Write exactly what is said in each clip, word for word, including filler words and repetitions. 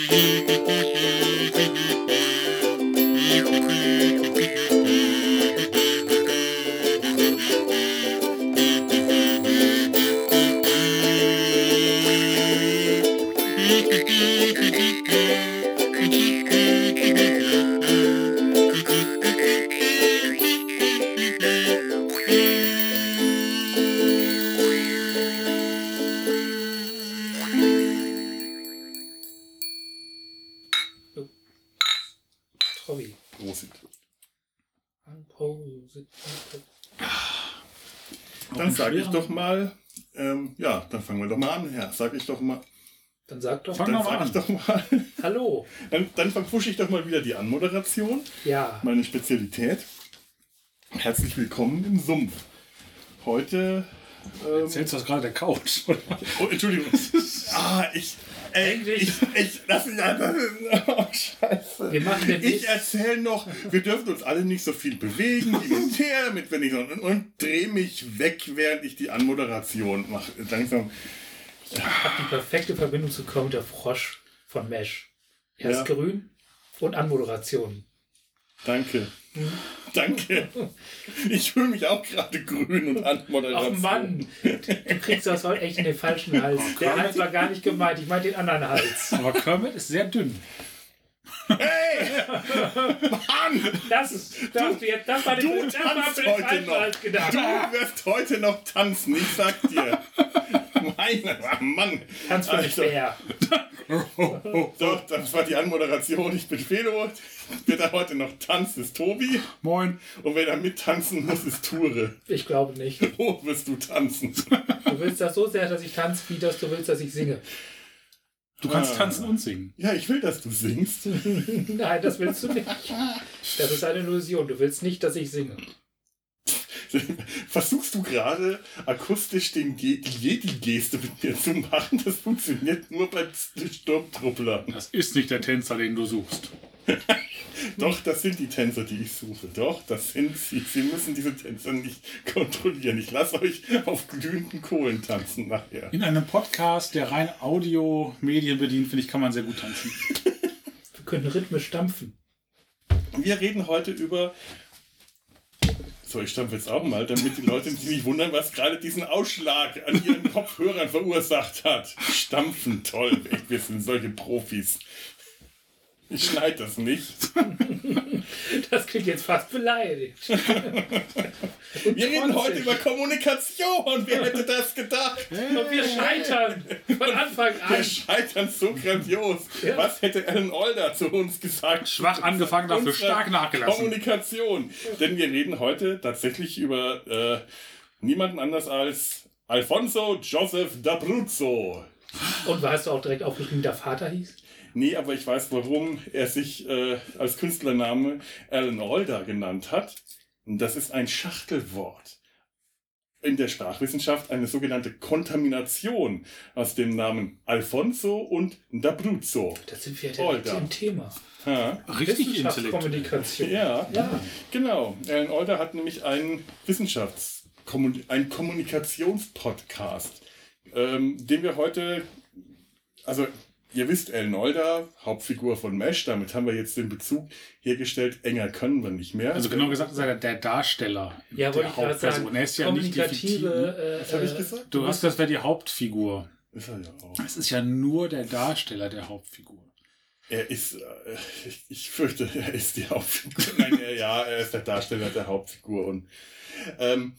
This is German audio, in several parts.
Dann sage ich doch mal, ähm, ja, dann fangen wir doch mal an, Herr. Sag ich doch mal. Dann sag doch, dann sag ich doch mal. Hallo. Dann, dann verpfusche ich doch mal wieder die Anmoderation. Ja. Meine Spezialität. Herzlich willkommen im Sumpf. Heute. Ähm, Erzählst du das gerade der Couch? Oh, Entschuldigung. ah, ich. Ey, ich, ich, das ist ja, das ist, oh, scheiße. Wir machen den ich erzähle noch, wir dürfen uns alle nicht so viel bewegen, hin und her, damit wenn ich und, und drehe mich weg, während ich die Anmoderation mache. Langsam. Ich habe die perfekte Verbindung zu Computer Frosch von Mesh. Erst Ja. grün und Anmoderation. Danke. Hm. Danke. Ich fühle mich auch gerade grün und Anmoderation. Ach Mann, du kriegst das heute echt in den falschen Hals. Der Hals war gar nicht gemeint, ich meinte den anderen Hals. Aber Kermit ist sehr dünn. Hey! Mann! Das, das, das, jetzt, das war du das tanzt war heute noch. Hals gedacht. Du wirst heute noch tanzen, ich sag dir. Meine, Mann. Tanz für mich schwer. So, das war die Anmoderation. Ich bin Felo. Wer da heute noch tanzt, ist Tobi. Moin. Und wer da mittanzen muss, ist Ture. Ich glaube nicht. Wo wirst du tanzen? Du willst das so sehr, dass ich tanze, wie dass du willst, dass ich singe. Du kannst ah. tanzen und singen. Ja, ich will, dass du singst. Nein, das willst du nicht. Das ist eine Illusion. Du willst nicht, dass ich singe. Versuchst du gerade akustisch den Ge- die Jedi-Geste mit mir zu machen? Das funktioniert nur bei Sturmtrupplern. Das ist nicht der Tänzer, den du suchst. Doch, das sind die Tänzer, die ich suche. Doch, das sind sie. Sie müssen diese Tänzer nicht kontrollieren. Ich lasse euch auf glühenden Kohlen tanzen nachher. In einem Podcast, der rein Audio-Medien bedient, finde ich, kann man sehr gut tanzen. Wir können rhythmisch stampfen. Wir reden heute über... So, ich stampfe jetzt auch mal, damit die Leute sich nicht wundern, was gerade diesen Ausschlag an ihren Kopfhörern verursacht hat. Stampfen, toll. Wir sind solche Profis. Ich schneide das nicht. Das klingt jetzt fast beleidigt. Wir reden heute über Kommunikation. Wer hätte das gedacht? Und wir scheitern von Anfang an. Wir scheitern so grandios. Ja. Was hätte Alan Alda zu uns gesagt? Schwach angefangen, dafür Unsere stark nachgelassen. Kommunikation. Denn wir reden heute tatsächlich über äh, niemanden anders als Alfonso Joseph d'Abruzzo. Und weißt du auch direkt aufgeschrieben, wie der Vater hieß? Nee, aber ich weiß, warum er sich äh, als Künstlername Alan Alda genannt hat. Und das ist ein Schachtelwort. In der Sprachwissenschaft eine sogenannte Kontamination aus dem Namen Alfonso und d'Abruzzo. Das sind wir direkt Alda. im Thema. Ja. Richtig intellektuell. Kommunikation. Ja, Ja. genau. Alan Alda hat nämlich einen Wissenschafts-, einen Kommunikationspodcast, ähm, den wir heute, also ihr wisst, Alan Alda, Hauptfigur von Mesh, damit haben wir jetzt den Bezug hergestellt. Enger können wir nicht mehr. Also genau gesagt ist er der Darsteller. Ja, wollte ich gerade sagen. Er ist ja nicht die Fiktive. Kommunikative. Was habe ich gesagt? Du hast, das wäre die Hauptfigur. Ist er ja auch. Es ist ja nur der Darsteller der Hauptfigur. Er ist, äh, ich, ich fürchte, er ist die Hauptfigur. Nein, er, ja, er ist der Darsteller der Hauptfigur. Und ähm,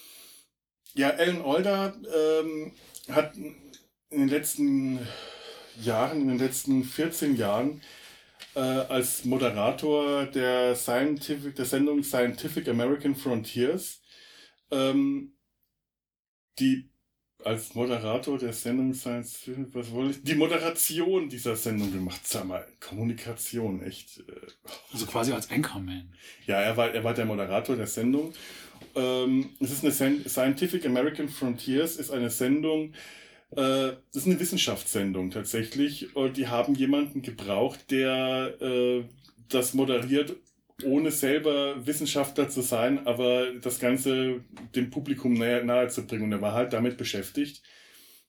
ja, Alan Alda ähm, hat in den letzten Jahren, in den letzten vierzehn Jahren äh, als Moderator der, Scientific, der Sendung Scientific American Frontiers ähm, die als Moderator der Sendung Science, was wollte ich? Die Moderation dieser Sendung gemacht. Sag mal, Kommunikation, echt. Äh, Also quasi als Anchorman. ja, er war, er war der Moderator der Sendung. Ähm, es ist eine Sen- Scientific American Frontiers, ist eine Sendung, äh, das ist eine Wissenschaftssendung tatsächlich. Und die haben jemanden gebraucht, der äh, das moderiert, ohne selber Wissenschaftler zu sein, aber das Ganze dem Publikum nahe, nahe zu bringen. Und er war halt damit beschäftigt,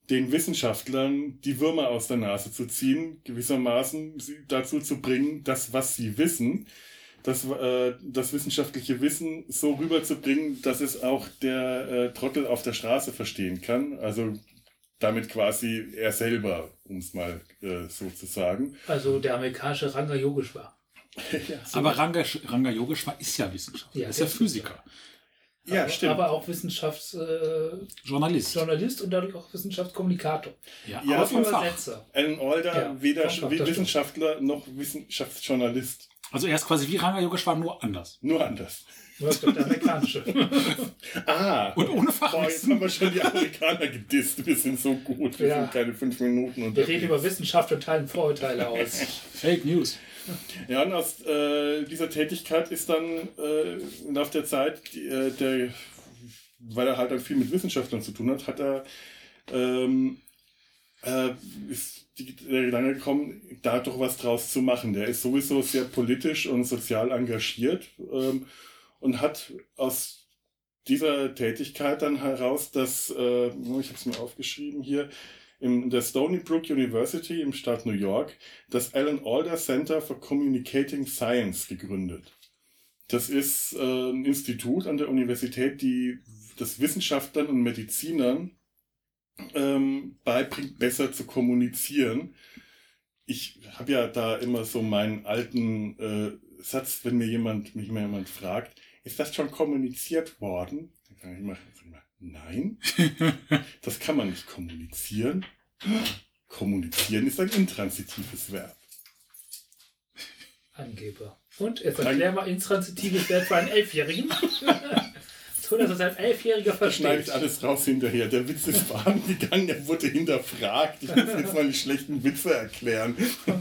den Wissenschaftlern die Würmer aus der Nase zu ziehen, gewissermaßen sie dazu zu bringen, das, was sie wissen, das, äh, das wissenschaftliche Wissen so rüberzubringen, dass es auch der äh, Trottel auf der Straße verstehen kann. Also damit quasi er selber, um es mal äh, so zu sagen. Also der amerikanische Ranga Yogeshwar. ja, so Aber Ranga, Ranga Yogeshwar ist ja Wissenschaftler, Ja, ist ja der ist Physiker. ja, aber, stimmt. aber auch Wissenschaftsjournalist äh, Journalist. Journalist und dadurch auch Wissenschaftskommunikator. Ja, Ja, aber vom Fach. Übersetzer. Alan Alda Ja, weder vom Fach, wie das Wissenschaftler noch Wissenschaftsjournalist. Also er ist quasi wie Ranga Yogeshwar, nur anders. Nur anders. Du hast doch der amerikanische. Ah, Und ohne boah, jetzt Fachwissen. haben wir schon die Amerikaner gedisst. Wir sind so gut. Wir Ja. sind keine fünf Minuten. Wir unterwegs. reden über Wissenschaft und teilen Vorurteile aus. Fake News. Ja, und aus äh, dieser Tätigkeit ist dann äh, im Laufe der Zeit, die, äh, der, weil er halt dann viel mit Wissenschaftlern zu tun hat, hat er ähm, äh, ist die, der Gedanke gekommen, da doch was draus zu machen. Der ist sowieso sehr politisch und sozial engagiert ähm, und hat aus dieser Tätigkeit dann heraus, dass, äh, ich habe es mir aufgeschrieben hier, in der Stony Brook University im Staat New York das Alan Alda Center for Communicating Science gegründet. Das ist äh, ein Institut an der Universität, die das Wissenschaftlern und Medizinern ähm, beibringt, besser zu kommunizieren. Ich habe ja da immer so meinen alten äh, Satz, wenn mir jemand, mich mal jemand fragt, ist das schon kommuniziert worden? Dann sage ich immer, nein, das kann man nicht kommunizieren. Kommunizieren ist ein intransitives Verb. Angeber. Und jetzt erklär mal intransitives Verb für einen Elfjährigen. So, dass es ein Elfjähriger Schneidet versteht. alles raus hinterher. Der Witz ist baden gegangen, er wurde hinterfragt. Ich muss jetzt mal die schlechten Witze erklären.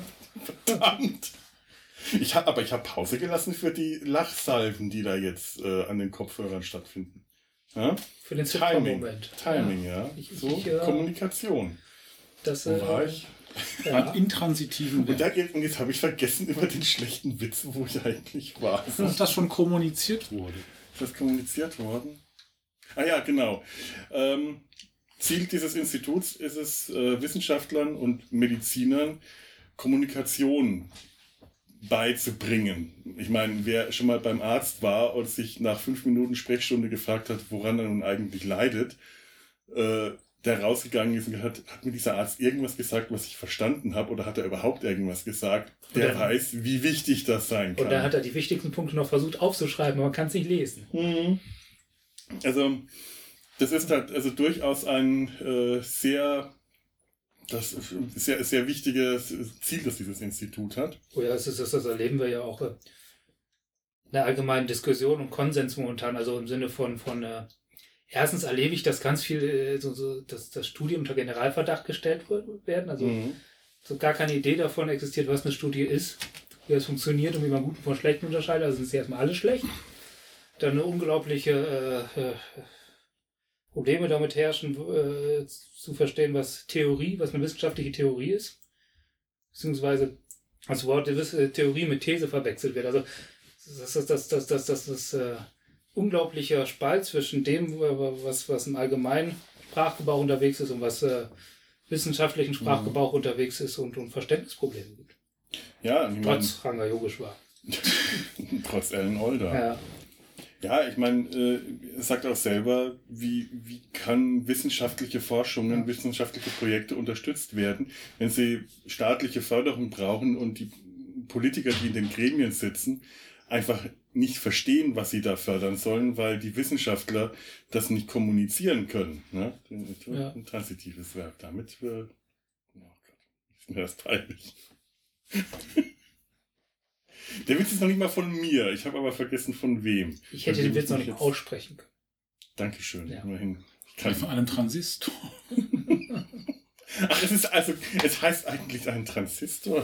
Verdammt. Ich hab, aber ich habe Pause gelassen für die Lachsalven, die da jetzt äh, an den Kopfhörern stattfinden. Ja? Für den Timing. Moment. Timing, ja. Ich- ich- so, ich, äh, Kommunikation. Das, Wo äh, war ich? ja. An intransitiven Und, da Verb. geht, und jetzt habe ich vergessen über den schlechten Witz, wo ich eigentlich war. Ist Dass das schon kommuniziert wurde. das kommuniziert worden? Ah ja, genau. Ähm, Ziel dieses Instituts ist es, äh, Wissenschaftlern und Medizinern Kommunikation beizubringen. Ich meine, wer schon mal beim Arzt war und sich nach fünf Minuten Sprechstunde gefragt hat, woran er nun eigentlich leidet, äh, der rausgegangen ist und hat, hat mir dieser Arzt irgendwas gesagt, was ich verstanden habe, oder hat er überhaupt irgendwas gesagt, der Oder- weiß, wie wichtig das sein kann. Und dann hat er die wichtigsten Punkte noch versucht aufzuschreiben, aber man kann es nicht lesen. Mhm. Also, das ist halt also durchaus ein äh, sehr, das sehr, sehr wichtiges Ziel, das dieses Institut hat. Oh ja, das, ist, das, das erleben wir ja auch äh, in der allgemeinen Diskussion und Konsens momentan, also im Sinne von, von äh, erstens erlebe ich, dass ganz viel, äh, so, so, dass das Studien unter Generalverdacht gestellt werden, also Mhm. so gar keine Idee davon existiert, was eine Studie ist, wie das funktioniert und wie man Guten von Schlechten unterscheidet, also sind sie erstmal alle schlecht. Dann eine unglaubliche äh, äh, Probleme damit herrschen, äh, zu verstehen, was Theorie, was eine wissenschaftliche Theorie ist, beziehungsweise das Wort äh, Theorie mit These verwechselt wird. Also das ist das, das, das, das, das äh, unglaublicher Spalt zwischen dem, was, was im allgemeinen Sprachgebrauch unterwegs ist und was äh, wissenschaftlichen Sprachgebrauch mhm. unterwegs ist und, und Verständnisprobleme gibt. Ja, ich mein, Trotz Ranga Yogeshwar. trotz Alan Alda. Ja. Ja, ich meine, äh, er sagt auch selber, wie, wie kann wissenschaftliche Forschungen, ja. wissenschaftliche Projekte unterstützt werden, wenn sie staatliche Förderung brauchen und die Politiker, die in den Gremien sitzen, einfach nicht verstehen, was sie da fördern sollen, weil die Wissenschaftler das nicht kommunizieren können. Ne? Ja. Ein transitives Verb. Damit, äh, oh Gott, ist mir das peinlich. Der Witz ist noch nicht mal von mir. Ich habe aber vergessen, von wem. Ich hätte den Witz noch nicht jetzt... aussprechen können. Dankeschön. Ja. Immerhin. Ich kann von einem Transistor. Ach, es ist also, es heißt eigentlich ein Transistor.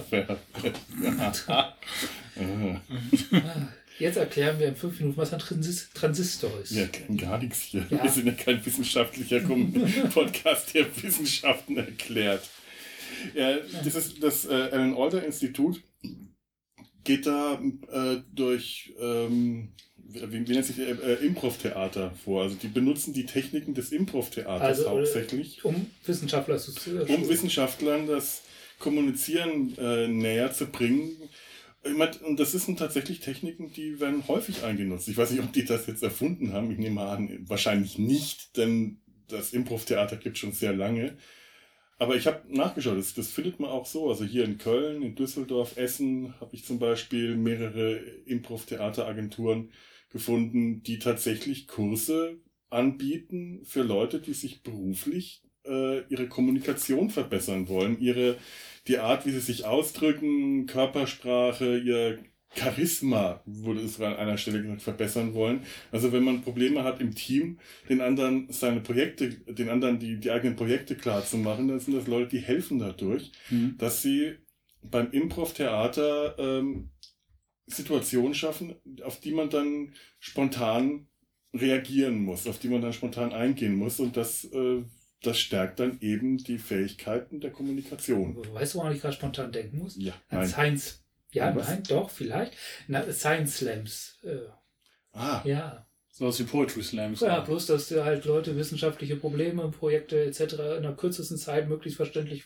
Jetzt erklären wir in fünf Minuten, was ein Transis- Transistor ist. Wir erklären gar nichts hier. Ja. Wir sind ja kein wissenschaftlicher Podcast, der Wissenschaften erklärt. Ja, das ist das äh, Alan Alda Institut. Geht da äh, durch ähm, wie, wie nennt sich äh, äh, Improv-Theater vor. Also die benutzen die Techniken des Improv-Theaters Also, hauptsächlich. Um Wissenschaftler zu Um Wissenschaftlern das Kommunizieren äh, näher zu bringen. Ich mein, und das sind tatsächlich Techniken, die werden häufig eingenutzt. Ich weiß nicht, ob die das jetzt erfunden haben. Ich nehme an, wahrscheinlich nicht, denn das Improv-Theater gibt es schon sehr lange. Aber ich habe nachgeschaut, das, das findet man auch so. Also hier in Köln, in Düsseldorf, Essen habe ich zum Beispiel mehrere Improv-Theateragenturen gefunden, die tatsächlich Kurse anbieten für Leute, die sich beruflich äh, ihre Kommunikation verbessern wollen, ihre die Art, wie sie sich ausdrücken, Körpersprache, ihr Charisma, wurde es an einer Stelle gesagt, verbessern wollen. Also wenn man Probleme hat im Team, den anderen seine Projekte, den anderen die, die eigenen Projekte klar zu machen, dann sind das Leute, die helfen dadurch, mhm. dass sie beim Improv-Theater ähm, Situationen schaffen, auf die man dann spontan reagieren muss, auf die man dann spontan eingehen muss, und das äh, Das stärkt dann eben die Fähigkeiten der Kommunikation. Weißt du, woran ich gerade spontan denken muss? Ja, An nein. Science. Ja, Was? nein, doch, vielleicht. Na, Science Slams. Äh, ah. Ja. So was wie Poetry Slams. Ja, bloß, dass du halt Leute wissenschaftliche Probleme, Projekte et cetera in der kürzesten Zeit möglichst verständlich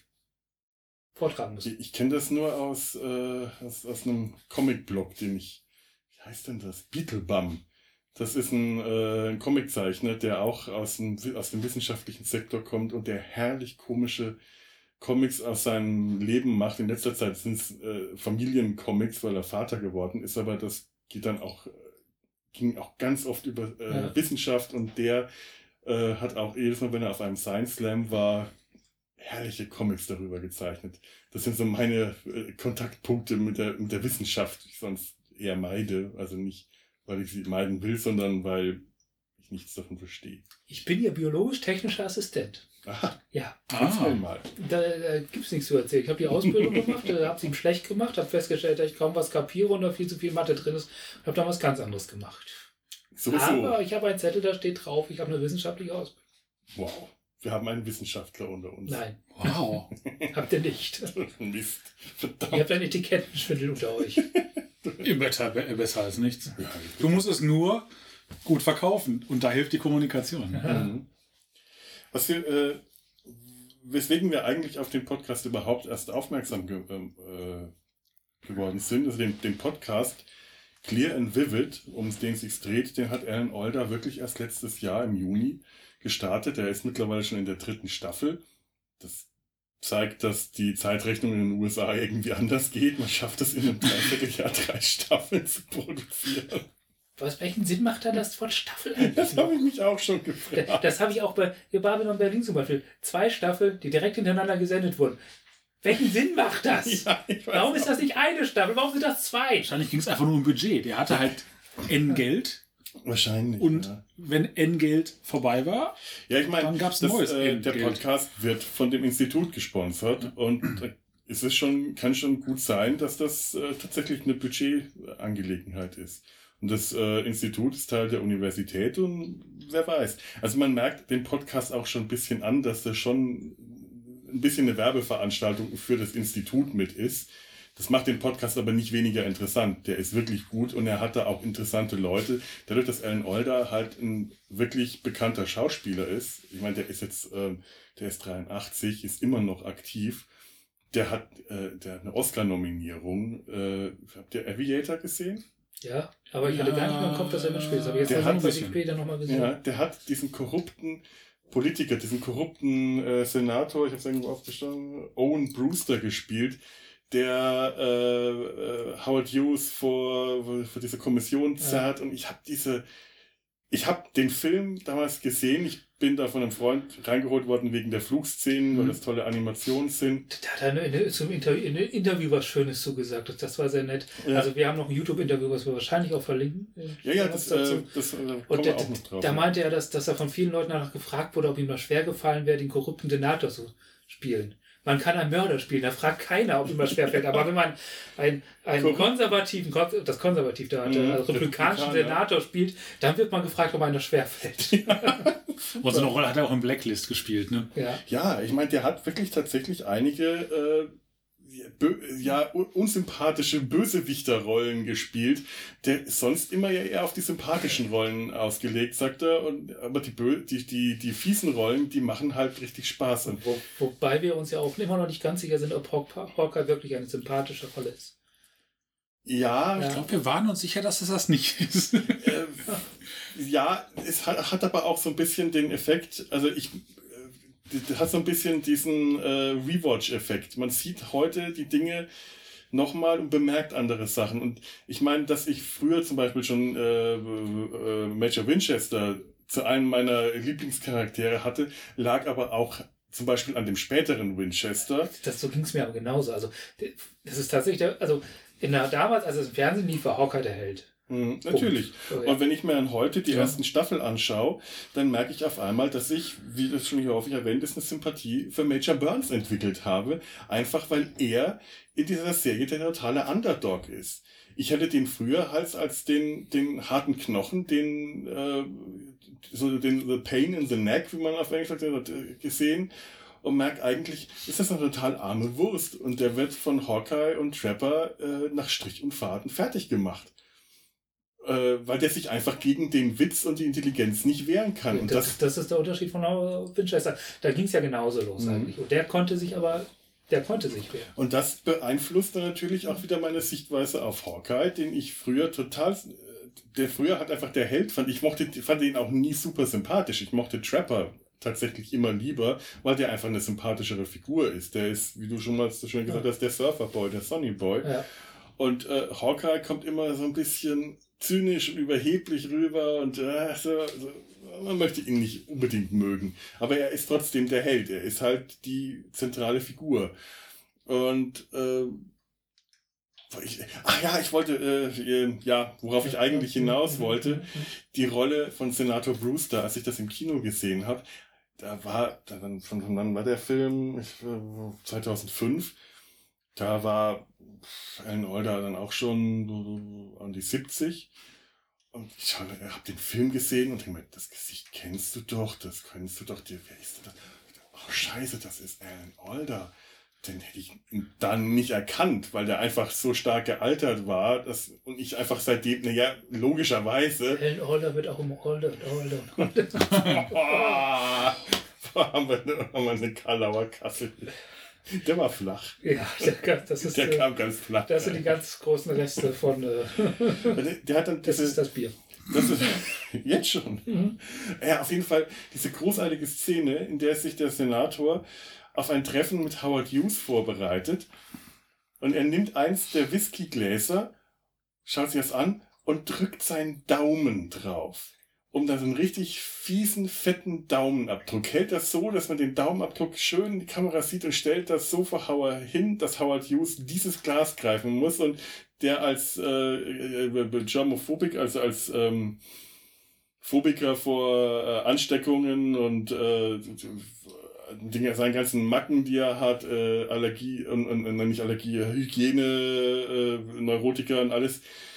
vortragen müssen. Ich, ich kenne das nur aus, äh, aus, aus einem Comic-Blog, den ich, wie heißt denn das? Beetlebum. Das ist ein, äh, ein Comiczeichner, der auch aus dem, aus dem wissenschaftlichen Sektor kommt und der herrlich komische Comics aus seinem Leben macht. In letzter Zeit sind es äh, Familiencomics, weil er Vater geworden ist, aber das geht dann auch, ging auch ganz oft über äh, ja. Wissenschaft, und der äh, hat auch jedes Mal, wenn er auf einem Science Slam war, herrliche Comics darüber gezeichnet. Das sind so meine äh, Kontaktpunkte mit der, mit der Wissenschaft, die ich sonst eher meide, also nicht weil ich sie meiden will, sondern weil ich nichts davon verstehe. Ich bin Ihr biologisch-technischer Assistent. Aha. Ja. Ah. Mal. Da, da gibt es nichts zu erzählen. Ich habe die Ausbildung gemacht, äh, habe es ihm schlecht gemacht, habe festgestellt, dass ich kaum was kapiere und da viel zu viel Mathe drin ist, und habe dann was ganz anderes gemacht. So, Aber so. ich habe einen Zettel, da steht drauf, ich habe eine wissenschaftliche Ausbildung. Wow. Wir haben einen Wissenschaftler unter uns. Nein. Wow. Habt ihr nicht. Mist. Verdammt. Ihr habt einen Etikettenschwindel unter euch. Besser, besser als nichts. Du musst es nur gut verkaufen, und da hilft die Kommunikation. Ja. Mhm. Was wir, äh, weswegen wir eigentlich auf den Podcast überhaupt erst aufmerksam ge äh, geworden sind, also den, den Podcast Clear and Vivid, um den es sich dreht, den hat Alan Alda wirklich erst letztes Jahr im Juni gestartet. Er ist mittlerweile schon in der dritten Staffel. Das zeigt, dass die Zeitrechnung in den U S A irgendwie anders geht. Man schafft es in einem Dreivierteljahr drei Staffeln zu produzieren. Was, welchen Sinn macht da das Wort Staffel eigentlich? Das habe ich mich auch schon gefragt. Das, das habe ich auch bei Babylon Berlin zum Beispiel. Zwei Staffeln, die direkt hintereinander gesendet wurden. Welchen Sinn macht das? Ja, ich weiß Warum ist das nicht eine Staffel? Warum sind das zwei? Wahrscheinlich ging es einfach nur um Budget. Der hatte halt N-Geld. Wahrscheinlich. Und ja. wenn N-Geld vorbei war, ja, ich meine, dann gab es ein neues äh, N-Geld. Der Podcast wird von dem Institut gesponsert, ja. Und äh, es ist schon, kann schon gut sein, dass das äh, tatsächlich eine Budgetangelegenheit ist. Und das äh, Institut ist Teil der Universität, und wer weiß. Also man merkt den Podcast auch schon ein bisschen an, dass das schon ein bisschen eine Werbeveranstaltung für das Institut mit ist. Das macht den Podcast aber nicht weniger interessant. Der ist wirklich gut, und er hat da auch interessante Leute. Dadurch, dass Alan Alda halt ein wirklich bekannter Schauspieler ist, ich meine, der ist jetzt, äh, der ist dreiundachtzig, ist immer noch aktiv. Der hat, äh, der hat eine Oscar-Nominierung. Äh, habt ihr Aviator gesehen? Ja, aber ich hatte gar nicht mehr im Kopf, dass er mitspielt. Das habe ich jetzt Der bei Wikipedia nochmal gesehen. Ja, der hat diesen korrupten Politiker, diesen korrupten äh, Senator, ich habe es irgendwo aufgestanden, Owen Brewster gespielt, der äh, äh, Howard Hughes vor, vor diese Kommission zerrt. Ja. Und ich habe diese, ich habe den Film damals gesehen, ich bin da von einem Freund reingeholt worden wegen der Flugszenen, mhm. weil das tolle Animationen sind. Da hat er eine, zum Interview, in einem Interview was Schönes zugesagt. Das, das war sehr nett. Ja. Also wir haben noch ein YouTube-Interview, was wir wahrscheinlich auch verlinken. Ja, ja, das, äh, das äh, kommen wir auch noch drauf. Da meinte er, dass, dass er von vielen Leuten danach gefragt wurde, ob ihm das schwer gefallen wäre, den korrupten Senator zu spielen. Man kann einen Mörder spielen, da fragt keiner, ob ihm das schwerfällt. Aber wenn man einen, einen konservativen, das konservativ da hatte, mhm, also republikanischen Senator ja. spielt, dann wird man gefragt, ob einem das schwerfällt. Ja. Und so eine Rolle hat er auch im Blacklist gespielt, ne? Ja, ja, ich meine, der hat wirklich tatsächlich einige äh, ja, unsympathische Bösewichterrollen gespielt. Der ist sonst immer ja eher auf die sympathischen Rollen ausgelegt, sagt er. Und, aber die, Bö die, die, die fiesen Rollen, die machen halt richtig Spaß. Und Wo, wobei wir uns ja auch immer noch nicht ganz sicher sind, ob Hawkeye wirklich eine sympathische Rolle ist. Ja, ich glaube, wir waren uns sicher, dass es das nicht ist. äh, ja, es hat, hat aber auch so ein bisschen den Effekt, also ich Das hat so ein bisschen diesen äh, Rewatch-Effekt. Man sieht heute die Dinge nochmal und bemerkt andere Sachen. Und ich meine, dass ich früher zum Beispiel schon äh, äh, Major Winchester zu einem meiner Lieblingscharaktere hatte, lag aber auch zum Beispiel an dem späteren Winchester. Das, so ging es mir aber genauso. Also das ist tatsächlich, der, also in der, damals, als es im Fernsehen lief, war Hawkeye der Held. Mhm, natürlich. Oh, ja. Und wenn ich mir dann heute die ja. ersten Staffeln anschaue, dann merke ich auf einmal, dass ich, wie das schon hier häufig erwähnt ist, eine Sympathie für Major Burns entwickelt habe. Einfach weil er in dieser Serie der totale Underdog ist. Ich hätte den früher als, als den, den harten Knochen, den, äh, so den the pain in the neck, wie man auf Englisch sagt, gesehen. Und merke eigentlich, ist das eine total arme Wurst. Und der wird von Hawkeye und Trapper äh, nach Strich und Faden fertig gemacht. Äh, weil der sich einfach gegen den Witz und die Intelligenz nicht wehren kann. Und das, das, das ist der Unterschied von Winchester. Da ging es ja genauso los mhm. eigentlich. Und der konnte sich aber, der konnte sich wehren. Und das beeinflusst dann natürlich auch wieder meine Sichtweise auf Hawkeye, den ich früher total, der früher hat einfach der Held fand. Ich mochte, fand ihn auch nie super sympathisch. Ich mochte Trapper tatsächlich immer lieber, weil der einfach eine sympathischere Figur ist. Der ist, wie du schon mal so schön gesagt hast, der Surferboy, der Sonnyboy. Ja. Und äh, Hawkeye kommt immer so ein bisschen zynisch und überheblich rüber und äh, so, so, man möchte ihn nicht unbedingt mögen. Aber er ist trotzdem der Held. Er ist halt die zentrale Figur. Und äh, ich, ach ja, ich wollte, äh, ja, worauf ich eigentlich hinaus wollte, die Rolle von Senator Brewster, als ich das im Kino gesehen habe, da war, da dann, von wann war der Film? Ich, äh, zweitausendfünf. Da war Alan Alda dann auch schon so an die siebzig. Und ich habe den Film gesehen und denke mir, das Gesicht kennst du doch, das kennst du doch, wer ist das? Oh scheiße, das ist Alan Alda. Den hätte ich dann nicht erkannt, weil der einfach so stark gealtert war, dass, und ich einfach seitdem, naja, logischerweise. Alan Alda wird auch im Alda und Alda und Alda. haben, wir, haben wir eine Karlauer Kasse. Der war flach. Ja, der, das ist, der kam ganz flach. Das sind die ganz großen Reste von. Äh, der, der hat dann diese, das ist das Bier. Das ist, jetzt schon. Mhm. Ja, auf jeden Fall diese großartige Szene, in der sich der Senator auf ein Treffen mit Howard Hughes vorbereitet. Und er nimmt eins der Whiskygläser, schaut sich das an und drückt seinen Daumen drauf. Um da so einen richtig fiesen, fetten Daumenabdruck. Hält das so, dass man den Daumenabdruck schön in die Kamera sieht und stellt das so vor Howard hin, dass Howard Hughes dieses Glas greifen muss und der als äh, Germophobik, also als ähm, Phobiker vor äh, Ansteckungen und äh, Dinge, seinen ganzen Macken, die er hat, äh, Allergie und, und, und nicht Allergie, Hygiene, äh, Neurotiker und alles,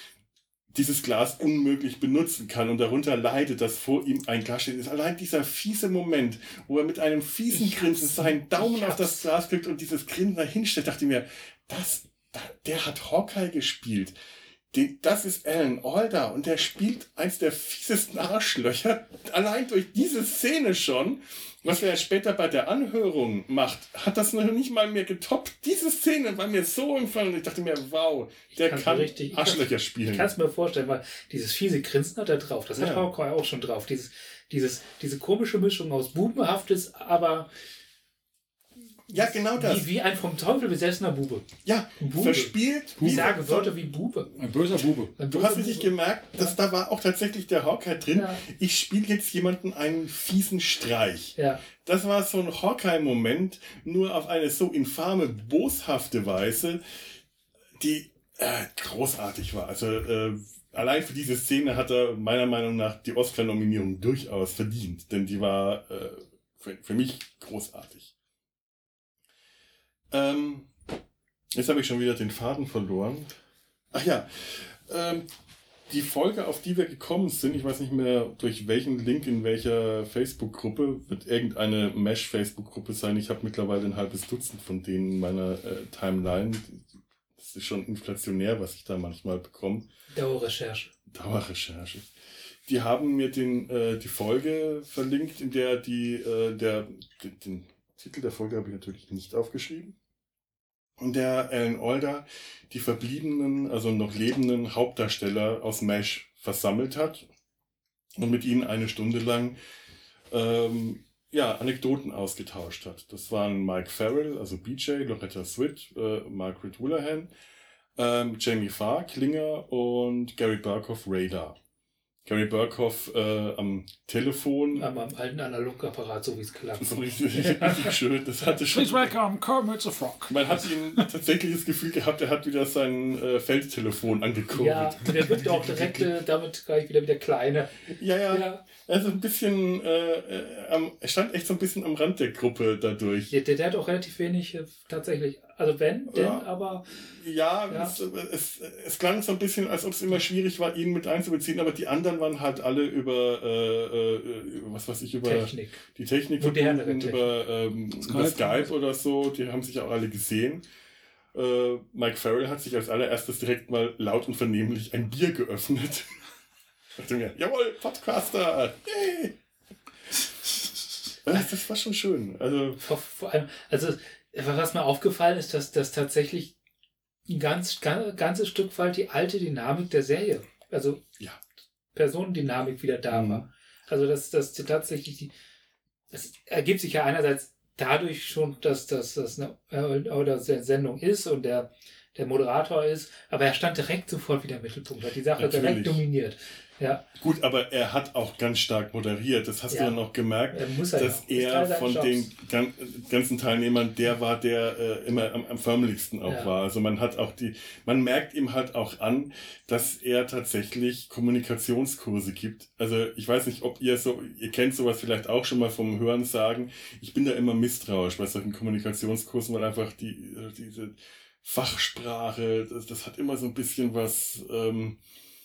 dieses Glas unmöglich benutzen kann und darunter leidet, dass vor ihm ein Glas steht. Ist allein dieser fiese Moment, wo er mit einem fiesen Grinsen seinen Daumen auf das Glas kriegt und dieses Grinsen dahinstellt, dachte ich mir, das, der hat Hawkeye gespielt. Den, das ist Alan Alda und der spielt eins der fiesesten Arschlöcher. Allein durch diese Szene schon, was er später bei der Anhörung macht, hat das noch nicht mal mehr getoppt. Diese Szene war mir so empfangen. Ich dachte mir, wow, der kann richtig, Arschlöcher spielen. Ich kann es mir vorstellen, weil dieses fiese Grinsen hat er drauf. Das hat ja. Hawkeye auch schon drauf. Dieses, dieses, diese komische Mischung aus Bubenhaftes, aber ja, genau das. Wie, wie ein vom Teufel besessener Bube. Ja, Bube. Verspielt. Ich sage Wörter wie Bube. Ein böser Bube. Ein du hast richtig gemerkt, dass ja. da war auch tatsächlich der Hawkeye drin. Ja. Ich spiele jetzt jemanden einen fiesen Streich. Ja. Das war so ein Hawkeye-Moment, nur auf eine so infame, boshafte Weise, die äh, großartig war. Also äh, allein für diese Szene hat er meiner Meinung nach die Oscar-Nominierung durchaus verdient. Denn die war äh, für, für mich großartig. Ähm, jetzt habe ich schon wieder den Faden verloren. Ach ja, ähm, die Folge, auf die wir gekommen sind, ich weiß nicht mehr, durch welchen Link in welcher Facebook-Gruppe, wird irgendeine Mesh-Facebook-Gruppe sein. Ich habe mittlerweile ein halbes Dutzend von denen in meiner äh, Timeline. Das ist schon inflationär, was ich da manchmal bekomme. Dauerrecherche. Dauerrecherche. Die haben mir den, äh, die Folge verlinkt, in der die, äh, der, den, den Titel der Folge habe ich natürlich nicht aufgeschrieben. Und der Alan Alda die verbliebenen, also noch lebenden Hauptdarsteller aus MASH versammelt hat und mit ihnen eine Stunde lang ähm, ja, Anekdoten ausgetauscht hat. Das waren Mike Farrell, also B J, Loretta Swit, äh, Margaret Houlihan, ähm, Jamie Farr, Klinger und Gary Burkhoff, Radar. Gary Burkhoff äh, am Telefon. Am, am alten Analogapparat, so wie es klappt. So richtig, richtig schön. Das hatte schon. Please welcome Kermit the Frog. Man hat ihn tatsächlich das Gefühl gehabt, er hat wieder sein äh, Feldtelefon angekurbelt. Ja, der wird auch direkt äh, damit gleich wieder wieder kleiner. Ja, ja. Ja. Also ein bisschen, äh, äh, am, er stand echt so ein bisschen am Rand der Gruppe dadurch. Der, der, der hat auch relativ wenig äh, tatsächlich. Also wenn, denn, Ja. aber. Ja, Ja. Es, es, es klang so ein bisschen, als ob es immer schwierig war, ihn mit einzubeziehen, aber die anderen waren halt alle über, äh, äh, was weiß ich, über Technik. die Technik Modernere verbunden, Technik. über, ähm, über Skype oder so, die haben sich auch alle gesehen. Äh, Mike Farrell hat sich als allererstes direkt mal laut und vernehmlich ein Bier geöffnet. Dachte mir, jawohl, Podcaster! Yay! Das, das war schon schön. Also, Vor, vor allem, also was mir aufgefallen ist, dass das tatsächlich ein ganz, ganz, ganzes Stück weit die alte Dynamik der Serie, also ja. Personendynamik wieder da Mhm. war. Also dass das tatsächlich die, das ergibt sich ja einerseits dadurch schon, dass das dass eine äh, oder eine Sendung ist und der der Moderator ist, aber er stand direkt sofort wieder im Mittelpunkt, hat die Sache Natürlich. direkt dominiert. Ja, Gut, aber er hat auch ganz stark moderiert. Das hast Ja. du dann auch gemerkt, er muss er dass ja. Ist er Teil seines von Jobs. den gan ganzen Teilnehmern der war, der äh, immer am, am förmlichsten auch Ja. war. Also man hat auch die, man merkt ihm halt auch an, dass er tatsächlich Kommunikationskurse gibt. Also ich weiß nicht, ob ihr so, ihr kennt sowas vielleicht auch schon mal vom Hören sagen. Ich bin da immer misstrauisch bei solchen Kommunikationskursen, weil einfach die äh, diese Fachsprache, das, das hat immer so ein bisschen was ähm,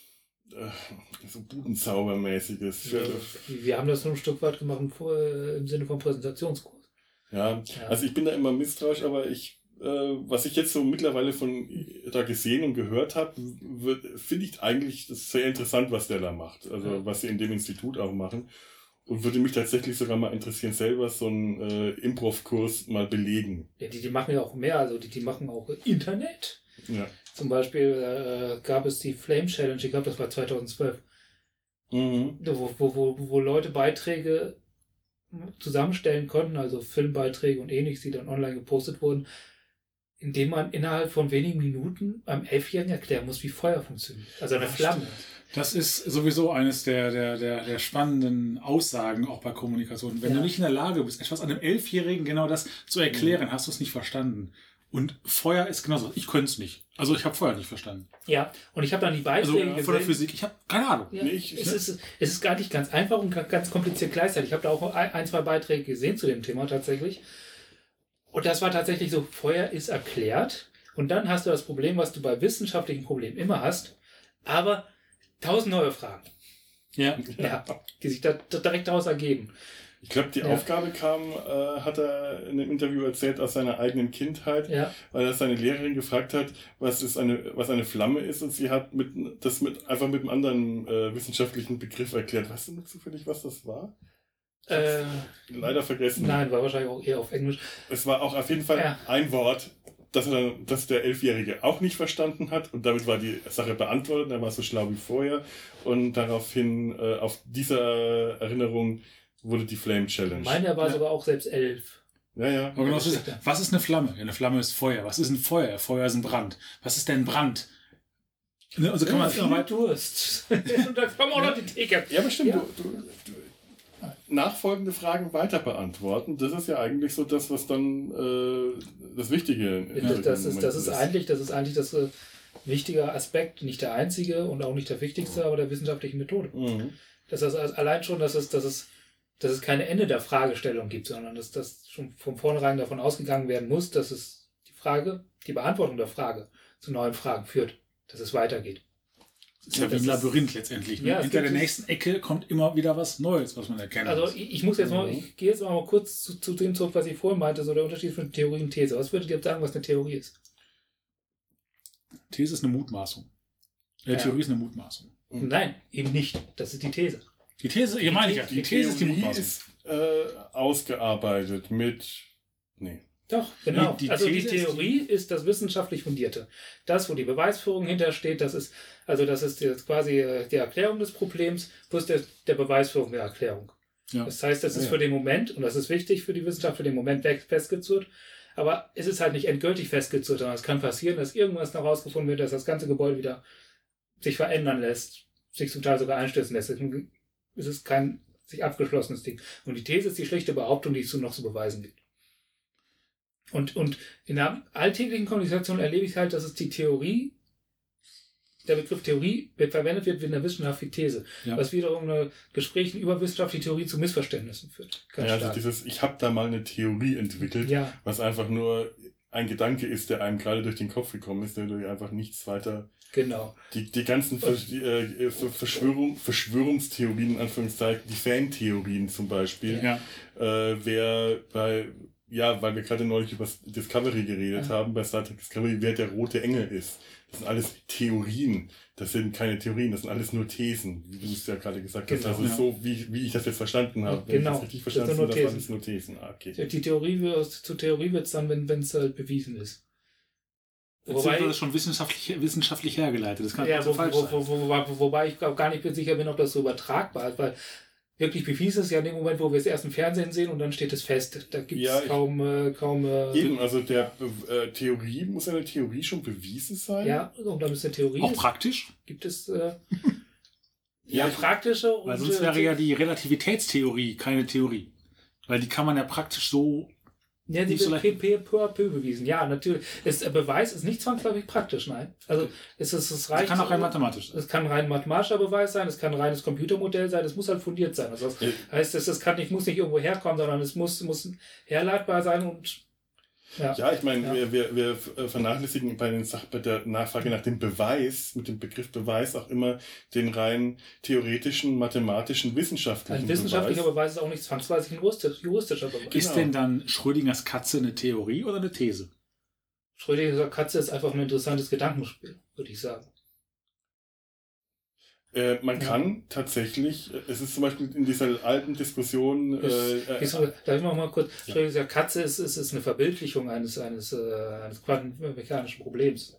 äh, so Budenzaubermäßiges. Wir, wir haben das nur ein Stück weit gemacht im, Vor- äh, im Sinne von Präsentationskurs. Ja, Ja. also ich bin da immer misstrauisch, aber ich, äh, was ich jetzt so mittlerweile von da gesehen und gehört habe, finde ich eigentlich das sehr interessant, was der da macht. Also Ja. was sie in dem Institut auch machen. Und würde mich tatsächlich sogar mal interessieren, selber so einen äh, Improv-Kurs mal belegen. Ja, die, die machen ja auch mehr, also die, die machen auch Internet. Ja. Zum Beispiel äh, gab es die Flame Challenge, ich glaube, das war zweitausendzwölf, Mhm. wo, wo, wo, wo Leute Beiträge zusammenstellen konnten, also Filmbeiträge und ähnliches, die dann online gepostet wurden, indem man innerhalb von wenigen Minuten einem Elfjährigen erklären muss, wie Feuer funktioniert. Also eine Ja, Flamme. Das ist sowieso eines der, der, der, der spannenden Aussagen auch bei Kommunikation. Wenn Ja. du nicht in der Lage bist, etwas einem Elfjährigen genau das zu erklären, hast du es nicht verstanden. Und Feuer ist genauso. Ich könnte es nicht. Also ich habe Feuer nicht verstanden. Ja, und ich habe dann die Also Beiträge von der gesehen. Physik, ich habe keine Ahnung. Ja, Nee, ich- es, ist, es ist gar nicht ganz einfach und ganz kompliziert gleichzeitig. Ich habe da auch ein, ein, zwei Beiträge gesehen zu dem Thema tatsächlich. Und das war tatsächlich so, Feuer ist erklärt. Und dann hast du das Problem, was du bei wissenschaftlichen Problemen immer hast. Aber tausend neue Fragen, Ja. ja, die sich da, da direkt daraus ergeben. Ich glaube, die Ja. Aufgabe kam, äh, hat er in einem Interview erzählt, aus seiner eigenen Kindheit, Ja, weil er seine Lehrerin gefragt hat, was ist eine, was eine Flamme ist, und sie hat mit, das mit, einfach mit einem anderen äh, wissenschaftlichen Begriff erklärt. Weißt du noch zufällig, was das war? äh, Leider vergessen. nein, war wahrscheinlich auch eher auf Englisch. Es war auch auf jeden Fall Ja. ein Wort, das, er dann, das der Elfjährige auch nicht verstanden hat, und damit war die Sache beantwortet. Er war so schlau wie vorher, und daraufhin, äh, auf dieser Erinnerung wurde die Flame Challenge. Meine war Ja. sogar auch selbst elf. ja, ja. Aber genau, was, ist, was ist eine Flamme? Ja, eine Flamme ist Feuer. Was ist ein Feuer? Feuer ist ein Brand. Was ist denn Brand? Ne, also kann man Viel immer weiter. Durst. Und dann kommen auch noch die Theke. Ja, aber stimmt, Ja. Du, du, du nachfolgende Fragen weiter beantworten, das ist ja eigentlich so das, was dann äh, das Wichtige in Das, solchen das, ist, das, Momenten ist eigentlich, das ist eigentlich das äh, wichtige Aspekt, nicht der einzige und auch nicht der wichtigste, aber der wissenschaftlichen Methode. Mhm. Das ist also allein schon, dass es, dass es, dass es keine Ende der Fragestellung gibt, sondern dass das schon von vornherein davon ausgegangen werden muss, dass es die Frage, die Beantwortung der Frage zu neuen Fragen führt, dass es weitergeht. Das ist ja, ja wie ein Labyrinth letztendlich. Ne? Ja, Hinter der nächsten Ecke kommt immer wieder was Neues, was man erkennt. Also ich, ich muss jetzt mal, ich gehe jetzt mal kurz zu, zu dem zurück, was ich vorhin meinte, so der Unterschied zwischen Theorie und These. Was würdet ihr sagen, was eine Theorie ist? These ist eine Mutmaßung. Äh, ja. Theorie ist eine Mutmaßung. Nein, eben nicht. Das ist die These. Die These, ihr meine ich ja. Die, die These ist die Mutmaßung. ist äh, ausgearbeitet mit... Nee. Doch, genau. Die, die also die These Theorie ist, die ist das wissenschaftlich fundierte. Das, wo die Beweisführung hintersteht, das ist, also das ist jetzt quasi die Erklärung des Problems plus der, der Beweisführung der Erklärung. Ja. Das heißt, das ist ja. für den Moment, und das ist wichtig für die Wissenschaft, für den Moment festgezurrt, aber es ist halt nicht endgültig festgezurrt, sondern es kann passieren, dass irgendwas noch rausgefunden wird, dass das ganze Gebäude wieder sich verändern lässt, sich zum Teil sogar einstürzen lässt. Es ist kein sich abgeschlossenes Ding. Und die These ist die schlichte Behauptung, die es noch zu beweisen gibt. Und, und in der alltäglichen Kommunikation erlebe ich halt, dass es die Theorie, der Begriff Theorie wird verwendet wird wie in der Wissenschaft wie These, ja. was wiederum in Gesprächen über wissenschaftliche Theorie zu Missverständnissen führt. Ja, also dieses, ich habe da mal eine Theorie entwickelt, ja. was einfach nur ein Gedanke ist, der einem gerade durch den Kopf gekommen ist, der durch einfach nichts weiter... Genau. Die, die ganzen Versch die, äh, Verschwörung, Verschwörungstheorien, in Anführungszeichen, die Fantheorien zum Beispiel, ja. äh, wer bei... Ja, weil wir gerade neulich über Discovery geredet ja. haben, bei Star Trek Discovery, wer der rote Engel ist. Das sind alles Theorien. Das sind keine Theorien, das sind alles nur Thesen, wie du es ja gerade gesagt hast. Genau, also ja. so, wie, wie ich das jetzt verstanden habe. Wenn genau. ich das richtig verstanden habe, das waren alles nur Thesen. Ah, okay. Die Theorie wird, zur Theorie wird es dann, wenn es halt bewiesen ist. Wobei das schon wissenschaftlich, wissenschaftlich hergeleitet. Das kann ja, wo, falsch wo, sein. Wo, wo, wo, wobei ich gar nicht sicher bin, ob das so übertragbar ist, weil wirklich bewiesen ist ja in dem Moment, wo wir es erst im Fernsehen sehen und dann steht es fest. Da gibt es ja, kaum... Äh, kaum äh, eben, also der äh, Theorie, muss eine Theorie schon bewiesen sein? Ja, und dann ist eine Theorie... Auch ist, praktisch? Gibt es... Äh, ja, praktische... Weil und, sonst wäre ja die Relativitätstheorie keine Theorie. Weil die kann man ja praktisch so... Ja, die wird peu à peu bewiesen. Ja, natürlich. Es, der Beweis ist nicht zwangsläufig praktisch, nein. Also es, ist, es reicht. Es kann auch rein mathematisch sein. Es kann rein mathematischer Beweis sein, es kann ein reines Computermodell sein, es muss halt fundiert sein. Also das ja. heißt, es, es kann nicht, muss nicht irgendwo herkommen, sondern es muss, muss herleitbar sein und ja, ja ich meine, ja. wir, wir, wir vernachlässigen bei, den Sach bei der Nachfrage nach dem Beweis, mit dem Begriff Beweis auch immer den rein theoretischen, mathematischen, wissenschaftlichen Beweis. Ein wissenschaftlicher Beweis. Beweis ist auch nicht zwangsweise ein juristischer Beweis. Ist genau. denn dann Schrödingers Katze eine Theorie oder eine These? Schrödingers Katze ist einfach ein interessantes Gedankenspiel, würde ich sagen. Äh, man kann ja. tatsächlich, es ist zum Beispiel in dieser alten Diskussion... Äh, äh, darf ich noch mal kurz... Ja. Schrödingers Katze ist, ist, ist eine Verbildlichung eines, eines, äh, eines quantenmechanischen Problems.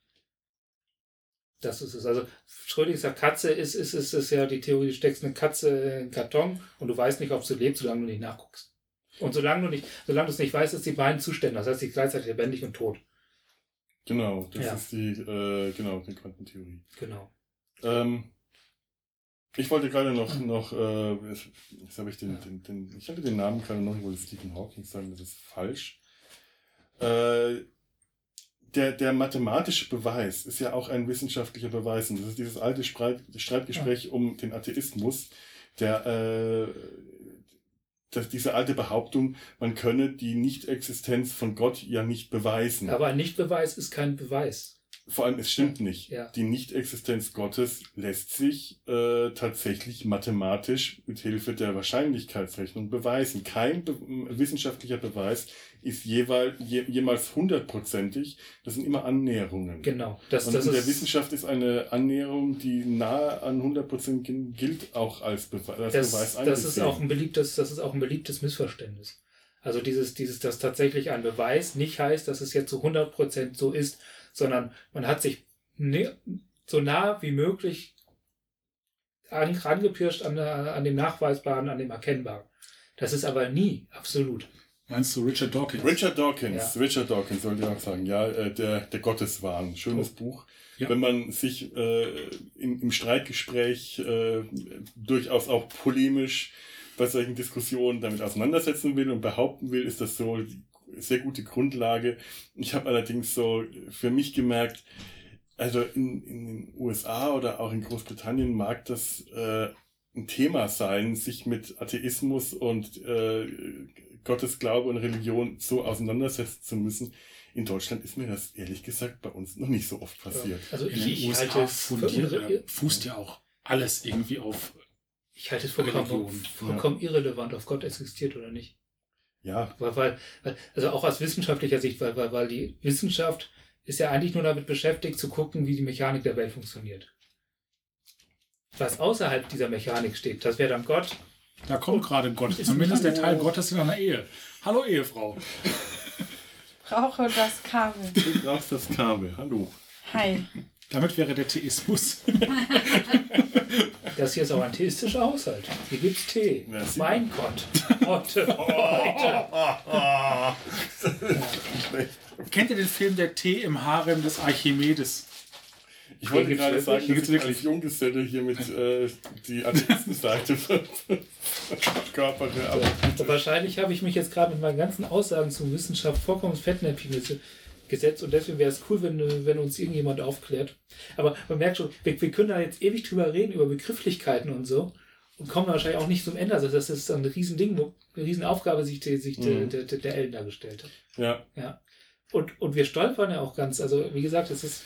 Das ist es. Also Schrödingers Katze ist, ist, ist, ist ja die Theorie, du steckst eine Katze in einen Karton und du weißt nicht, ob sie lebt, solange du nicht nachguckst. Und solange du nicht, solange du es nicht weißt, ist die beiden Zustände. Das heißt, sie ist gleichzeitig lebendig und tot. Genau, das ja. ist die, äh, genau, die Quantentheorie. Genau. Ähm, Ich wollte gerade noch, noch äh, jetzt habe ich den, den, den, ich hatte den Namen gerade noch, ich wollte Stephen Hawking sagen, das ist falsch. Äh, der, der mathematische Beweis ist ja auch ein wissenschaftlicher Beweis. Und das ist dieses alte Streit, Streitgespräch ja. um den Atheismus, der, äh, dass diese alte Behauptung, man könne die Nichtexistenz von Gott ja nicht beweisen. Aber ein Nichtbeweis ist kein Beweis. Vor allem, es stimmt nicht. Ja. Die Nichtexistenz Gottes lässt sich äh, tatsächlich mathematisch mit Hilfe der Wahrscheinlichkeitsrechnung beweisen. Kein be wissenschaftlicher Beweis ist jeweils, je, jemals hundertprozentig. Das sind immer Annäherungen. Genau. Das, Und das in der ist Wissenschaft ist eine Annäherung, die nahe an hundert Prozent gilt, auch als, Be als das, Beweis angesehen. Das ist auch ein beliebtes, das ist auch ein beliebtes Missverständnis. Also dieses, dieses, dass tatsächlich ein Beweis nicht heißt, dass es jetzt zu hundert Prozent so ist, sondern man hat sich ne, so nah wie möglich an, rangepirscht an, an dem Nachweisbaren, an dem Erkennbaren. Das ist aber nie absolut. Meinst du Richard Dawkins? Richard Dawkins, ja. Richard Dawkins sollte ich auch sagen, ja, der, der Gotteswahn, schönes oh. Buch. Ja. Wenn man sich äh, im, im Streitgespräch äh, durchaus auch polemisch bei solchen Diskussionen damit auseinandersetzen will und behaupten will, ist das so sehr gute Grundlage. Ich habe allerdings so für mich gemerkt, also in, in den U S A oder auch in Großbritannien mag das äh, ein Thema sein, sich mit Atheismus und äh, Gottesglaube und Religion so auseinandersetzen zu müssen. In Deutschland ist mir das ehrlich gesagt bei uns noch nicht so oft passiert. Also In ich, den ich U S halte A es für fundiert, unre- äh, fußt ja auch alles irgendwie auf. Ich halte es vollkommen, Religion, vollkommen irrelevant, ob Gott existiert oder nicht. Ja, Weil, weil, weil- also auch aus wissenschaftlicher Sicht, weil, weil, weil die Wissenschaft ist ja eigentlich nur damit beschäftigt, zu gucken, wie die Mechanik der Welt funktioniert. Was außerhalb dieser Mechanik steht, das wäre dann Gott. Da kommt gerade Gott. Zumindest der Teil Gottes in einer Ehe. Hallo Ehefrau. Brauche das Kabel. du brauchst das Kabel. Hallo. Hi. Damit wäre der Theismus. Das hier ist auch ein theistischer Haushalt. Hier gibt's Tee. Ja, sieh Mein Gott. Heute. Heute. Kennt ihr den Film Der Tee im Harem des Archimedes? Ich wollte Gibt's gerade wirklich? sagen, Gibt's dass ich wirklich? als Junggeselle hier mit äh, die Atheistenseite verkörpere. Aber Und wahrscheinlich habe ich mich jetzt gerade mit meinen ganzen Aussagen zur Wissenschaft vollkommen ins Fettnäpfchen ges- gesetzt und deswegen wäre es cool, wenn, wenn uns irgendjemand aufklärt. Aber man merkt schon, wir, wir können da jetzt ewig drüber reden, über Begrifflichkeiten und so und kommen wahrscheinlich auch nicht zum Ende. Also das ist ein Riesending, eine Riesenaufgabe, sich, die, sich Mhm. der, der, der Ellen da gestellt hat. ja, Ja. Und, und wir stolpern ja auch ganz, also wie gesagt, es ist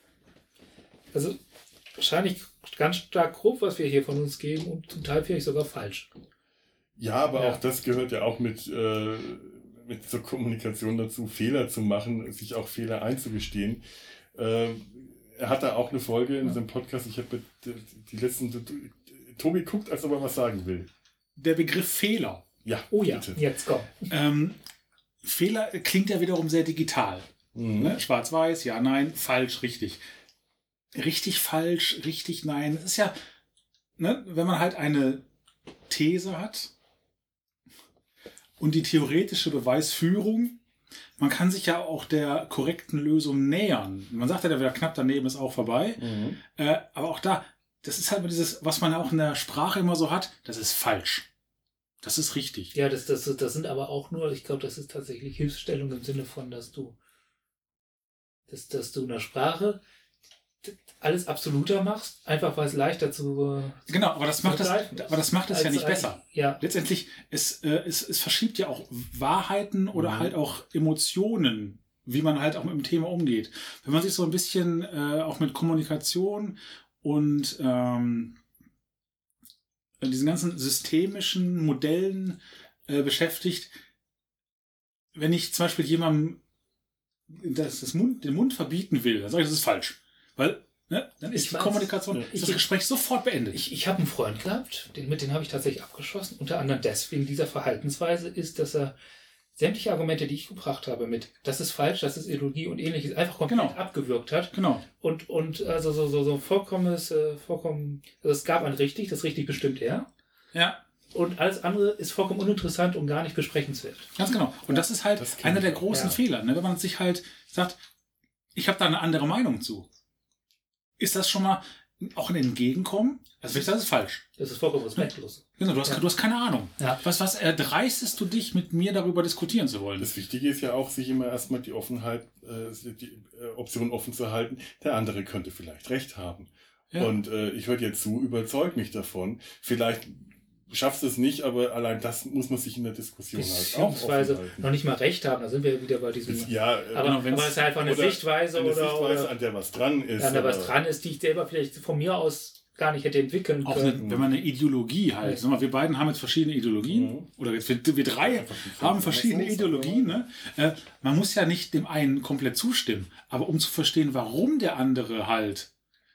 also wahrscheinlich ganz stark grob, was wir hier von uns geben und zum Teil vielleicht sogar falsch. ja, aber Ja. auch das gehört ja auch mit, äh, mit zur Kommunikation dazu, Fehler zu machen, sich auch Fehler einzugestehen. Äh, er hat da auch eine Folge in seinem Podcast, ich habe die, die letzten, Tobi guckt, als ob er was sagen will. Der Begriff Fehler. Ja, Oh ja, bitte. jetzt komm. Ähm, Fehler klingt ja wiederum sehr digital. Mhm. Ne? Schwarz-Weiß, ja, nein, falsch, richtig. Richtig, falsch, richtig, nein. Es ist ja, ne, wenn man halt eine These hat und die theoretische Beweisführung, man kann sich ja auch der korrekten Lösung nähern. Man sagt ja, der wieder knapp daneben ist auch vorbei. Mhm. Äh, aber auch da, das ist halt immer dieses, was man auch in der Sprache immer so hat, das ist falsch. Das ist richtig. Ja, das, das, das sind aber auch nur, ich glaube, das ist tatsächlich Hilfsstellung im Sinne von, dass du, dass, dass du in der Sprache alles absoluter machst, einfach weil es leichter zu. Genau, aber das macht das, begreifen ist. aber das macht es ja Als nicht ein- besser. Ja, Letztendlich, es, äh, es, es verschiebt ja auch Wahrheiten oder Mhm. halt auch Emotionen, wie man halt auch mit dem Thema umgeht. Wenn man sich so ein bisschen äh, auch mit Kommunikation und ähm, diesen ganzen systemischen Modellen äh, beschäftigt, wenn ich zum Beispiel jemandem das, das Mund, den Mund verbieten will, dann sage ich, das ist falsch. Weil ne, dann ist Ich die weiß. Kommunikation, Ja. ist das Ich- Gespräch sofort beendet. ich, ich habe einen Freund gehabt, den, mit dem habe ich tatsächlich abgeschlossen. Unter anderem deswegen dieser Verhaltensweise ist, dass er sämtliche Argumente, die ich gebracht habe, mit das ist falsch, das ist Ideologie und ähnliches, einfach komplett Genau. abgewürgt hat. genau. Und, und also so, so, so vollkommenes, äh, vollkommen, also es gab ein richtig, das richtig bestimmt er. Ja, Und alles andere ist vollkommen uninteressant und gar nicht besprechenswert. ganz genau. Und das ist halt Das kenn einer ich der auch. großen Ja. Fehler, ne? Wenn man sich halt sagt, ich habe da eine andere Meinung zu. Ist das schon mal auch ein Entgegenkommen? Also wenn ich sage, das ist falsch. Das ist vollkommen respektlos. Genau, du hast, Ja. du hast keine Ahnung. Ja. Was, was erdreistest du dich, mit mir darüber diskutieren zu wollen? Das Wichtige ist ja auch, sich immer erstmal die Offenheit, äh, die äh, Option offen zu halten. Der andere könnte vielleicht recht haben. Ja. Und äh, ich höre dir zu, überzeug mich davon. Vielleicht schaffst du es nicht, aber allein das muss man sich in der Diskussion halt auch Beziehungsweise offen halten. noch nicht mal recht haben, da sind wir wieder bei diesem. Ist- Ja, äh, aber, genau, wenn's- aber es ist einfach eine oder Sichtweise eine oder, Sichtweise, oder an der was dran ist. an der was aber- dran ist, die ich selber vielleicht von mir aus gar nicht hätte entwickeln Auch können. eine, wenn man eine Ideologie halt, Ja. sag mal, wir beiden haben jetzt verschiedene Ideologien, Mhm. oder jetzt wir, wir drei Einfach die haben verschiedene Verfassung, Ideologien. Ne? Äh, man muss ja nicht dem einen komplett zustimmen, aber um zu verstehen, warum der andere halt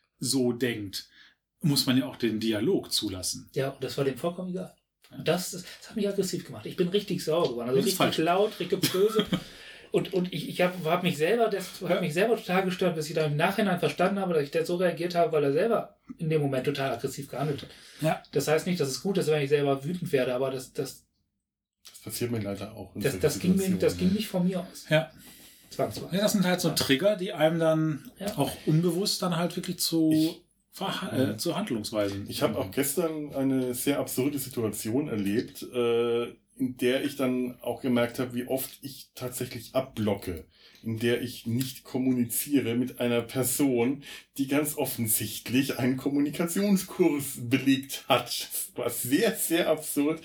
so denkt, muss man ja auch den Dialog zulassen. Ja, und das war dem vollkommen egal. Und das, das, das hat mich aggressiv gemacht. Ich bin richtig sauer geworden. Also Das ist richtig falsch. laut, richtig böse. und, und ich, ich habe hab mich selber, das hat mich selber total gestört, bis ich dann im Nachhinein verstanden habe, dass ich da so reagiert habe, weil er selber in dem Moment total aggressiv gehandelt hat. Ja. Das heißt nicht, dass es gut ist, wenn ich selber wütend werde, aber das, das, Das passiert mir leider auch. in das, solchen das, ging, mir, das Situationen. ging nicht von mir aus. Ja. Zwangsweise. Ja, das sind halt so Trigger, die einem dann Ja. auch unbewusst dann halt wirklich zu, Ich- Verha- Ja. äh, zu Handlungsweisen. Ich habe auch gestern eine sehr absurde Situation erlebt, äh, in der ich dann auch gemerkt habe, wie oft ich tatsächlich abblocke, in der ich nicht kommuniziere mit einer Person, die ganz offensichtlich einen Kommunikationskurs belegt hat. Das war sehr, sehr absurd. Ich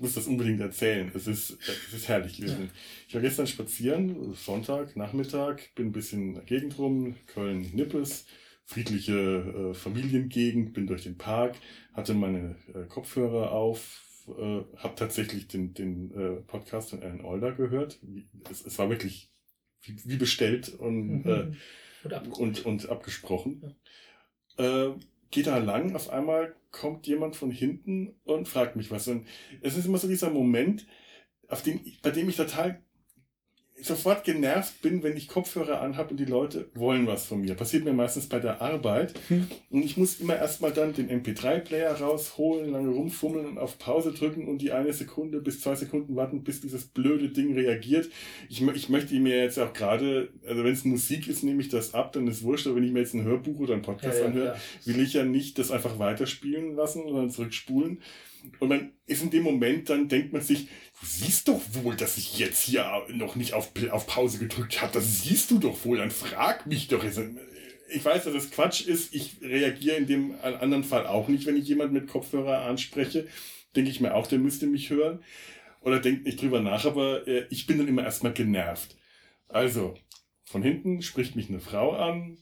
muss das unbedingt erzählen. Es ist, es ist herrlich gewesen. Ja. Ich war gestern spazieren, Sonntag, Nachmittag, bin ein bisschen in der Gegend rum, Köln-Nippes, friedliche äh, Familiengegend, bin durch den Park, hatte meine äh, Kopfhörer auf, äh, habe tatsächlich den, den äh, Podcast von Alan Alda gehört. Es, es war wirklich wie, wie bestellt und, mhm. äh, und, abgesprochen. und, und abgesprochen. Ja. Äh, geht da lang, auf einmal kommt jemand von hinten und fragt mich was. Und es ist immer so dieser Moment, auf den, bei dem ich total sofort genervt bin, wenn ich Kopfhörer anhabe und die Leute wollen was von mir. Passiert mir meistens bei der Arbeit. Hm. Und ich muss immer erstmal dann den M P drei Player rausholen, lange rumfummeln und auf Pause drücken und die eine Sekunde bis zwei Sekunden warten, bis dieses blöde Ding reagiert. Ich, ich möchte mir jetzt auch gerade, also wenn es Musik ist, nehme ich das ab, dann ist wurscht, aber wenn ich mir jetzt ein Hörbuch oder einen Podcast ja, ja, anhöre, ja. will ich ja nicht das einfach weiterspielen lassen, sondern zurückspulen. Und man ist in dem Moment, dann denkt man sich, du siehst doch wohl, dass ich jetzt hier noch nicht auf, auf Pause gedrückt habe. Das siehst du doch wohl, dann frag mich doch. Ich weiß, dass das Quatsch ist. Ich reagiere in dem anderen Fall auch nicht, wenn ich jemanden mit Kopfhörer anspreche. Denke ich mir auch, der müsste mich hören. Oder denkt nicht drüber nach, aber äh, ich bin dann immer erstmal genervt. Also, von hinten spricht mich eine Frau an,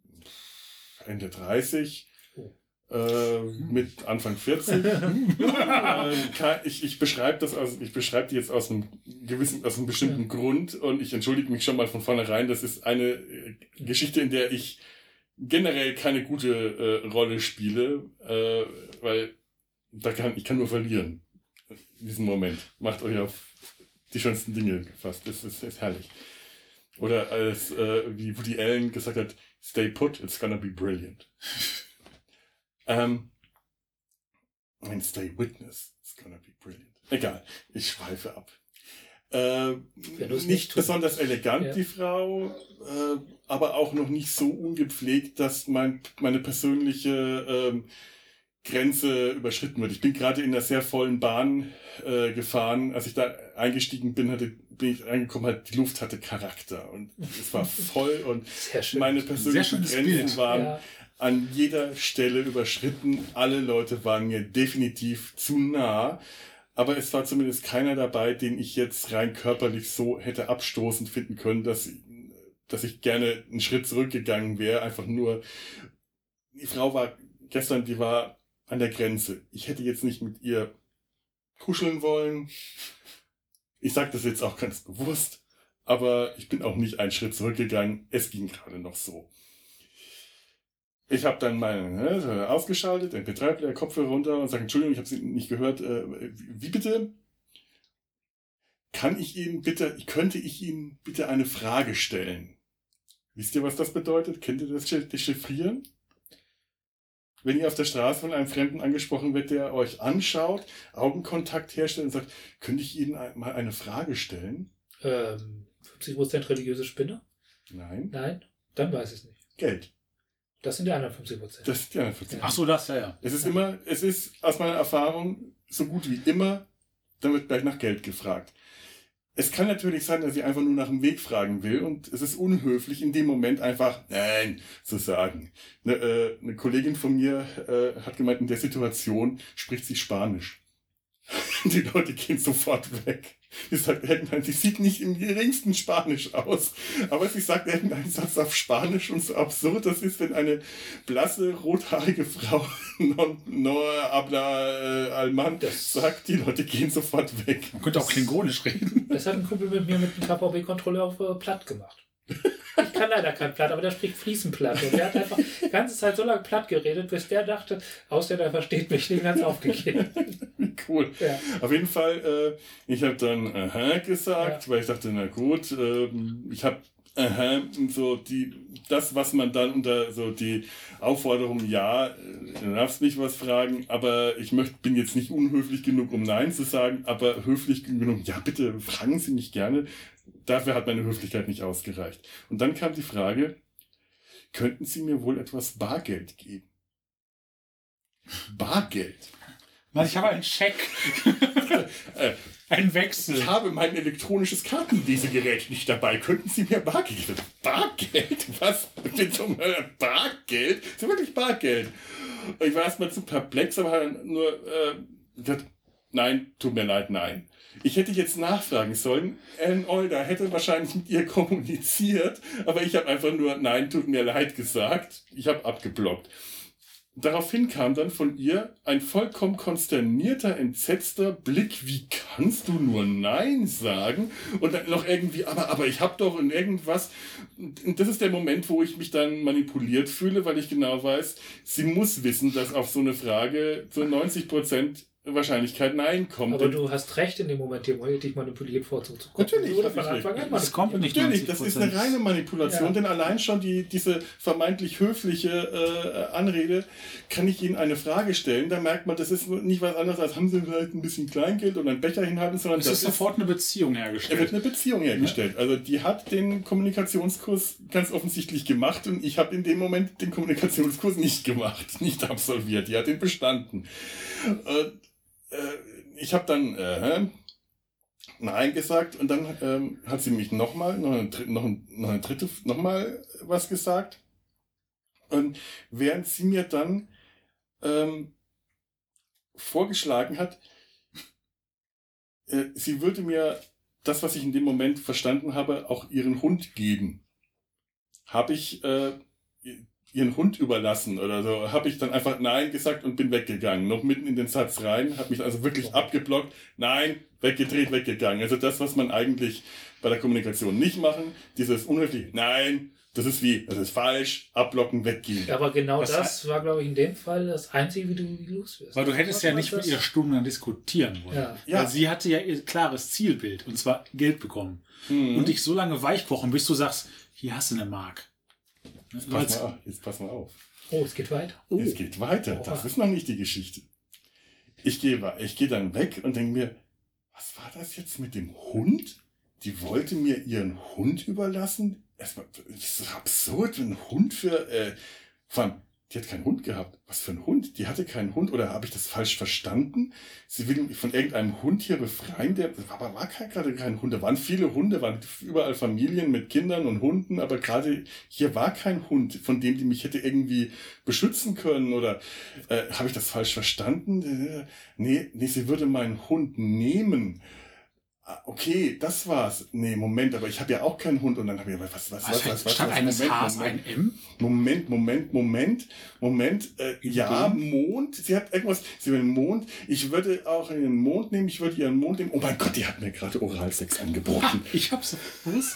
Ende dreißig, Äh, mit Anfang vierzig. äh, ich ich beschreibe das aus, ich beschreibe die jetzt aus einem gewissen, aus einem bestimmten ja. Grund und ich entschuldige mich schon mal von vornherein. Das ist eine Geschichte, in der ich generell keine gute äh, Rolle spiele, äh, weil da kann, ich kann nur verlieren. In diesem Moment. Macht euch auf die schönsten Dinge gefasst. Das ist, ist herrlich. Oder als, äh, wie Woody Allen gesagt hat, stay put, it's gonna be brilliant. Ähm, ein Stay Witness. It's gonna be brilliant. Egal, ich schweife ab. Äh, nicht, nicht besonders elegant, ja. die Frau, äh, aber auch noch nicht so ungepflegt, dass mein, meine persönliche ähm, Grenze überschritten wird. Ich bin gerade in einer sehr vollen Bahn äh, gefahren. Als ich da eingestiegen bin, hatte, bin ich reingekommen, halt, die Luft hatte Charakter und es war voll und meine persönlichen Grenzen Bild. waren ja. an jeder Stelle überschritten. Alle Leute waren mir definitiv zu nah. Aber es war zumindest keiner dabei, den ich jetzt rein körperlich so hätte abstoßend finden können, dass, dass ich gerne einen Schritt zurückgegangen wäre. Einfach nur, die Frau war gestern, die war an der Grenze. Ich hätte jetzt nicht mit ihr kuscheln wollen. Ich sage das jetzt auch ganz bewusst. Aber ich bin auch nicht einen Schritt zurückgegangen. Es ging gerade noch so. Ich habe dann meinen ne, ausgeschaltet, M P drei Player, Kopfhörer runter und sage, Entschuldigung, ich habe Sie nicht gehört. Äh, wie bitte? Kann ich Ihnen bitte, könnte ich Ihnen bitte eine Frage stellen? Wisst ihr, was das bedeutet? Kennt ihr das Dechiffrieren? Wenn ihr auf der Straße von einem Fremden angesprochen wird, der euch anschaut, Augenkontakt herstellt und sagt, könnte ich Ihnen mal eine Frage stellen? Ähm, fünfzig Prozent religiöse Spinner? Nein. Nein? Dann weiß ich es nicht. Geld. Das sind die anderen fünfzig Prozent. Das sind die anderen fünfzig Prozent. Ach so, das, ja, ja. Es ist immer, es ist aus meiner Erfahrung so gut wie immer, dann wird gleich nach Geld gefragt. Es kann natürlich sein, dass ich einfach nur nach dem Weg fragen will und es ist unhöflich, in dem Moment einfach Nein zu sagen. Eine, äh, eine Kollegin von mir äh, hat gemeint, in der Situation spricht sie Spanisch. Die Leute gehen sofort weg. Die sagt irgendein, sie sieht nicht im geringsten Spanisch aus, aber sie sagt irgendeinen Satz auf Spanisch und so absurd das ist, wenn eine blasse, rothaarige Frau no, no habla äh, Alman das sagt, die Leute gehen sofort weg. Man könnte auch klingonisch reden. Das hat ein Kumpel mit mir mit dem K V B-Kontrolleur auf äh, Platt gemacht. Ich kann leider kein Platt, aber der spricht fließend Platt. Und der hat einfach die ganze Zeit so lange Platt geredet, bis der dachte, Ausländer versteht mich, den ganz aufgegeben. Cool. Ja. Auf jeden Fall, äh, ich habe dann aha gesagt, ja. weil ich dachte, na gut, äh, ich habe aha, so die, das, was man dann unter so die Aufforderung, ja, du darfst nicht was fragen, aber ich möchte, bin jetzt nicht unhöflich genug, um Nein zu sagen, aber höflich genug, ja bitte, fragen Sie mich gerne. Dafür hat meine Höflichkeit nicht ausgereicht. Und dann kam die Frage, könnten Sie mir wohl etwas Bargeld geben? Bargeld? Nein, ich habe einen Scheck. äh, Ein Wechsel. Ich habe mein elektronisches Kartenlesegerät nicht dabei. Könnten Sie mir Bargeld geben? Bargeld? Was? Mit so einem Bargeld? Das ist wirklich Bargeld. Ich war erstmal zu perplex, aber nur äh, gesagt, nein, tut mir leid, nein. Ich hätte jetzt nachfragen sollen, Alan Alda hätte wahrscheinlich mit ihr kommuniziert, aber ich habe einfach nur, nein, tut mir leid gesagt. Ich habe abgeblockt. Daraufhin kam dann von ihr ein vollkommen konsternierter, entsetzter Blick. Wie kannst du nur Nein sagen? Und dann noch irgendwie, aber, aber ich hab doch in irgendwas. Und das ist der Moment, wo ich mich dann manipuliert fühle, weil ich genau weiß, sie muss wissen, dass auf so eine Frage zu neunzig Prozent Wahrscheinlichkeit Nein kommt. Aber du hast recht in dem Moment, hier dich manipuliert vorzukommen. Natürlich, Oder hab von ich Anfang recht. an Das kommt nicht Natürlich, neunzig das Prozent. ist eine reine Manipulation, Ja. denn allein schon die, diese vermeintlich höfliche äh, Anrede, kann ich Ihnen eine Frage stellen, da merkt man, das ist nicht was anderes, als haben Sie vielleicht ein bisschen Kleingeld und einen Becher hinhalten, sondern Es das ist sofort eine Beziehung er wird hergestellt. eine Beziehung hergestellt. Also die hat den Kommunikationskurs ganz offensichtlich gemacht und ich habe in dem Moment den Kommunikationskurs nicht gemacht, nicht absolviert. Die hat ihn bestanden. Äh, äh, ich habe dann äh, Nein gesagt und dann ähm, hat sie mich nochmal, noch eine, dr- noch, ein, noch eine dritte, nochmal was gesagt. Und während sie mir dann ähm, vorgeschlagen hat, äh, sie würde mir das, was ich in dem Moment verstanden habe, auch ihren Hund geben. Habe ich äh, ihren Hund überlassen oder so, habe ich dann einfach Nein gesagt und bin weggegangen. Noch mitten in den Satz rein, habe mich also wirklich abgeblockt. Nein, weggedreht, weggegangen. Also das, was man eigentlich bei der Kommunikation nicht machen, dieses unhöfliche Nein, das ist wie, das ist falsch, abblocken, weggehen. Ja, aber genau Was das war, glaube ich, in dem Fall das Einzige, wie du los wirst. Weil du hättest ja nicht mit das? ihr stundenlang diskutieren wollen. Ja. Ja. Weil sie hatte ja ihr klares Zielbild, und zwar Geld bekommen. Mhm. Und dich so lange weichkochen, bis du sagst, hier hast du eine Mark. Pass mal auf, jetzt pass mal auf. Oh, es geht weiter. Oh. Es geht weiter. Oh. Das ist noch nicht die Geschichte. Ich gehe ich geh dann weg und denke mir, was war das jetzt mit dem Hund? Die wollte mir ihren Hund überlassen? Erstmal, das ist absurd, ein Hund für, äh, vor allem, die hat keinen Hund gehabt. Was für ein Hund? Die hatte keinen Hund oder habe ich das falsch verstanden? Sie will mich von irgendeinem Hund hier befreien, der, aber war kein, gerade kein Hund. Da waren viele Hunde, waren überall Familien mit Kindern und Hunden, aber gerade hier war kein Hund, von dem die mich hätte irgendwie beschützen können oder äh, habe ich das falsch verstanden? Äh, nee, nee, sie würde meinen Hund nehmen. Ah, okay, das war's. Nee, Moment, aber ich habe ja auch keinen Hund und dann habe ich, was, was, was, was, was, was, Statt was, eines Moment, Hs Moment. ein M? Moment, Moment, Moment, Moment, äh, ja, Mond, sie hat irgendwas, sie will einen Mond, ich würde auch einen Mond nehmen, ich würde ihren Mond nehmen, oh mein Gott, die hat mir gerade Oralsex angeboten. Ich hab's gewusst.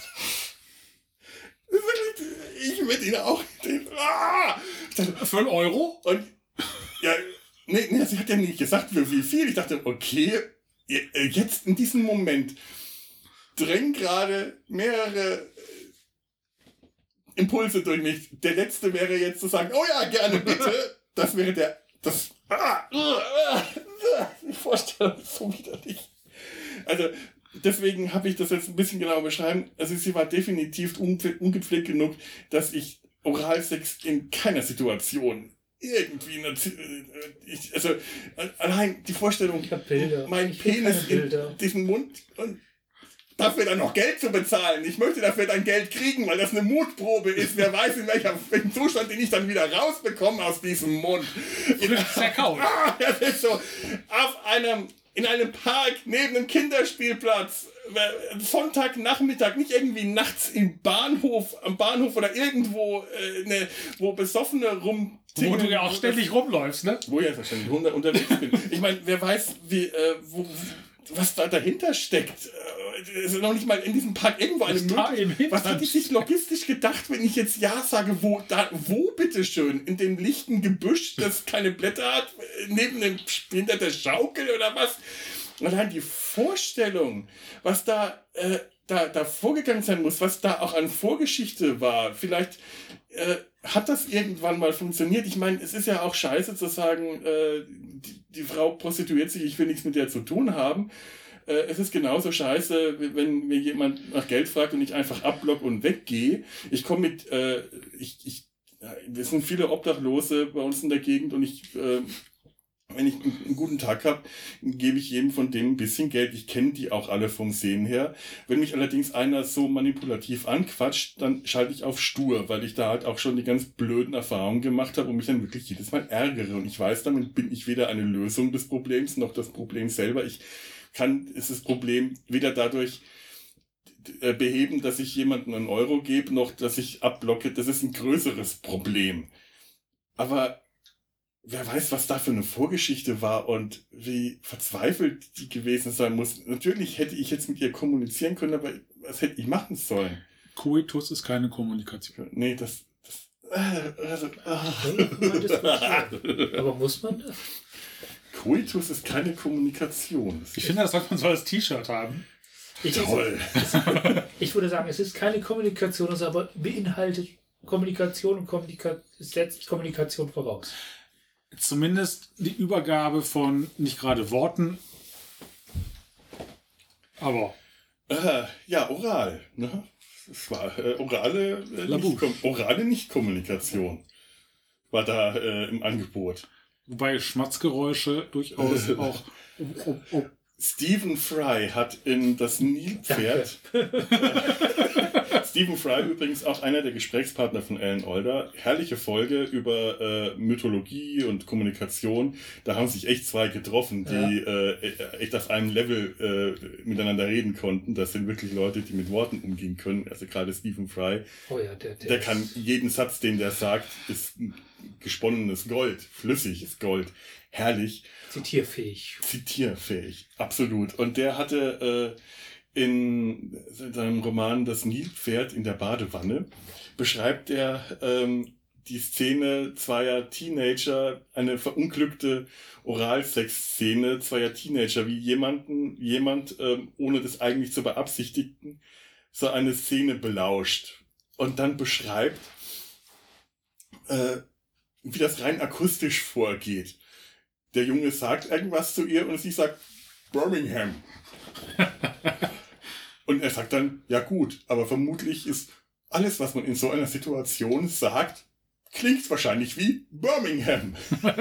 Ich würde ihn auch, den, ah! Für einen Euro? Und, ja, nee, nee, sie hat ja nicht gesagt, für wie viel, ich dachte, okay, jetzt in diesem Moment drängen gerade mehrere Impulse durch mich. Der letzte wäre jetzt zu sagen, oh ja, gerne, bitte. Das wäre der, das, ah, ah, ah, die Vorstellung ist so widerlich. Also, deswegen habe ich das jetzt ein bisschen genauer beschreiben. Also, sie war definitiv ungepflegt genug, dass ich Oralsex in keiner Situation irgendwie, ich, also, allein die Vorstellung, Ich hab Bilder. mein Ich will Penis keine Bilder. in diesen Mund und dafür dann noch Geld zu bezahlen. Ich möchte dafür dann Geld kriegen, weil das eine Mutprobe ist. Wer weiß, in welcher, welchem Zustand den ich dann wieder rausbekomme aus diesem Mund. Verkauft. Ah, das ist so, auf einem, in einem Park neben einem Kinderspielplatz, Sonntagnachmittag, nicht irgendwie nachts im Bahnhof, am Bahnhof oder irgendwo, äh, ne, wo Besoffene rum. Wo du ja auch ständig rumläufst, ne? Wo ich ja ständig runter, unterwegs bin. Ich meine, wer weiß, wie, äh, wo, was da dahinter steckt. Äh, ist noch nicht mal in diesem Park irgendwo eine Was da im Möglichkeit. Hintern Was hat die sich logistisch gedacht, wenn ich jetzt Ja sage? Wo, da, wo bitteschön? In dem lichten Gebüsch, das keine Blätter hat, neben dem, hinter der Schaukel oder was? Und dann die Vorstellung, was da, äh, da, da vorgegangen sein muss, was da auch an Vorgeschichte war. Vielleicht äh, hat das irgendwann mal funktioniert. Ich meine, es ist ja auch scheiße zu sagen, äh, die, die Frau prostituiert sich, ich will nichts mit der zu tun haben. Äh, es ist genauso scheiße, wenn mir jemand nach Geld fragt und ich einfach abblock und weggehe. Ich komme mit, äh, ich, ich, ja, wir sind viele Obdachlose bei uns in der Gegend und ich äh, Wenn ich einen guten Tag habe, gebe ich jedem von denen ein bisschen Geld. Ich kenne die auch alle vom Sehen her. Wenn mich allerdings einer so manipulativ anquatscht, dann schalte ich auf stur, weil ich da halt auch schon die ganz blöden Erfahrungen gemacht habe und mich dann wirklich jedes Mal ärgere. Und ich weiß, damit bin ich weder eine Lösung des Problems noch das Problem selber. Ich kann ist das Problem weder dadurch beheben, dass ich jemandem einen Euro gebe, noch dass ich abblocke. Das ist ein größeres Problem. Aber wer weiß, was da für eine Vorgeschichte war und wie verzweifelt die gewesen sein muss. Natürlich hätte ich jetzt mit ihr kommunizieren können, aber was hätte ich machen sollen? Coitus ist keine Kommunikation. Nee, das... das äh, also, äh. Aber muss man das? Coitus ist keine Kommunikation. Das ich finde, das sollte man so als T-Shirt haben. Ich, toll. Ich würde sagen, es ist keine Kommunikation, es aber beinhaltet Kommunikation und Kommunika- es setzt Kommunikation voraus. Zumindest die Übergabe von nicht gerade Worten, aber äh, ja, oral. Ne? Es war äh, orale, äh, Labu. nicht, Kom- orale Nicht-Kommunikation war da äh, im Angebot. wobei Schmatzgeräusche durchaus auch... Ob, ob, ob, Stephen Fry hat in das Nilpferd. Stephen Fry übrigens auch einer der Gesprächspartner von Alan Alda. Herrliche Folge über äh, Mythologie und Kommunikation. Da haben sich echt zwei getroffen, die ja. äh, echt auf einem Level äh, miteinander reden konnten. Das sind wirklich Leute, die mit Worten umgehen können. Also gerade Stephen Fry. Oh ja, der, der, der kann jeden Satz, den der sagt, ist gesponnenes Gold, flüssiges Gold. Herrlich. Zitierfähig. Zitierfähig, absolut. Und der hatte äh, in seinem Roman Das Nilpferd in der Badewanne, beschreibt er ähm, die Szene zweier Teenager, eine verunglückte Oralsex-Szene zweier Teenager, wie jemanden, jemand, ähm, ohne das eigentlich zu beabsichtigen, so eine Szene belauscht. Und dann beschreibt, äh, wie das rein akustisch vorgeht. Der Junge sagt irgendwas zu ihr und sie sagt Birmingham. Und er sagt dann, ja gut, aber vermutlich ist alles, was man in so einer Situation sagt, klingt wahrscheinlich wie Birmingham.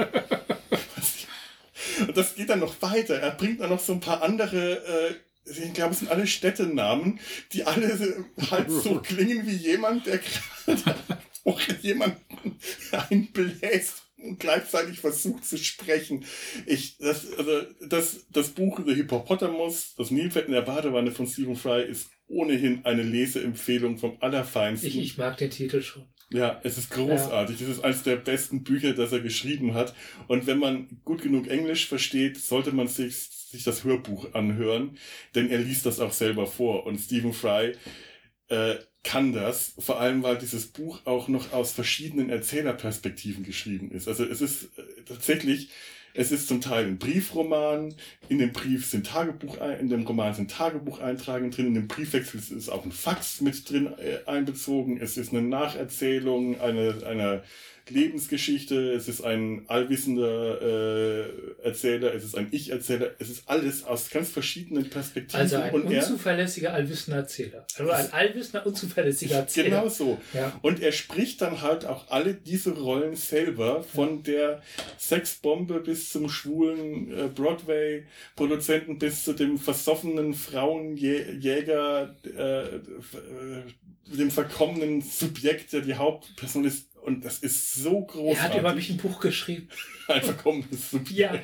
Und das geht dann noch weiter. Er bringt dann noch so ein paar andere, äh, ich glaube, es sind alle Städtenamen, die alle halt so klingen wie jemand, der gerade auch jemanden einbläst und gleichzeitig versucht zu sprechen. Ich, das, also, das, das Buch The Hippopotamus, das Nilpferd in der Badewanne von Stephen Fry ist ohnehin eine Leseempfehlung vom Allerfeinsten. Ich, ich mag den Titel schon. Ja, es ist großartig. Ja. Das ist eines der besten Bücher, das er geschrieben hat. Und wenn man gut genug Englisch versteht, sollte man sich, sich das Hörbuch anhören, denn er liest das auch selber vor. Und Stephen Fry äh, kann das, vor allem weil dieses Buch auch noch aus verschiedenen Erzählerperspektiven geschrieben ist. Also es ist äh, tatsächlich, es ist zum Teil ein Briefroman, in dem Brief sind Tagebuch, in dem Roman sind Tagebucheintragungen drin, in dem Briefwechsel ist auch ein Fax mit drin äh, einbezogen, es ist eine Nacherzählung einer, einer Lebensgeschichte, es ist ein allwissender äh, Erzähler, es ist ein Ich-Erzähler, es ist alles aus ganz verschiedenen Perspektiven. Also ein und unzuverlässiger, allwissender Erzähler. Also ein allwissender, unzuverlässiger Erzähler. Genau so. Ja. Und er spricht dann halt auch alle diese Rollen selber, von der Sexbombe bis zum schwulen äh, Broadway-Produzenten bis zu dem versoffenen Frauenjäger, äh, dem verkommenen Subjekt, der die Hauptperson ist. Und das ist so großartig. Er hat über mich ein Buch geschrieben. Ein verkommenes Subjekt. Ja.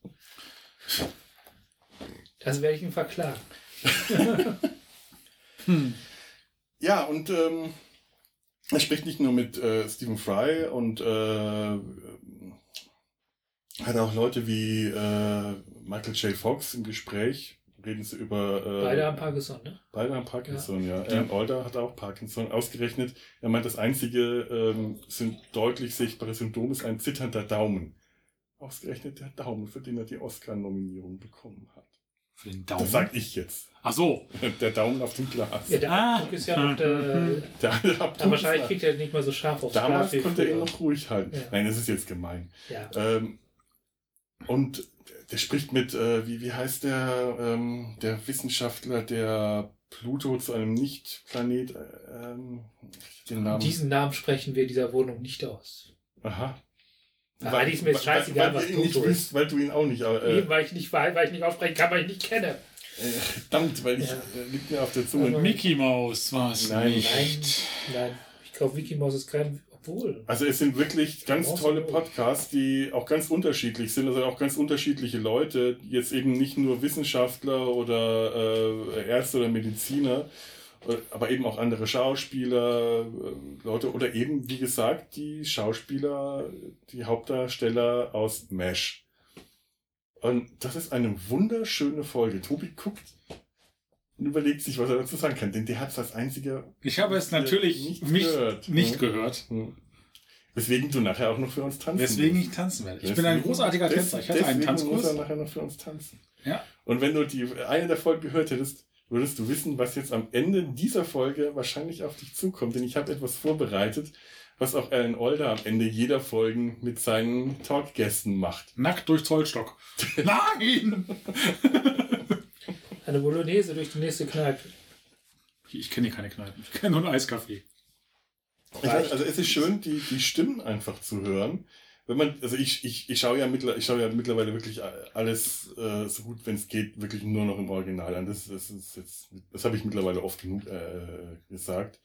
Das werde ich ihn verklagen. hm. Ja, und ähm, er spricht nicht nur mit äh, Stephen Fry und äh, hat auch Leute wie äh, Michael J. Fox im Gespräch. Reden sie über... Äh, beide haben Parkinson, ne? Beide haben Parkinson, ja. ja. Alan Alda hat auch Parkinson. Ausgerechnet, er meint, das einzige ähm, sind deutlich sichtbare Symptom ist ein zitternder Daumen. Ausgerechnet der Daumen, für den er die Oscar-Nominierung bekommen hat. Für den Daumen? Das sag ich jetzt. Ach so. Der Daumen auf dem Glas. Ja, der ah. Abdruck ist ja noch der... der Abdruck aber wahrscheinlich kriegt er nicht mehr so scharf aufs Damals Glas. konnte er ihn noch ruhig halten. Ja. Nein, das ist jetzt gemein. Ja. Ähm, und der spricht mit, äh, wie, wie heißt der, ähm, der Wissenschaftler, der Pluto zu einem Nicht-Planet, äh, ähm, den Namen. Diesen Namen sprechen wir dieser Wohnung nicht aus. Aha. Aber eigentlich ist mir jetzt scheißegal, weil, was weil, nicht Toto wisst, ist. weil du ihn auch nicht... Äh, Eben, weil ich nicht weil, weil ich nicht aussprechen kann, weil ich nicht kenne. Äh, verdammt, weil ich Ja. äh, liegt mir auf der Zunge. Aber- Mickey Mouse war es Nein. nicht. Nein, nein. Ich glaube, Mickey Mouse ist kein... Obwohl. Also es sind wirklich ganz Maus tolle und Maus. Podcasts, die auch ganz unterschiedlich sind, also auch ganz unterschiedliche Leute, jetzt eben nicht nur Wissenschaftler oder äh, Ärzte oder Mediziner, äh, aber eben auch andere Schauspieler, äh, Leute oder eben, wie gesagt, die Schauspieler, die Hauptdarsteller aus MASH. Und das ist eine wunderschöne Folge. Tobi guckt und überlegt sich, was er dazu sagen kann, denn der hat es als einziger Ich habe es natürlich nicht nicht, gehört. nicht Hm? gehört, Hm. Weswegen du nachher auch noch für uns tanzen weswegen wirst. ich tanzen werde. Ich bin ein großartiger Des- Tänzer. Ich hatte einen deswegen muss Tanzkurs. er nachher noch für uns tanzen. Ja. Und wenn du die eine der Folgen gehört hättest, würdest du wissen, was jetzt am Ende dieser Folge wahrscheinlich auf dich zukommt. Denn ich habe etwas vorbereitet, was auch Alan Alda am Ende jeder Folgen mit seinen Talkgästen macht. Nackt durch Zollstock. Nein! Eine Bolognese durch die nächste Kneipe. Ich kenne hier keine Kneipen. Ich kenne nur einen Eiskaffee. Ich weiß, also es ist schön, die, die Stimmen einfach zu hören. Wenn man, also ich, ich, ich schaue ja, mittler, ich schaue ja mittlerweile wirklich alles äh, so gut, wenn es geht, wirklich nur noch im Original an. Das, das ist jetzt, das habe ich mittlerweile oft genug äh, gesagt.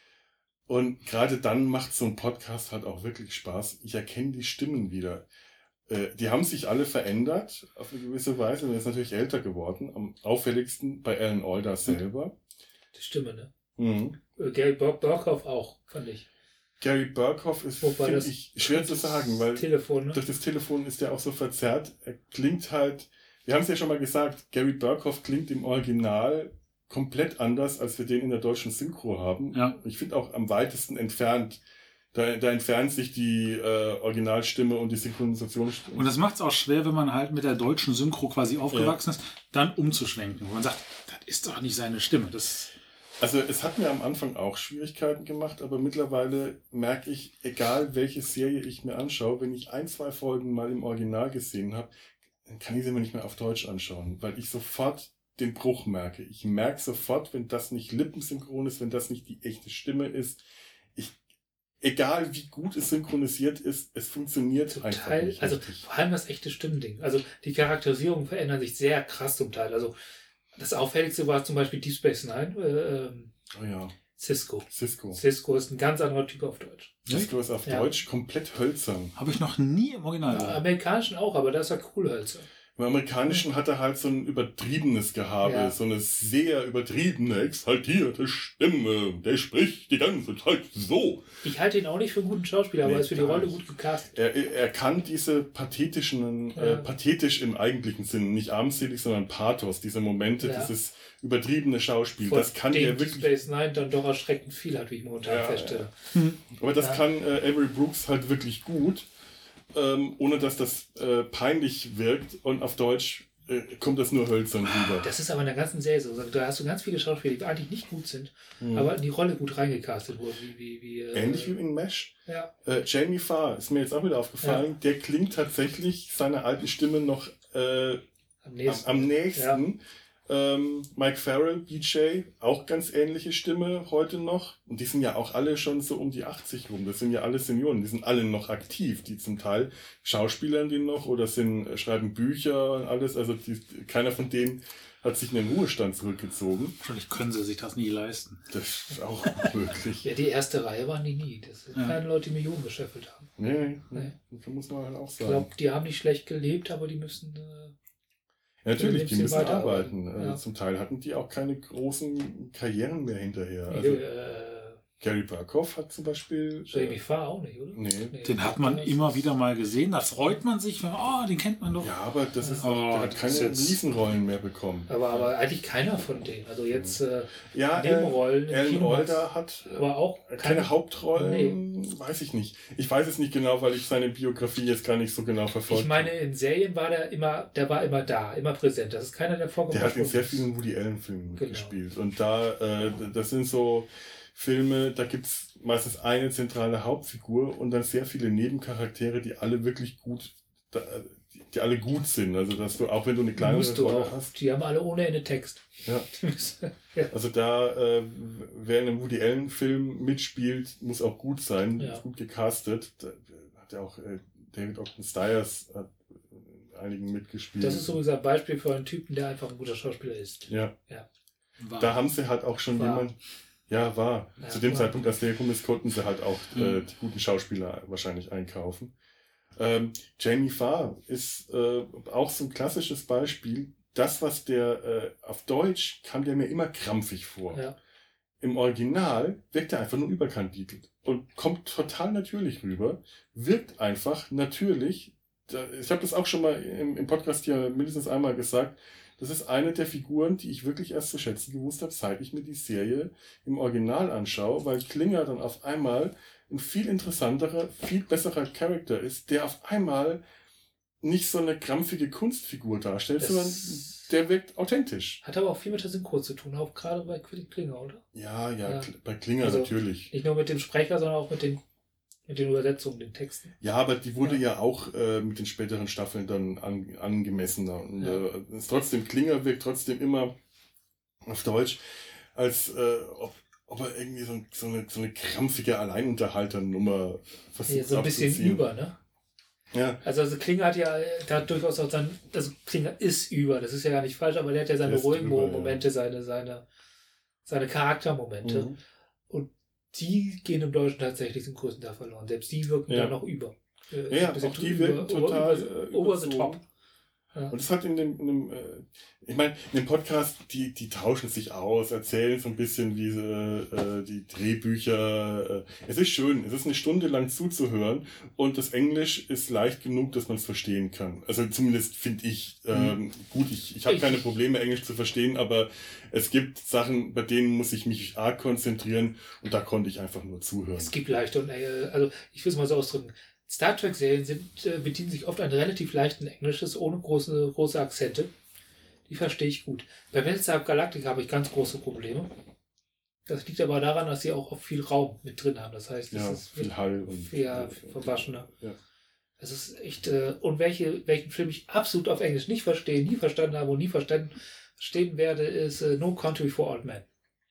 Und gerade dann macht so ein Podcast halt auch wirklich Spaß. Ich erkenne die Stimmen wieder. Äh, die haben sich alle verändert auf eine gewisse Weise. Und er ist natürlich älter geworden. Am auffälligsten bei Alan Alda selber. Die Stimme, ne? Mhm. Äh, Gary Bob Burkhoff auch, fand ich. Gary Burkhoff ist, Wobei finde das- ich, schwer zu sagen, weil Telefon, ne? durch das Telefon ist er auch so verzerrt. Er klingt halt, wir haben es ja schon mal gesagt, Gary Burkhoff klingt im Original komplett anders, als wir den in der deutschen Synchro haben. Ja. Ich finde auch am weitesten entfernt, da, da entfernt sich die äh, Originalstimme und die Synchronisationsstimme. Und das macht es auch schwer, wenn man halt mit der deutschen Synchro quasi aufgewachsen ist, dann umzuschwenken. Wo man sagt, das ist doch nicht seine Stimme. Das Also es hat mir am Anfang auch Schwierigkeiten gemacht, aber mittlerweile merke ich, egal welche Serie ich mir anschaue, wenn ich ein, zwei Folgen mal im Original gesehen habe, dann kann ich sie mir nicht mehr auf Deutsch anschauen, weil ich sofort den Bruch merke. Ich merke sofort, wenn das nicht lippensynchron ist, wenn das nicht die echte Stimme ist. Ich, egal wie gut es synchronisiert ist, es funktioniert einfach Total, nicht also richtig. vor allem das echte Stimmending. Also die Charakterisierungen verändern sich sehr krass zum Teil. Also das Auffälligste war zum Beispiel Deep Space Nine, äh, ähm, Oh ja, Cisco. Cisco. Cisco ist ein ganz anderer Typ auf Deutsch. Cisco ist auf Ja. Deutsch komplett hölzern. habe ich noch nie im Original Ja, gehört. amerikanischen auch, aber das ist ja Coolhölzer. Im Amerikanischen hat er halt so ein übertriebenes Gehabe, Ja. so eine sehr übertriebene, exaltierte Stimme. Der spricht die ganze Zeit so. Ich halte ihn auch nicht für einen guten Schauspieler, aber Nee, er ist für die gar Rolle nicht. gut gecastet. Er, er kann diese pathetischen, Ja. äh, pathetisch im eigentlichen Sinn, nicht armselig, sondern Pathos, diese Momente, Ja. dieses übertriebene Schauspiel, Von das kann dem er Deep wirklich. Space Nine dann doch erschreckend viel hat, wie ich momentan Ja, feststelle. Aber das Ja. kann äh, Avery Brooks halt wirklich gut, ähm, ohne dass das äh, peinlich wirkt. Und auf Deutsch äh, kommt das nur hölzern rüber. Das ist aber in der ganzen Serie so. Da hast du ganz viele Schauspieler, die eigentlich nicht gut sind, Mhm. aber in die Rolle gut reingecastet wurden. Wie, wie, wie, äh, Ähnlich wie in MASH. Ja. Äh, Jamie Farr ist mir jetzt auch wieder aufgefallen. Der klingt tatsächlich seiner alten Stimme noch äh, Am am, nächsten. am nächsten. Ähm, Mike Farrell, B J, auch ganz ähnliche Stimme heute noch. Und die sind ja auch alle schon so um die achtzig rum. Das sind ja alle Senioren. Die sind alle noch aktiv. Die zum Teil Schauspielern die noch oder sind, äh, schreiben Bücher und alles. Also die, keiner von denen hat sich in den Ruhestand zurückgezogen. Wahrscheinlich können sie sich das nie leisten. Das ist auch möglich. Ja, die erste Reihe waren die nie. Das sind Ja. keine Leute, die Millionen gescheffelt haben. Nee, nee, Nee. das muss man halt auch Ich sagen. glaube, die haben nicht schlecht gelebt, aber die müssen. Äh, Ja, natürlich, die ein bisschen müssen weiterarbeiten. arbeiten. Ja. Äh, Zum Teil hatten die auch keine großen Karrieren mehr hinterher. Also äh, Gary Burkhoff hat zum Beispiel... Jamie Farr auch nicht, oder? Nee. Nee, Den hat man das- immer wieder mal gesehen. Da freut man sich, wenn, oh, den kennt man doch. Ja, aber das ist Oh, auch, der hat das keine ist jetzt- Riesenrollen mehr bekommen. Aber, aber eigentlich keiner von denen. Also jetzt äh, Ja, Nebenrollen äh, im Alan Kino Alda hat äh, aber auch keine, keine Hauptrollen, weiß ich nicht. Ich weiß es nicht genau, weil ich seine Biografie jetzt gar nicht so genau verfolgt Ich meine, in Serien war der immer, der war immer da, immer präsent. Das ist keiner, der vorgekommen Der hat in ist. sehr vielen Woody Allen-Filmen Genau. gespielt. Und da, äh, das sind so Filme, da gibt's meistens eine zentrale Hauptfigur und dann sehr viele Nebencharaktere, die alle wirklich gut, da, die, die alle gut sind. Also, dass du, auch wenn du eine kleinere Musst du Rolle auch. hast. Die haben alle ohne Ende Text. Ja. ja. Also da, äh, wer in einem Woody Allen-Film mitspielt, muss auch gut sein, Ja. ist gut gecastet. Da hat er auch, äh, David Ogden Stiers hat in einigen mitgespielt. Das ist sowieso ein Beispiel für einen Typen, der einfach ein guter Schauspieler ist. Ja. ja. Da haben sie halt auch schon war. jemand. Ja, war. Ja, Zu dem war. Zeitpunkt, als der gekommen ist, konnten sie halt auch Mhm. äh, die guten Schauspieler wahrscheinlich einkaufen. Ähm, Jamie Farr ist äh, auch so ein klassisches Beispiel. Das, was der äh, auf Deutsch kam der mir immer krampfig vor. Ja. Im Original wirkt er einfach nur überkandidelt und kommt total natürlich rüber, wirkt einfach natürlich. Da, ich habe das auch schon mal im, im Podcast hier mindestens einmal gesagt. Das ist eine der Figuren, die ich wirklich erst zu schätzen gewusst habe, seit ich mir die Serie im Original anschaue, weil Klinger dann auf einmal ein viel interessanterer, viel besserer Charakter ist, der auf einmal nicht so eine krampfige Kunstfigur darstellt, Das sondern der wirkt authentisch. Hat aber auch viel mit der Synchro zu tun, auch gerade bei Klinger, oder? Ja, ja, Ja. Kl- bei Klinger Also, natürlich. Nicht nur mit dem Sprecher, sondern auch mit den, mit den Übersetzungen, den Texten. Ja, aber die wurde ja, Ja. auch äh, mit den späteren Staffeln dann an, angemessener. Und Ja. äh, ist trotzdem, Klinger wirkt trotzdem immer auf Deutsch, als äh, ob, ob er irgendwie so, so, eine, so eine krampfige Alleinunterhalternummer versucht Ja, so ein bisschen abzuziehen. über, ne? Ja, Also, also Klinger hat ja, der hat durchaus auch sein, also Klinger ist über, das ist ja gar nicht falsch, aber der hat ja seine Der ist ruhigen drüber, ja. Momente, seine, seine, seine Charaktermomente. mhm. Und die gehen im Deutschen tatsächlich zum größten Teil verloren. Selbst die wirken Ja. dann noch über. Äh, Ja, ein bisschen auch die über- wirken über- total, über, äh, over the überzogen. top. Ja. Und das hat in dem, in dem äh, ich meine, in dem Podcast, die, die tauschen sich aus, erzählen so ein bisschen wie äh, die Drehbücher. Äh, es ist schön, es ist eine Stunde lang zuzuhören und das Englisch ist leicht genug, dass man es verstehen kann. Also zumindest finde ich, ähm, gut, ich, ich habe Ich- keine Probleme, Englisch zu verstehen, aber es gibt Sachen, bei denen muss ich mich arg konzentrieren und da konnte ich einfach nur zuhören. Es gibt leichte und, äh, also ich will es mal so ausdrücken. Star Trek-Serien sind, äh, bedienen sich oft ein relativ leichten Englisches, ohne große, große Akzente. Die verstehe ich gut. Bei Battlestar Galactica habe ich ganz große Probleme. Das liegt aber daran, dass sie auch oft viel Raum mit drin haben. Das heißt, es Ja, ist viel Hall und ja, äh, verwaschener. Ja. Es ist echt, äh, und welche, welchen Film ich absolut auf Englisch nicht verstehe, nie verstanden habe und nie verstanden, verstehen werde, ist äh, No Country for Old Men.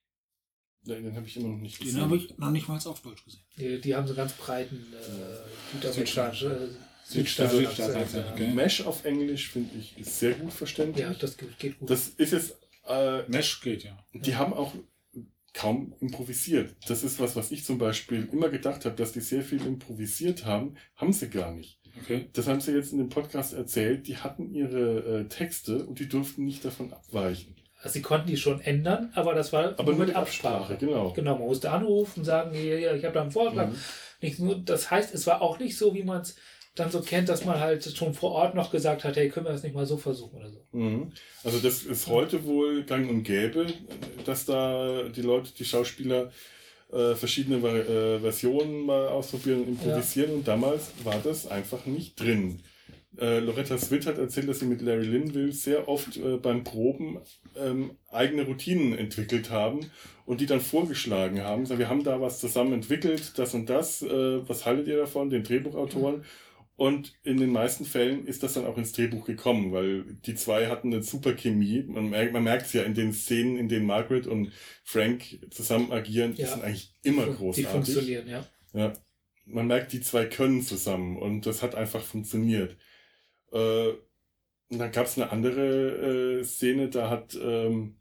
Den, den habe ich immer noch nicht Den habe ich noch nicht mal auf Deutsch gesehen. Die, die haben so ganz breiten äh, südamerikanischen äh, Südstaaten, Südstaaten. Südstaaten, ja. okay. Mesh auf Englisch finde ich ist sehr gut verständlich. Ja, das geht, geht gut. Das ist jetzt, äh, Mesh geht, ja. die haben auch kaum improvisiert. Das ist was, was ich zum Beispiel immer gedacht habe, dass die sehr viel improvisiert haben, haben sie gar nicht. Okay. Das haben sie jetzt in dem Podcast erzählt. Die hatten ihre äh, Texte und die durften nicht davon abweichen. Also sie konnten die schon ändern, aber das war Aber nur mit Absprache. genau. Genau, man musste anrufen und sagen, hier, hier, ich habe da einen Vorschlag. Mhm. Nicht nur, das heißt, es war auch nicht so, wie man es dann so kennt, dass man halt schon vor Ort noch gesagt hat, hey, können wir das nicht mal so versuchen oder so. Mhm. Also das ist heute wohl gang und gäbe, dass da die Leute, die Schauspieler äh, verschiedene Vari- äh, Versionen mal ausprobieren und improvisieren und damals war das einfach nicht drin. Äh, Loretta Swit hat erzählt, dass sie mit Larry Linville sehr oft äh, beim Proben ähm, eigene Routinen entwickelt haben und die dann vorgeschlagen haben. So, wir haben da was zusammen entwickelt, das und das, äh, was haltet ihr davon, den Drehbuchautoren? Und in den meisten Fällen ist das dann auch ins Drehbuch gekommen, weil die zwei hatten eine super Chemie. Man merkt, man merkt es ja in den Szenen, in denen Margaret und Frank zusammen agieren, die Ja. sind eigentlich immer Die großartig. funktionieren, ja. Ja. Man merkt, die zwei können zusammen und das hat einfach funktioniert. Äh, und dann gab es eine andere äh, Szene, da hat ähm,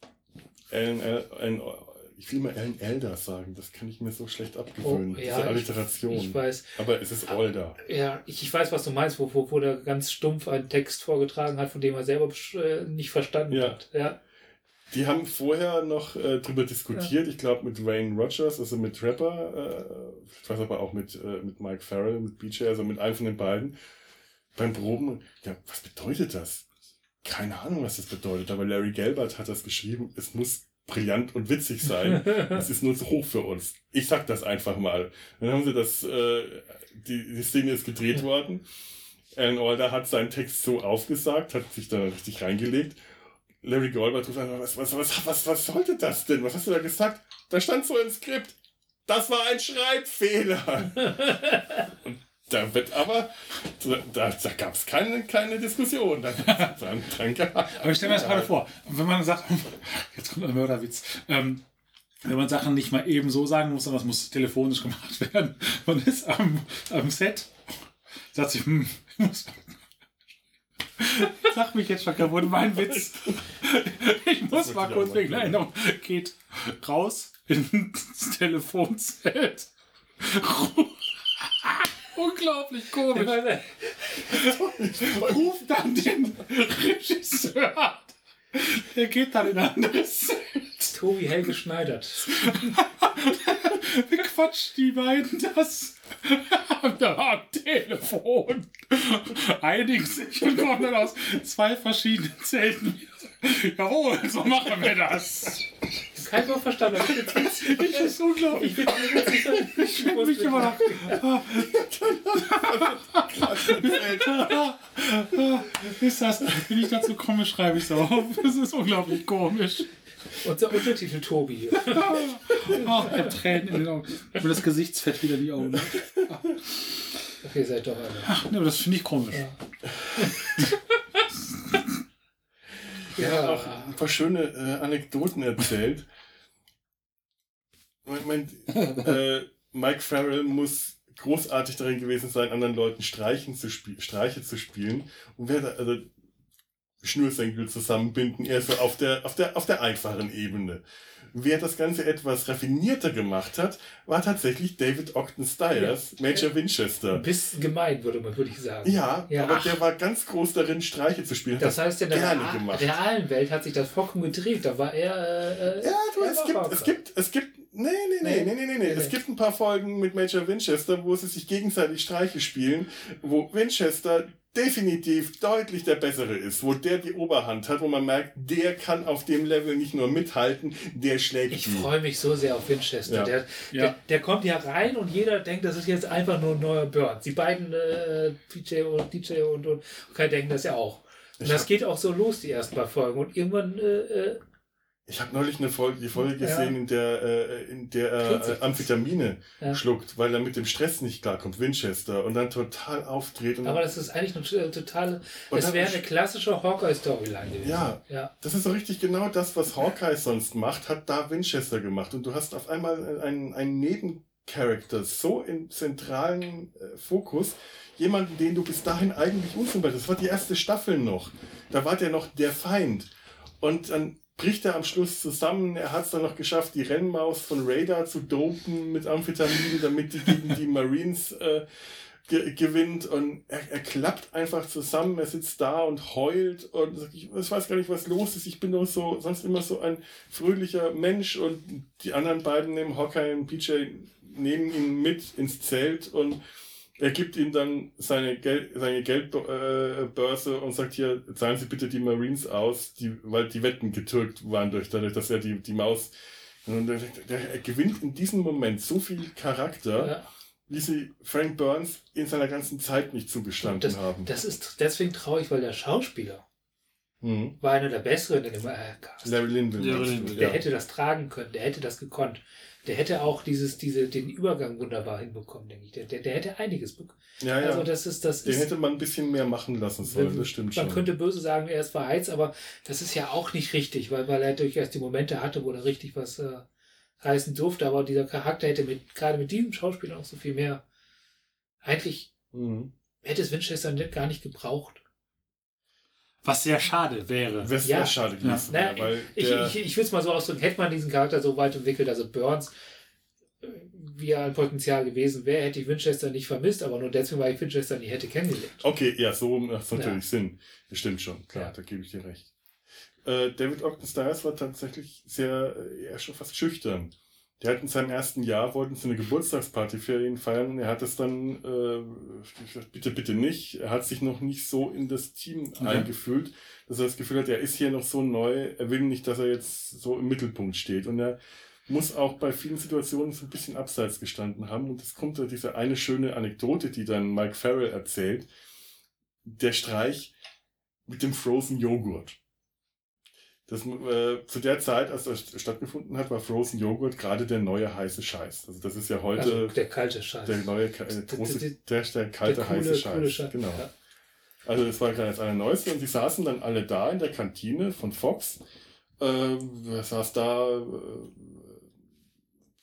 Alan, Alan, ich will mal Alan Elder sagen, das kann ich mir so schlecht abgewöhnen, Oh, diese ja, ich, Alliteration. ich weiß. Aber es ist Older. Ja, ich, ich weiß, was du meinst, wo, wo, wo der ganz stumpf einen Text vorgetragen hat, von dem er selber äh, nicht verstanden Ja. hat. Ja. Die haben vorher noch äh, drüber diskutiert, ich glaube mit Wayne Rogers, also mit Trapper, äh, ich weiß aber auch mit, äh, mit Mike Farrell, mit B J, also mit einem von den beiden, beim Proben, ja, was bedeutet das? Keine Ahnung, was das bedeutet, aber Larry Gelbart hat das geschrieben, es muss brillant und witzig sein, es ist nur zu hoch für uns. Ich sag das einfach mal. Dann haben sie das, äh, die, die Szene ist gedreht worden, Alan Alda hat seinen Text so aufgesagt, hat sich da richtig reingelegt. Larry Goldberg ruft an, was, was, was, was, was sollte das denn? Was hast du da gesagt? Da stand so im Skript. Das war ein Schreibfehler. Und da wird aber, da, da gab es keine, keine Diskussion. Da, dann, dann, Aber ich stelle mir das gerade vor, wenn man sagt, jetzt kommt ein Mörderwitz, ähm, wenn man Sachen nicht mal eben so sagen muss, sondern das muss telefonisch gemacht werden. Man ist am, am Set Sagt sie, hm, ich muss... Sag mich jetzt schon kaputt, mein Witz. Ich muss mal kurz wegen Erinnerung. Geht raus ins Telefonzelt. Unglaublich komisch. Ruft dann den Regisseur an. Der geht dann in ein anderes Zelt. Tobi Helge Schneidert. Quatscht die beiden das am Telefon. Einigen sich und kommen dann aus zwei verschiedenen Zelten. Jawohl, so machen wir das. Kein Wort verstanden. Ich ist unglaublich. Ich bin Ich fühle mich immer noch. Ist das, wenn ich dazu komme, schreibe ich es auf. Das ist unglaublich komisch. Unser Untertitel Tobi. Oh, Tränen in den Augen. Über das Gesichtsfett wieder die Augen. Okay, seid doch alle. Ach, ne, aber das finde ich komisch. Ja. Er hat auch ein paar schöne äh, Anekdoten erzählt. Ich mein, äh, Mike Farrell muss großartig darin gewesen sein, anderen Leuten Streichen zu spiel- Streiche zu spielen. Und wer da, also Schnürsenkel zusammenbinden, eher so auf der, auf der, auf der einfachen Ebene. Wer das Ganze etwas raffinierter gemacht hat, war tatsächlich David Ogden Stiers, ja. Major Winchester. Ein bisschen gemein, würde man, würde ich sagen. Ja, ja, aber ach. der war ganz groß darin, Streiche zu spielen. Das heißt, in der gerne real, gemacht. realen Welt hat sich das vollkommen gedreht. Da war er. Äh, ja, du, es gibt, es gibt, es gibt, nee, nee, nee, nee, nee, nee, nee. Es gibt ein paar Folgen mit Major Winchester, wo sie sich gegenseitig Streiche spielen, wo Winchester definitiv deutlich der Bessere ist, wo der die Oberhand hat, wo man merkt, der kann auf dem Level nicht nur mithalten, der schlägt Ich ihn. freue mich so sehr auf Winchester. Ja. Der, Ja. der, der kommt ja rein und jeder denkt, das ist jetzt einfach nur ein neuer Burns. Die beiden äh, P J und D J und, und Kai denken das ja auch. Und Ich das hab- geht auch so los, die ersten paar Folgen. Und irgendwann äh, äh, Ich habe neulich eine Folge, die Folge Ja. gesehen, in der, äh, in der er Tritt sich äh, Amphetamine Ja. schluckt, weil er mit dem Stress nicht klarkommt, Winchester, und dann total aufdreht. Und aber das ist eigentlich eine äh, totale. Und Es dann- wäre eine klassische Hawkeye-Storyline gewesen. Ja. ja. Das ist so richtig genau das, was Hawkeye sonst macht, hat da Winchester gemacht. Und du hast auf einmal einen, einen Nebencharakter so im zentralen äh, Fokus, jemanden, den du bis dahin eigentlich unsympathisch. Das war die erste Staffel noch. Da war der noch der Feind. Und dann bricht er am Schluss zusammen. Er hat es dann noch geschafft, die Rennmaus von Radar zu dopen mit Amphetamin, damit die gegen die Marines äh, ge- gewinnt. Und er, er klappt einfach zusammen. Er sitzt da und heult und sagt, ich, ich weiß gar nicht, was los ist. Ich bin doch so, sonst immer so ein fröhlicher Mensch. Und die anderen beiden nehmen Hawkeye und P J, nehmen ihn mit ins Zelt und er gibt ihm dann seine, Gel- seine Geldbörse und sagt, hier, zahlen Sie bitte die Marines aus, die, weil die Wetten getürkt waren durch, dadurch, dass er die, die Maus... Und der, der, er gewinnt in diesem Moment so viel Charakter, Ja. wie sie Frank Burns in seiner ganzen Zeit nicht zugestanden Das, haben. das ist deswegen traurig, weil der Schauspieler Mhm. war einer der Besseren in dem äh, Cast. Larry Linville. Larry meinst du, Linville, Der ja. hätte das tragen können, der hätte das gekonnt. Der hätte auch dieses, diese, den Übergang wunderbar hinbekommen, denke ich. Der, der, der hätte einiges bekommen. Ja, ja. Also das ist, das Den ist, hätte man ein bisschen mehr machen lassen sollen, das stimmt man schon. könnte böse sagen, er ist verheizt, aber das ist ja auch nicht richtig, weil, weil er durchaus die Momente hatte, wo er richtig was äh, reißen durfte, aber dieser Charakter hätte mit, gerade mit diesem Schauspieler auch so viel mehr, eigentlich Mhm. hätte es Winchester nicht- gar nicht gebraucht. Was sehr schade wäre. Das Ja. wäre schade gewesen, Naja, ja, weil ich der, ich, ich will es mal so ausdrücken, hätte man diesen Charakter so weit entwickelt, also Burns, äh, wie er ein Potenzial gewesen wäre, hätte ich Winchester nicht vermisst, aber nur deswegen, weil ich Winchester nie hätte kennengelernt. okay, ja, so macht natürlich Ja. Sinn. Das stimmt schon, klar, Ja. da gebe ich dir recht. Äh, David Ogden Stiers war tatsächlich sehr, äh, eher schon fast schüchtern. Der hat in seinem ersten Jahr, wollten sie eine Geburtstagsparty für ihn feiern. Er hat es dann, äh, gesagt, bitte, bitte nicht. Er hat sich noch nicht so in das Team Okay. eingefühlt, dass er das Gefühl hat, er ist hier noch so neu. Er will nicht, dass er jetzt so im Mittelpunkt steht. Und er muss auch bei vielen Situationen so ein bisschen abseits gestanden haben. Und es kommt da diese eine schöne Anekdote, die dann Mike Farrell erzählt. Der Streich mit dem Frozen Joghurt. Das, äh, zu der Zeit, als das stattgefunden hat, war Frozen Joghurt gerade der neue heiße Scheiß. Also das ist ja heute Also der kalte Scheiß. der neue, äh, große, der- der, der kalte Der coole- heiße Scheiß. coole Scheiß. Genau. Ja. Also das war gerade das Allerneueste und die saßen dann alle da in der Kantine von Fox. Äh, wer saß da? Äh,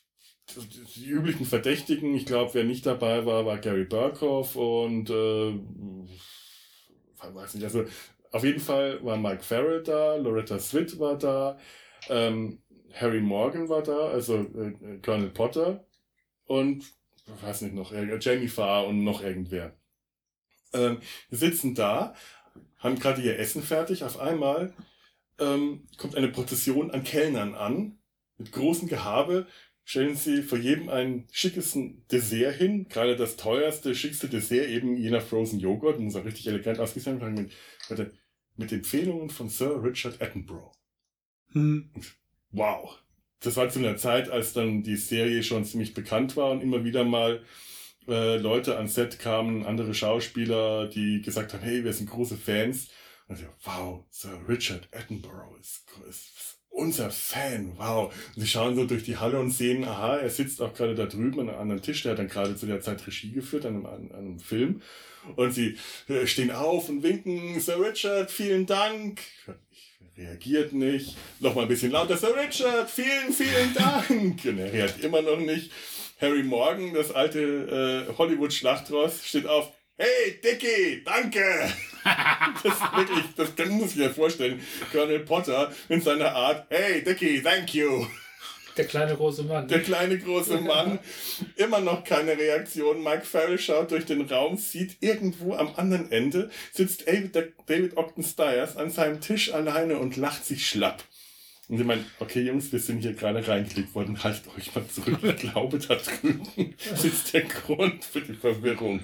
die üblichen Verdächtigen, ich glaube, wer nicht dabei war, war Gary Burkhoff und äh, weiß nicht, also auf jeden Fall war Mike Farrell da, Loretta Swit war da, ähm, Harry Morgan war da, also äh, Colonel Potter und ich weiß nicht noch, äh, Jamie Farr und noch irgendwer. Ähm, wir sitzen da, haben gerade ihr Essen fertig, auf einmal ähm, kommt eine Prozession an Kellnern an, mit großem Gehabe, stellen sie vor jedem ein schickesten Dessert hin, gerade das teuerste, schickste Dessert, eben jener Frozen Joghurt, muss auch richtig elegant ausgesehen werden, mit, mit, mit Empfehlungen von Sir Richard Attenborough. Hm. Wow. Das war zu einer Zeit, als dann die Serie schon ziemlich bekannt war und immer wieder mal äh, Leute ans Set kamen, andere Schauspieler, die gesagt haben, hey, wir sind große Fans. Und ich, wow, Sir Richard Attenborough ist, ist unser Fan, wow. Und sie schauen so durch die Halle und sehen, aha, er sitzt auch gerade da drüben an einem anderen Tisch, der hat dann gerade zu der Zeit Regie geführt an einem, an einem Film. Und sie äh, stehen auf und winken, Sir Richard, vielen Dank. Reagiert nicht. Nochmal ein bisschen lauter, Sir Richard, vielen, vielen Dank. Und er reagiert immer noch nicht. Harry Morgan, das alte äh, Hollywood-Schlachtross, steht auf, hey, Dickie, danke. Das ist wirklich, das kann, muss ich mir vorstellen. Colonel Potter in seiner Art, hey, Dickie, thank you. Der kleine große Mann. Der kleine große Mann. Immer noch keine Reaktion. Mike Farrell schaut durch den Raum, sieht irgendwo am anderen Ende, sitzt David, David Ogden Stiers an seinem Tisch alleine und lacht sich schlapp. Und sie meinen, okay Jungs, wir sind hier gerade reingeklickt worden, haltet euch mal zurück. Ich glaube, da drüben sitzt der Grund für die Verwirrung.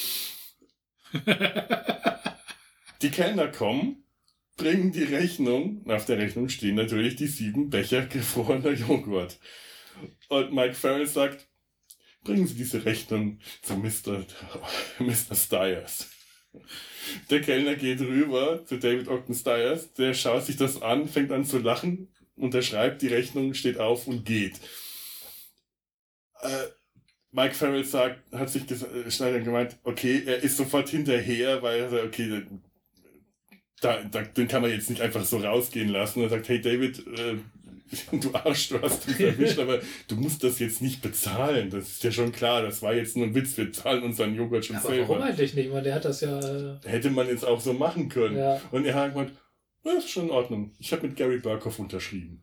Die Kellner kommen, bringen die Rechnung. Auf der Rechnung stehen natürlich die sieben Becher gefrorener Joghurt. Und Mike Farrell sagt, bringen Sie diese Rechnung zu Mister Mister Stiers. Der Kellner geht rüber zu David Ogden Stiers, der schaut sich das an, fängt an zu lachen, unterschreibt die Rechnung, steht auf und geht. Äh, Mike Farrell sagt, hat sich Schneider gemeint, okay, er ist sofort hinterher, weil er sagt, okay, Da, da, den kann man jetzt nicht einfach so rausgehen lassen. Und er sagt, hey David, äh, du Arsch, du hast uns erwischt, aber du musst das jetzt nicht bezahlen. Das ist ja schon klar, das war jetzt nur ein Witz, wir zahlen unseren Joghurt schon aber selber. Warum eigentlich nicht? Man, der hat das ja... Äh Hätte man jetzt auch so machen können. Ja. Und er hat gemeint, das ist schon in Ordnung. Ich habe mit Gary Burkhoff unterschrieben.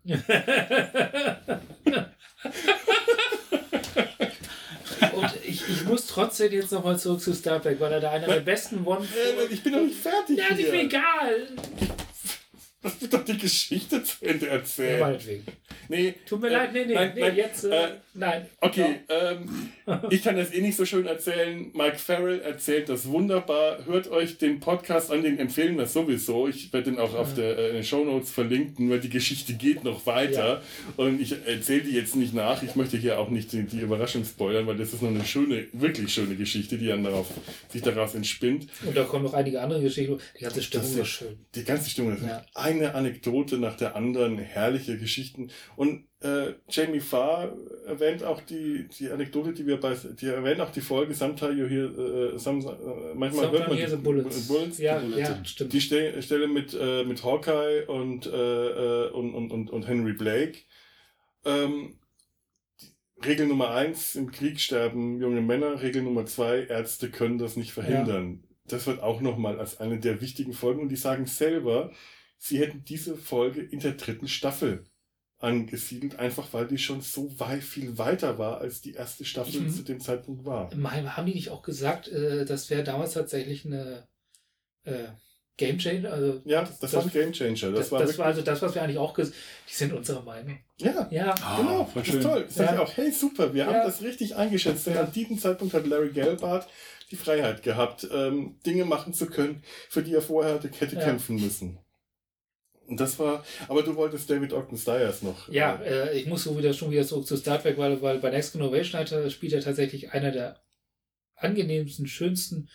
Und ich, ich muss trotzdem jetzt nochmal zurück zu Star Trek, weil er da einer der besten One... Äh, ich bin doch nicht fertig Ja, ist hier. mir egal. Lass mich doch die Geschichte zu Ende Ja, erzählen. meinetwegen. Nee, Tut mir äh, leid, nee, nee, nein, nee, nein, jetzt... Äh, äh, nein. Okay, ähm, ich kann das eh nicht so schön erzählen. Mike Farrell erzählt das wunderbar. Hört euch den Podcast an, den empfehlen wir sowieso. Ich werde den auch auf der, äh, in den Shownotes verlinken, weil die Geschichte geht noch weiter. Ja. Und ich erzähle die jetzt nicht nach. Ich möchte hier auch nicht die, die Überraschung spoilern, weil das ist noch eine schöne, wirklich schöne Geschichte, die dann darauf, sich daraus entspinnt. Und da kommen noch einige andere Geschichten. Die ganze Stimmung Das ist schön. Die ganze Stimmung ist Ja. eine Anekdote nach der anderen, herrliche Geschichten. Und äh, Jamie Farr erwähnt auch die, die Anekdote, die wir bei, die erwähnt auch die Folge Sometimes You Hear, äh, some, äh, manchmal hört man Sometimes die, the Bullets. Bullets Ja, die, ja, stimmt. die Ste Stelle mit, äh, mit Hawkeye und, äh, und, und, und, und Henry Blake. Ähm, Regel Nummer eins, im Krieg sterben junge Männer. Regel Nummer zwei, Ärzte können das nicht verhindern. Ja. Das wird auch nochmal als eine der wichtigen Folgen. Und die sagen selber, sie hätten diese Folge in der dritten Staffel angesiedelt, einfach weil die schon so weit, viel weiter war, als die erste Staffel Mhm. zu dem Zeitpunkt war. Haben die nicht auch gesagt, äh, das wäre damals tatsächlich eine äh, Game Changer? Also, Ja, das, das, das war ein Game Changer. Das, das, war, das wirklich, war also das, was wir eigentlich auch gesagt haben. Die sind unserer Meinung. ja, Ja. Ah, genau, voll das schön. ist toll. Das sag Ja. ich auch, hey, super, wir Ja. haben das richtig eingeschätzt. Denn Ja. an diesem Zeitpunkt hat Larry Gelbart die Freiheit gehabt, ähm, Dinge machen zu können, für die er vorher hätte, hätte Ja. kämpfen müssen. Und das war, aber du wolltest David Ogden Stiers noch. Ja, äh, äh, ich muss so wieder schon wieder zurück zu Star Trek, weil, weil bei Next Generation hat er, spielt er tatsächlich einer der angenehmsten, schönsten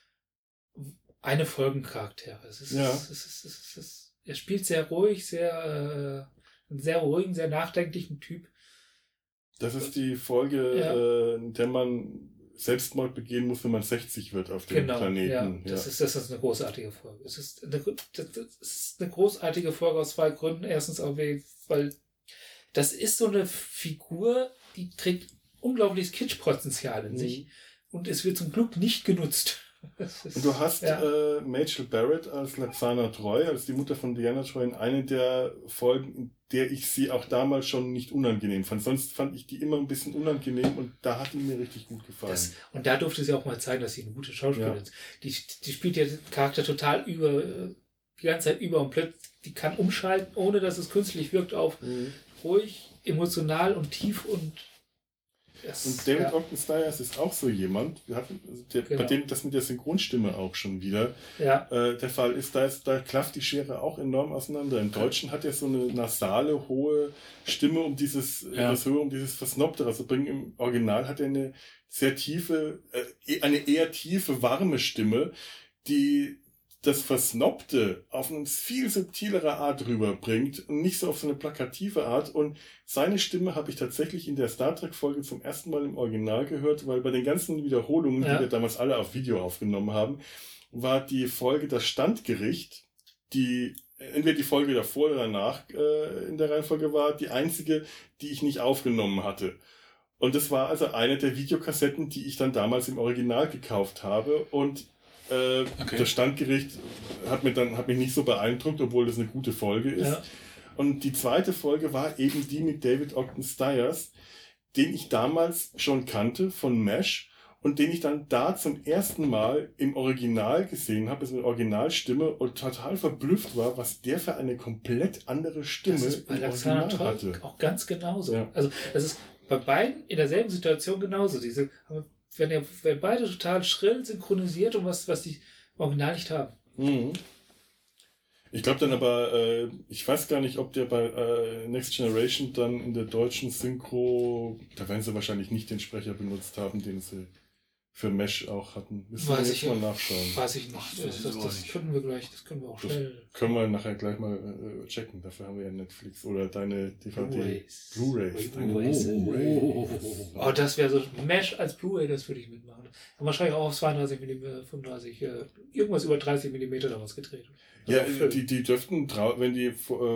eine Folgencharaktere. Es ist, Ja. es ist, es ist, es ist, er spielt sehr ruhig, sehr, äh, einen sehr ruhigen, sehr nachdenklichen Typ. Das ist die Folge, Ja. äh, in der man Selbstmord begehen muss, wenn man sechzig wird auf dem Genau, Planeten. ja, Ja. das, ist, das ist eine großartige Folge. Es ist eine, das ist eine großartige Folge aus zwei Gründen. Erstens, auch, weil das ist so eine Figur, die trägt unglaubliches Kitschpotenzial in Mhm. sich. Und es wird zum Glück nicht genutzt. Das ist, Und du hast ja. äh, Rachel Barrett als Laxana Troy, als die Mutter von Diana Troy, in eine der Folgen, in der ich sie auch damals schon nicht unangenehm fand. Sonst fand ich die immer ein bisschen unangenehm und da hat die mir richtig gut gefallen. Das, und da durfte sie auch mal zeigen, dass sie eine gute Schauspielerin Ja. ist. Die, die spielt ja den Charakter total über, äh, die ganze Zeit über und plötzlich, die kann umschalten, ohne dass es künstlich wirkt, auf Mhm. ruhig, emotional und tief und das, Und David ja, Ogden Stiers ist auch so jemand, wir hatten, also der, Genau. bei dem das mit der Synchronstimme auch schon wieder ja, äh, der Fall ist, da, ist, da klafft die Schere auch enorm auseinander. Im Deutschen hat er so eine nasale, hohe Stimme, um dieses, Ja. das Höhe, um dieses Versnobte rauszubringen. Im Original hat er eine sehr tiefe, äh, eine eher tiefe, warme Stimme, die das Versnobte auf eine viel subtilere Art rüberbringt und nicht so auf so eine plakative Art. Und seine Stimme habe ich tatsächlich in der Star Trek-Folge zum ersten Mal im Original gehört, weil bei den ganzen Wiederholungen, Ja. die wir damals alle auf Video aufgenommen haben, war die Folge Das Standgericht, die entweder die Folge davor oder danach äh, in der Reihenfolge war, die einzige, die ich nicht aufgenommen hatte. Und das war also eine der Videokassetten, die ich dann damals im Original gekauft habe. Und äh, Okay. das Standgericht hat, mir dann, hat mich nicht so beeindruckt, obwohl das eine gute Folge ist. ja. Und die zweite Folge war eben die mit David Ogden Stiers, den ich damals schon kannte von MASH und den ich dann da zum ersten Mal im Original gesehen habe, also mit Originalstimme und total verblüfft war, was der für eine komplett andere Stimme Das ist bei im Laxana Original Troy hatte. auch ganz genauso. Ja. Also das ist bei beiden in derselben Situation genauso. Diese, wenn er, wenn beide total schrill synchronisiert und was, was die im Original nicht haben. Mhm. Ich glaube dann aber, äh, ich weiß gar nicht, ob der bei äh, Next Generation dann in der deutschen Synchro, da werden sie wahrscheinlich nicht den Sprecher benutzt haben, den sie für Mesh auch hatten. Müssen wir Weiß jetzt ich mal ja. nachschauen. Weiß ich nicht. Ach, Das, das das, weiß das ich. können wir gleich, das können wir auch Das schnell. können wir nachher gleich mal äh, checken. Dafür haben wir ja Netflix oder deine D V D. Blu-rays. Blu-rays. Deine Blu-rays. Blu-rays. Oh, das wäre so Mesh als Blu-ray, das würde ich mitmachen. Und wahrscheinlich auch auf zweiunddreißig Millimeter, fünfunddreißig, äh, irgendwas über dreißig Millimeter damals gedreht. Ja, Also Film. die, die dürften, trau- wenn die äh,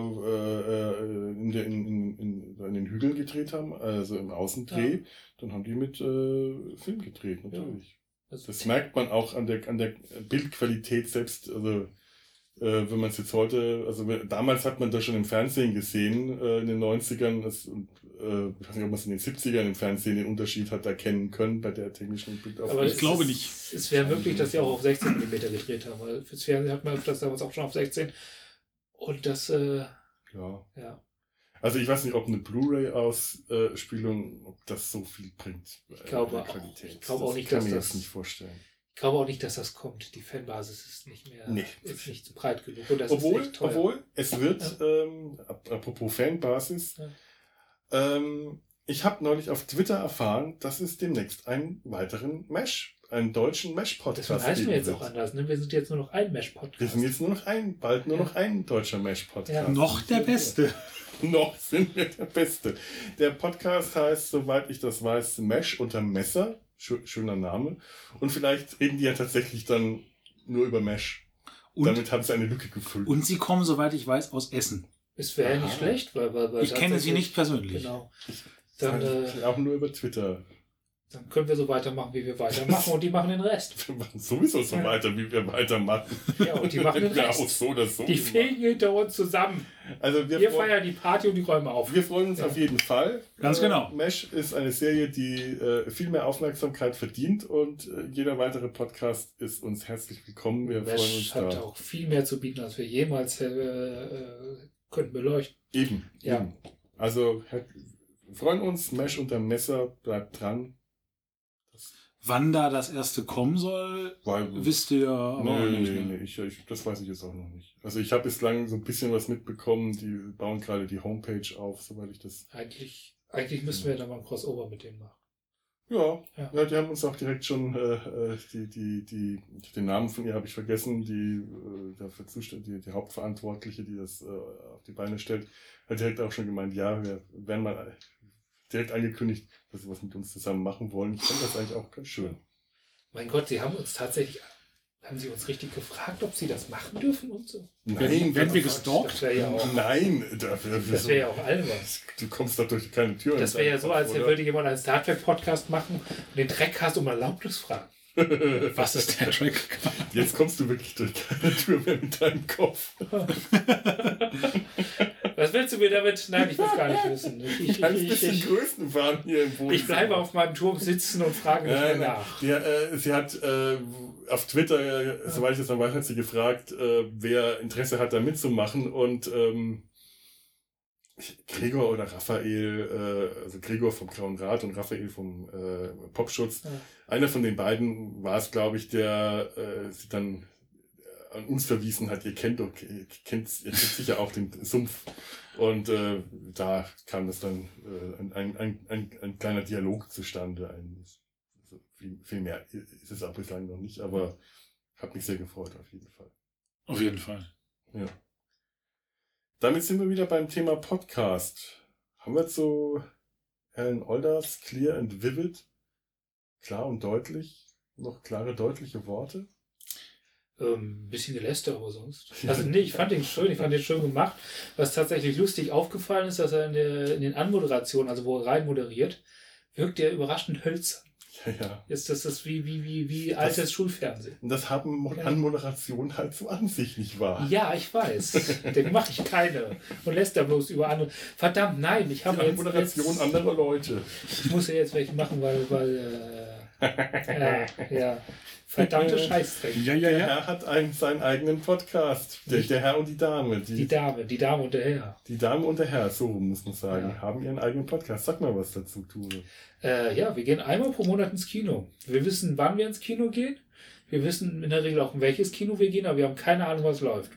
äh, in, der, in, in, in, in den Hügeln gedreht haben, also im Außendreh, Ja. dann haben die mit äh, Film gedreht, natürlich. Also, Das merkt man auch an der, an der Bildqualität selbst. Also, äh, wenn man es jetzt heute, also wenn- damals hat man das schon im Fernsehen gesehen, äh, in den neunzigern. Das, und, äh, ich weiß nicht, ob man es in den siebzigern im Fernsehen den Unterschied hat erkennen können bei der technischen Bildaufnahme. aber ich es glaube ist, nicht. Es wäre möglich, dass sie auch auf sechzehn Millimeter gedreht haben, weil fürs Fernsehen hat man das damals auch schon auf sechzehn. Und das, äh, Ja. ja. Also ich weiß nicht, ob eine Blu-ray-Ausspielung, ob das so viel bringt. äh, Ich glaube in der auch- Qualität. ich glaube auch Das nicht, kann dass ich mir das- jetzt nicht vorstellen. Ich glaube auch nicht, dass das kommt. Die Fanbasis ist nicht mehr, Nee. ist nicht so breit genug. Und das Obwohl, ist echt teuer. obwohl, es wird, ähm, ap- apropos Fanbasis, Ja. ähm, ich habe neulich auf Twitter erfahren, dass es demnächst einen weiteren Mesh, einen deutschen Mesh-Podcast Deswegen heißen wir geben jetzt auch wird. anders. Ne? Wir sind jetzt nur noch ein Mesh-Podcast. Wir sind jetzt nur noch ein, bald nur Ja. noch ein deutscher Mesh-Podcast. Ja. Noch der Beste. Noch sind wir der Beste. Der Podcast heißt, soweit ich das weiß, Mesh unter Messer. Schö- Schöner Name. Und vielleicht reden die ja tatsächlich dann nur über Mesh. Und, Damit haben sie eine Lücke gefüllt. und sie kommen, soweit ich weiß, aus Essen. Es wäre ja nicht Aha. schlecht, weil, weil, weil Ich kenne sie tatsächlich- nicht persönlich. Genau. Dann, äh, auch nur über Twitter. dann können wir so weitermachen, wie wir weitermachen und die machen den Rest. Wir machen sowieso so Ja. weiter, wie wir weitermachen. Ja, und die machen den Ja, auch Rest. so oder so. Die fegen hinter uns zusammen. Also wir, Wir freuen, feiern die Party und die räumen auf. wir freuen uns Ja. auf jeden Fall. Ganz Äh, genau. Mesh ist eine Serie, die äh, viel mehr Aufmerksamkeit verdient und äh, jeder weitere Podcast ist uns herzlich willkommen. Wir freuen uns Mesh hat da. auch viel mehr zu bieten, als wir jemals äh, äh, könnten beleuchten. Eben, Ja. eben. Also Herr, wir freuen uns, Mesh unter Messer, bleibt dran. Wann da das erste kommen soll, Weil, wisst ihr aber auch nee, nicht. nee, Ne? nee, ich, ich, das weiß ich jetzt auch noch nicht. Also ich habe bislang so ein bisschen was mitbekommen, die bauen gerade die Homepage auf, soweit ich das... Eigentlich, eigentlich müssten wir da mal ein Crossover mit denen machen. Ja, Ja. ja, die haben uns auch direkt schon, äh, äh, die, die, die, den Namen von ihr habe ich vergessen, die äh, dafür zuständig, die, die Hauptverantwortliche, die das äh, auf die Beine stellt, hat direkt auch schon gemeint, ja, wir werden mal direkt angekündigt, dass sie was mit uns zusammen machen wollen. Ich fand das eigentlich auch ganz schön. Mein Gott, sie haben uns tatsächlich Haben sie uns richtig gefragt, ob sie das machen dürfen und so? Nein, werden wir das- gestalkt? Das wäre ja auch, Nein, dafür, das wäre ja auch albern. Du kommst da durch keine Tür. Das wäre ja so, als oder? würde jemand einen Star Trek-Podcast machen und den Dreckcast um Erlaubnis fragen. Was ist der Track? Jetzt kommst du wirklich durch keine Tür mehr mit deinem Kopf. Was willst du mir damit? Nein, ich will es gar nicht wissen. Ich, ich, Ein ich, bisschen ich, Größten fahren hier im Boden. ich bleibe auf meinem Turm sitzen und frage nicht mehr Nein, nach. der, äh, sie hat äh, auf Twitter, äh, soweit ich das noch weiß, hat sie gefragt, äh, wer Interesse hat, da mitzumachen. Und ähm, Gregor oder Raphael, äh, also Gregor vom Grauen Rat und Raphael vom äh, Popschutz, Ja. einer von den beiden war es, glaube ich, der äh, sie dann an uns verwiesen hat. Ihr kennt doch, ihr kennt, ihr kennt sicher auch den Sumpf. Und äh, da kam das dann äh, ein, ein, ein, ein, ein kleiner Dialog zustande. Ein, also viel, viel mehr ist es auch bislang noch nicht, aber hat mich sehr gefreut auf jeden Fall. Auf jeden Fall. Ja. Damit sind wir wieder beim Thema Podcast. Haben wir zu Alan Alders Clear and Vivid, klar und deutlich, noch klare, deutliche Worte? Ähm, ein bisschen Geläster, aber sonst. Also nee, ich fand den schön, ich fand den schön gemacht. Was tatsächlich lustig aufgefallen ist, dass er in, der, in den Anmoderationen, also wo er rein moderiert, wirkt er überraschend hölzern. Ja, ja. Ist das ist wie, wie, wie, wie altes Das- Schulfernsehen. Und das haben Mo- Ja. Anmoderationen halt so an sich, nicht wahr? Ja, ich weiß. Den mache ich keine. Und lässt da bloß über andere. Verdammt, nein, ich habe Die jetzt, Anmoderation jetzt anderer Leute. ich muss ja jetzt welche machen, weil, weil äh, äh, ja, verdammte Scheißdreck. Ja, ja, Der ja. Herr hat einen, seinen eigenen Podcast. Der, der Herr und die Dame. Die, Die Dame, die Dame und der Herr. die Dame und der Herr, so rum muss man sagen, Ja. haben ihren eigenen Podcast. Sag mal was dazu, Ture. Äh, ja, wir gehen einmal pro Monat ins Kino. Wir wissen, wann wir ins Kino gehen. Wir wissen in der Regel auch, in welches Kino wir gehen, aber wir haben keine Ahnung, was läuft.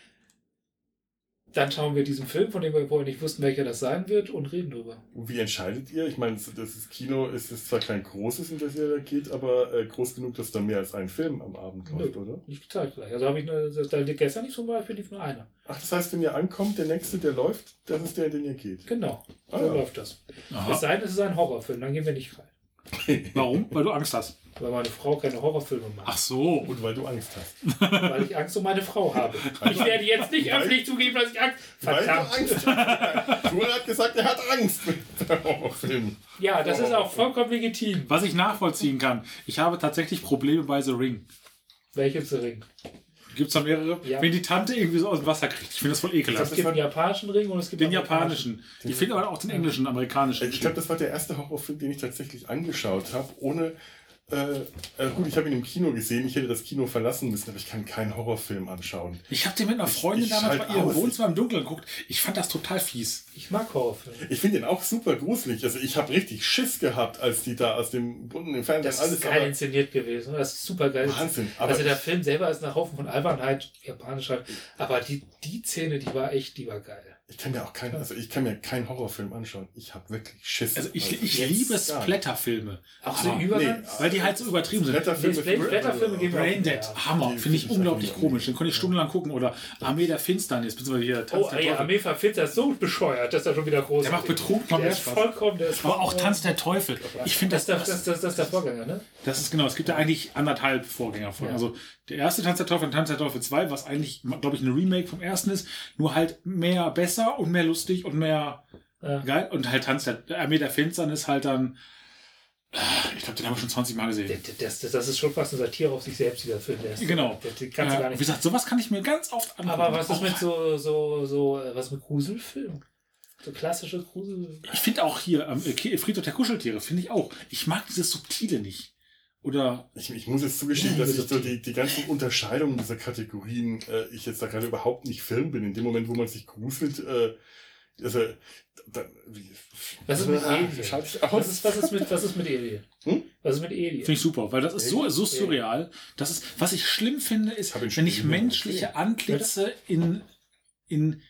Dann schauen wir diesen Film, von dem wir vorher nicht wussten, welcher das sein wird, und reden drüber. Und wie entscheidet ihr? Ich meine, das ist Kino ist es zwar kein großes, in das ihr da geht, aber äh, groß genug, dass da mehr als ein Film am Abend läuft, Nö. oder? Nicht gezeigt gleich. Also habe ich eine, da liegt gestern nicht zum Beispiel, lief nur einer. Ach, das heißt, wenn ihr ankommt, der nächste, der läuft, das ist der, in den ihr geht. Genau, so Ah, ja. läuft das. Es Aha. sei denn, es ist ein Horrorfilm, dann gehen wir nicht rein. Warum? Weil du Angst hast. Weil meine Frau keine Horrorfilme macht. Ach so. Und weil du Angst hast. Weil ich Angst um meine Frau habe. Ich werde jetzt nicht Weil- öffentlich zugeben, dass ich Angst... Weil du Verdammt. Angst hast. Ture hat gesagt, er hat Angst mit dem Horrorfilm. Ja, das ist auch vollkommen legitim. Was ich nachvollziehen kann. Ich habe tatsächlich Probleme bei The Ring. Welches Ring? Gibt es da mehrere? Ja. Wenn die Tante irgendwie so aus dem Wasser kriegt. Ich finde das voll Es ekelhaft. gibt einen japanischen Ring und es gibt Den einen japanischen. Ich finde aber auch den englischen, amerikanischen. Ich glaube, das war der erste Horrorfilm, den ich tatsächlich angeschaut habe, ohne... Äh, äh, gut, ich habe ihn im Kino gesehen, ich hätte das Kino verlassen müssen, aber ich kann keinen Horrorfilm anschauen. Ich habe den mit einer Freundin ich damals schalt bei ihrem aus. Wohnzimmer im Dunkeln geguckt. Ich fand das total fies. Ich mag Horrorfilme. Ich finde den auch super gruselig. Also ich habe richtig Schiss gehabt, als die da aus dem bunten im Fernsehen Das alles ist geil inszeniert gewesen. Das ist super geil. Wahnsinn. Aber Also der Film selber ist ein Haufen von Albernheit, japanisch halt. Aber die, die Szene, die war echt, die war geil. ich kann mir auch keinen, also ich kann mir keinen Horrorfilm anschauen. Ich habe wirklich Schiss. Also ich, ich jetzt liebe gar nicht. Splatterfilme. Auch so Aber- Übergang. Weil die halt so übertrieben sind. Blätterfilme, Nee, Splat- Blätterfilme gehen wir Brain auch- Dead, ja. Hammer. Die Finde ich find ich unglaublich auch komisch. Den konnte ich stundenlang gucken. Oder Armee der Finsternis, beziehungsweise hier Tanz Oh, der ja, Teufel. Armee verfinster ist so bescheuert, dass er schon wieder groß Der macht betrunken noch Der mehr ist Spaß. vollkommen, der ist Aber auch vollkommen- Tanz der Teufel. Ich finde Das, das, das, das, das, das ist der Vorgänger, ne? das ist genau. Es gibt ja eigentlich anderthalb Vorgänger von. Ja. Also der erste Tanz der Teufel und Tanz der Teufel zwei, was eigentlich, glaube ich, ein Remake vom ersten ist, nur halt mehr besser und mehr lustig und mehr Ja. geil. Und halt Tanz der Armee der Finsternis halt dann. Ich glaube, den haben wir schon zwanzig Mal gesehen. Das, das, das ist schon fast eine Satire auf sich selbst, dieser Film. Der ist, Genau. Der, den kannst du Äh, gar wie nicht. gesagt, sowas kann ich mir ganz oft angucken. Aber was ist Auch- mit so, so, so, äh, was mit Gruselfilmen? So klassische Grusel. Ich finde auch hier, ähm, Ke- Friedhof der Kuscheltiere, finde ich auch. Ich mag dieses Subtile nicht. Oder, Ich, ich muss jetzt zugestehen, Ja, dass ich das- so die, die ganzen Unterscheidungen dieser Kategorien, äh, ich jetzt da gerade überhaupt nicht Film bin. In dem Moment, wo man sich gruselt, äh, also, da, wie, Was ist mit Ah, Alien? schaut ich Was aus. ist, was ist mit, was ist mit Alien? Hm? Was ist mit Alien? finde ich super, weil das ist so, so Okay. surreal. Das ist, was ich schlimm finde, ist, Hab ihn wenn ich schon immer menschliche gesehen. Antlitze in, in,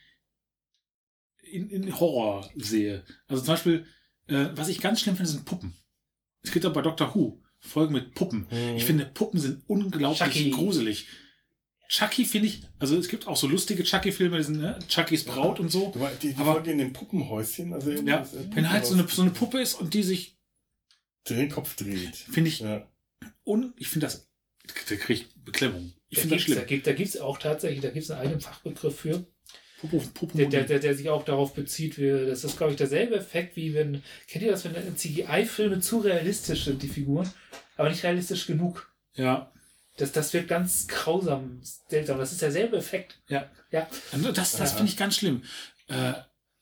in, in Horror sehe. Also zum Beispiel, äh, was ich ganz schlimm finde, sind Puppen. Es gibt aber bei Doctor Who Folgen mit Puppen. Mhm. Ich finde, Puppen sind unglaublich Chucky. gruselig. Chucky finde ich, also es gibt auch so lustige Chucky-Filme, die sind, ne? Chuckys Braut und so. Du meinst, die, die Aber- Folge in den Puppenhäuschen, also in Ja, das, äh, wenn halt so eine, so eine Puppe ist und die sich, den Kopf dreht. finde ich, Ja. un, ich finde das, da kriege ich Beklemmung. Ich Da finde das gibt's, da schlimm. gibt, da gibt's auch tatsächlich, da gibt es einen eigenen Fachbegriff für, Popo, Popo, der, der, der, der sich auch darauf bezieht, wie, das ist, glaube ich, derselbe Effekt, wie wenn, kennt ihr das, wenn in C G I-Filme zu realistisch sind, die Figuren, aber nicht realistisch genug. Ja. Das, das wird ganz grausam, seltsam. Das ist derselbe Effekt. Ja. Ja. Also das, das Ja. finde ich ganz schlimm. Äh,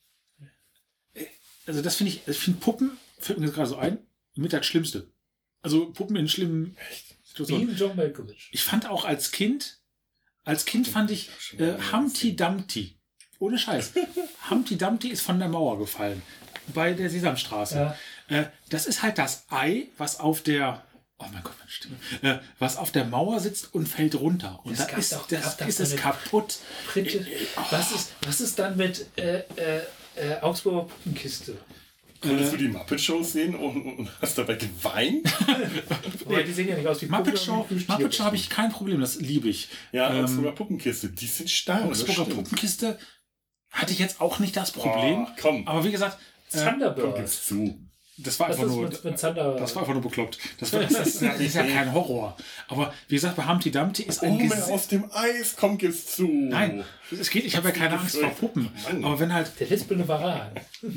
also das finde ich, ich finde Puppen, fällt mir jetzt gerade so ein, mit das Schlimmste. Also Puppen in schlimmen Wie Situationen. in John Malkovich. Ich fand auch als Kind, als Kind fand ich äh, Humpty Dumpty. Ohne Scheiß. Humpty Dumpty ist von der Mauer gefallen. Bei der Sesamstraße. Ja. Äh, das ist halt das Ei, was auf der, oh mein Gott, meine Stimme, äh, was auf der Mauer sitzt und fällt runter. Und Das da gab ist, doch- das, gab doch ist so es eine kaputt. Dritte, was, ist, was ist dann mit äh, äh, äh, Augsburger Puppenkiste? Konntest du die Muppet Show sehen und, und hast dabei geweint? Ja, die sehen ja nicht aus wie Muppet Puppen, Show, sondern wie Plüschtiere. Muppet Show habe ich kein Problem, das liebe ich. Ja, Ähm, Augsburger Puppenkiste, die sind stark. das Augsburger stimmt. Puppenkiste hatte ich jetzt auch nicht das Problem. Oh, komm, Aber wie gesagt, äh, komm, Thunderbird. gib's zu. das war Was einfach ist nur. mit, mit Thunder? Das war einfach nur bekloppt. Das, war, das, ist, ja, das ist ja kein Horror. Aber wie gesagt, bei Humpty Dumpty ist ein Blume Gesicht. aus dem Eis, komm, gib's zu. Nein, es geht, ich habe ja keine Angst vor Puppen. Mann. Aber wenn halt. Der lispelnde Varan.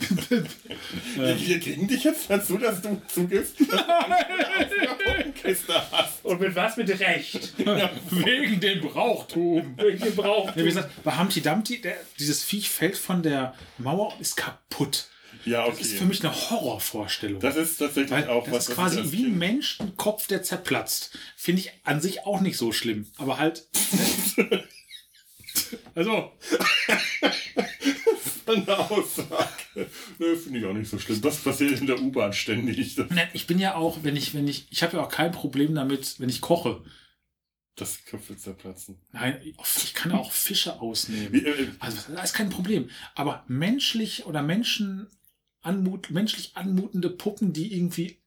Wir kriegen dich jetzt dazu, dass du zugibst, dass du eine Puppenkiste hast. Und mit was? Mit Recht. Wegen dem Brauchtum. Wegen dem Brauch. Ja, wie gesagt, bei Humpty Dumpty, der, dieses Viech fällt von der Mauer und ist kaputt. Ja, okay. Das ist für mich eine Horrorvorstellung. Das ist tatsächlich Weil auch das was, ist was quasi ich als wie ein Kind- Menschenkopf, der zerplatzt. Finde ich an sich auch nicht so schlimm. Aber halt. Also, eine Aussage. Nö, finde ich auch nicht so schlimm. Das passiert in der U-Bahn ständig. Das, ne, ich bin ja auch, wenn ich, wenn ich, ich habe ja auch kein Problem damit, wenn ich koche. das Köpfe zerplatzen. Nein, ich kann ja auch Fische ausnehmen. Wie, äh, Also, das ist kein Problem. Aber menschlich oder Menschen anmut, menschlich anmutende Puppen, die irgendwie,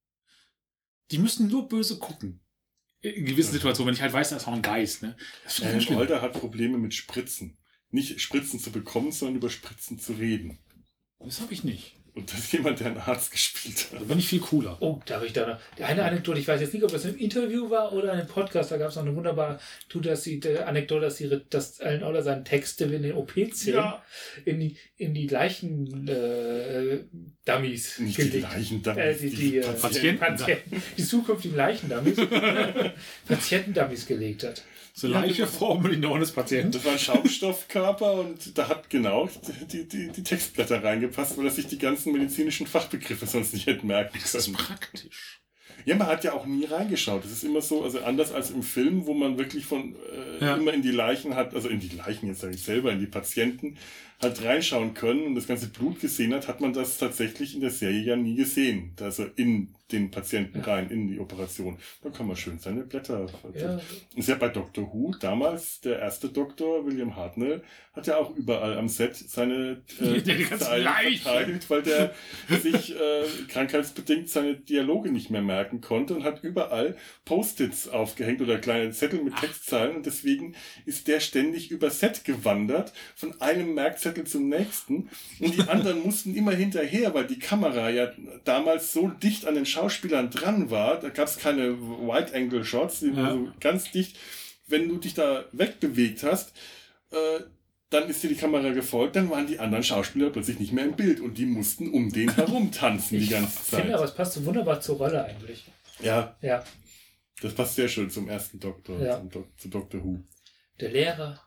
die müssen nur böse gucken. In gewissen Situationen, wenn ich halt weiß, da ist auch ein Geist, ne? Das finde ich Alan ganz schlimm. Alda hat Probleme mit Spritzen. Nicht Spritzen zu bekommen, sondern über Spritzen zu reden. Das habe ich nicht. Und das ist jemand, der einen Arzt gespielt hat. Da bin ich viel cooler. Oh, darf ich da noch? Eine Anekdote, ich weiß jetzt nicht, ob das im Interview war oder in einem Podcast, da gab es noch eine wunderbare tut, dass die, die Anekdote, dass, die, dass Alan Alda seine Texte in den O P-Szenen Ja. in, die, in die Leichen äh, Dummies Nicht die gelegt. Leichen, Äh, die, die, äh, Patienten. Patienten, die zukünftigen Leichen-Dummies, Patienten-Dummies gelegt hat. So Leiche Formel in der Hundespatient. Das war ein Schaumstoffkörper und da hat genau die, die, die Textblätter reingepasst, weil er sich die ganzen medizinischen Fachbegriffe sonst nicht hätte merken Das ist können. praktisch. Ja, man hat ja auch nie reingeschaut. Das ist immer so, also anders als im Film, wo man wirklich von äh, Ja. immer in die Leichen hat, also in die Leichen, jetzt sage ich selber, in die Patienten hat reinschauen können und das ganze Blut gesehen hat, hat man das tatsächlich in der Serie ja nie gesehen. Also in den Patienten rein, in die Operation. Da kann man schön seine Blätter. Ja. Ist ja bei Doctor Who damals, der erste Doktor, William Hartnell, hat ja auch überall am Set seine äh, Die ganzen Zeilen Leichen. verteilt, weil der sich äh, krankheitsbedingt seine Dialoge nicht mehr merken konnte und hat überall Post-its aufgehängt oder kleine Zettel mit Textzeilen und deswegen ist der ständig über Set gewandert, von einem Merkzettel zum nächsten und die anderen mussten immer hinterher, weil die Kamera ja damals so dicht an den Schauspielern dran war, da gab es keine Wide-Angle-Shots, die Ja. waren so ganz dicht. Wenn du dich da wegbewegt hast, äh, dann ist dir die Kamera gefolgt, dann waren die anderen Schauspieler plötzlich nicht mehr im Bild und die mussten um den herum tanzen die Ich ganze Zeit. finde, aber es passt so wunderbar zur Rolle eigentlich. Ja, Ja, das passt sehr schön zum ersten Doktor, Ja. zum Dok zu Doctor Who. der Lehrer,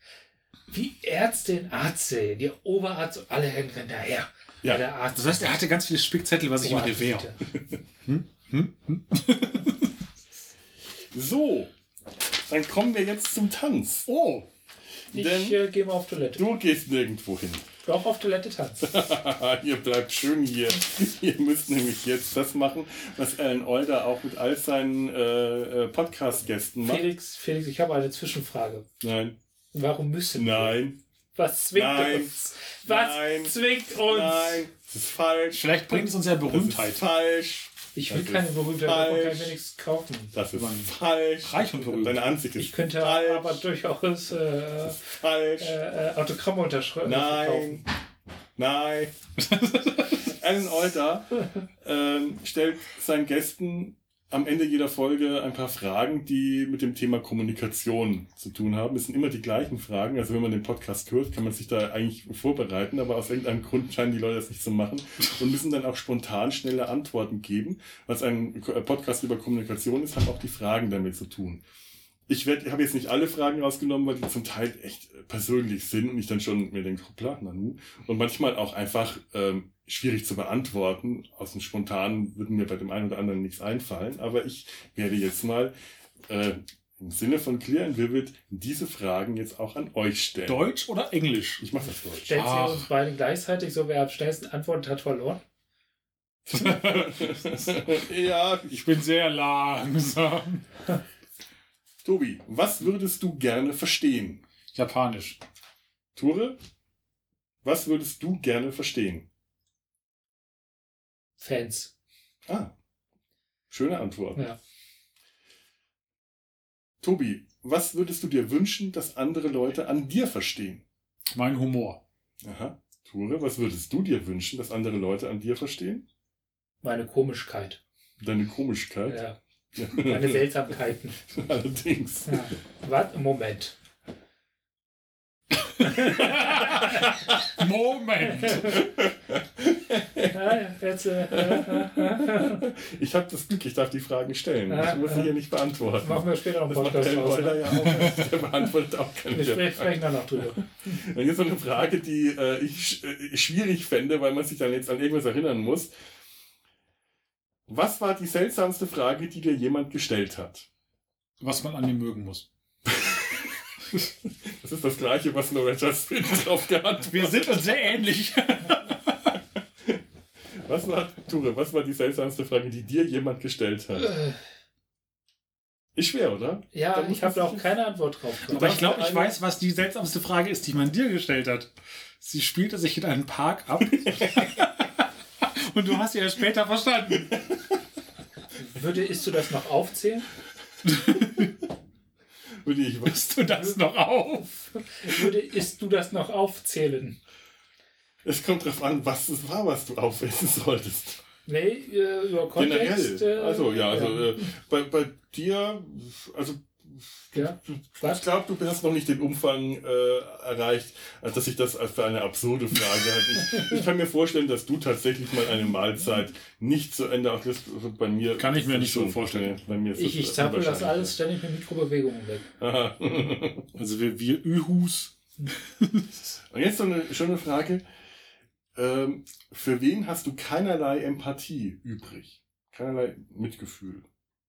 wie Ärztin, Arzt, der Oberarzt und alle rennen hinterher. Ja. Der Arzt. Das heißt, er hatte ganz viele Spickzettel, was ich ihm Oberarzt wäre. hinter. So, dann kommen wir jetzt zum Tanz. Oh! Ich Denn äh, gehe mal auf Toilette. du gehst nirgendwo hin. Auch auf Toilette tanzen. Ihr bleibt schön hier. Ihr müsst nämlich jetzt das machen, was Alan Alda auch mit all seinen äh, äh, Podcast-Gästen macht. Felix, Felix, ich habe eine Zwischenfrage. Nein, Warum müssen wir? nein, Was zwingt Nein. uns? Was Nein. zwingt uns? nein, das ist falsch. Vielleicht bringt es uns ja Das Berühmtheit. ist falsch. Ich will Das keine ist Berühmtheit, davon kann falsch. ich mir nichts kaufen. Das ist Mann. falsch. Reich und berühmt. Deine Ansicht ist Ich könnte falsch. aber durchaus äh, Das ist falsch. äh, äh, Autogramme unterschreiben. Nein. Nein. Alan Alda ähm, stellt seinen Gästen am Ende jeder Folge ein paar Fragen, die mit dem Thema Kommunikation zu tun haben. Es sind immer die gleichen Fragen. Also wenn man den Podcast hört, kann man sich da eigentlich vorbereiten, aber aus irgendeinem Grund scheinen die Leute das nicht zu machen und müssen dann auch spontan schnelle Antworten geben. Was ein Podcast über Kommunikation ist, haben auch die Fragen damit zu tun. Ich werde, habe jetzt nicht alle Fragen rausgenommen, weil die zum Teil echt persönlich sind und ich dann schon mir denke, hoppla, Nanu. Und manchmal auch einfach ähm, schwierig zu beantworten. Aus dem Spontanen würde mir bei dem einen oder anderen nichts einfallen. Aber ich werde jetzt mal äh, im Sinne von Clear and Vivid diese Fragen jetzt auch an euch stellen. Deutsch oder Englisch? Ich mache das Deutsch. Stellt sie Ach. uns beide gleichzeitig, so wer am schnellsten antwortet, hat verloren? Ja, Ich bin sehr langsam. Tobi, was würdest du gerne verstehen? Japanisch. Ture, was würdest du gerne verstehen? Fans. Ah, schöne Antwort. Ja. Tobi, was würdest du dir wünschen, dass andere Leute an dir verstehen? Mein Humor. Aha. Ture, was würdest du dir wünschen, dass andere Leute an dir verstehen? Meine Komischkeit. Deine Komischkeit. Ja. Meine Seltsamkeiten. Allerdings. Ja. Was? Moment. Moment! Ja, jetzt, äh, Ich habe das Glück, ich darf die Fragen stellen. Ich muss sie hier nicht beantworten. machen wir später noch einen Das macht Podcast der raus. Euler Ne? ja auch. Der beantwortet auch keine Wir Fragen. sprechen dann noch drüber. Dann jetzt so eine Frage, die äh, ich äh, schwierig fände, weil man sich dann jetzt an irgendwas erinnern muss. Was war die seltsamste Frage, die dir jemand gestellt hat? Was man an ihm mögen muss. Das ist das Gleiche, was Loretta Smith drauf geantwortet. Wir sind uns sehr ähnlich. Was war, Ture, was war die seltsamste Frage, die dir jemand gestellt hat? Äh, Ist schwer, oder? Da Ja, muss ich habe man da auch sich- keine Antwort drauf. Aber ich Was glaube, für ich eine- weiß, was die seltsamste Frage ist, die man dir gestellt hat. Sie spielte sich in einem Park ab. Und du hast sie ja später verstanden. Würde, isst du das noch aufzählen? Würde ich was? Bist du das noch auf? Würde, isst du das noch aufzählen? Es kommt drauf an, was es war, was du aufessen solltest. Nee, äh, über Kontext. Generell. Äh, Also, ja, also äh, bei, bei dir, also ja. ich glaube, du hast noch nicht den Umfang äh, erreicht, als dass ich das als für eine absurde Frage halte. Ich, ich kann mir vorstellen, dass du tatsächlich mal eine Mahlzeit nicht zu Ende auch das also bei mir. Kann ich mir nicht so schon vorstellen. Bei mir ist Ich, das ich zappel das unwahrscheinlich. alles ständig mit Mikrobewegungen weg. Aha. Also wir, wir Ühus. Und jetzt so eine schöne Frage. Ähm, für wen hast du keinerlei Empathie übrig? Keinerlei Mitgefühl?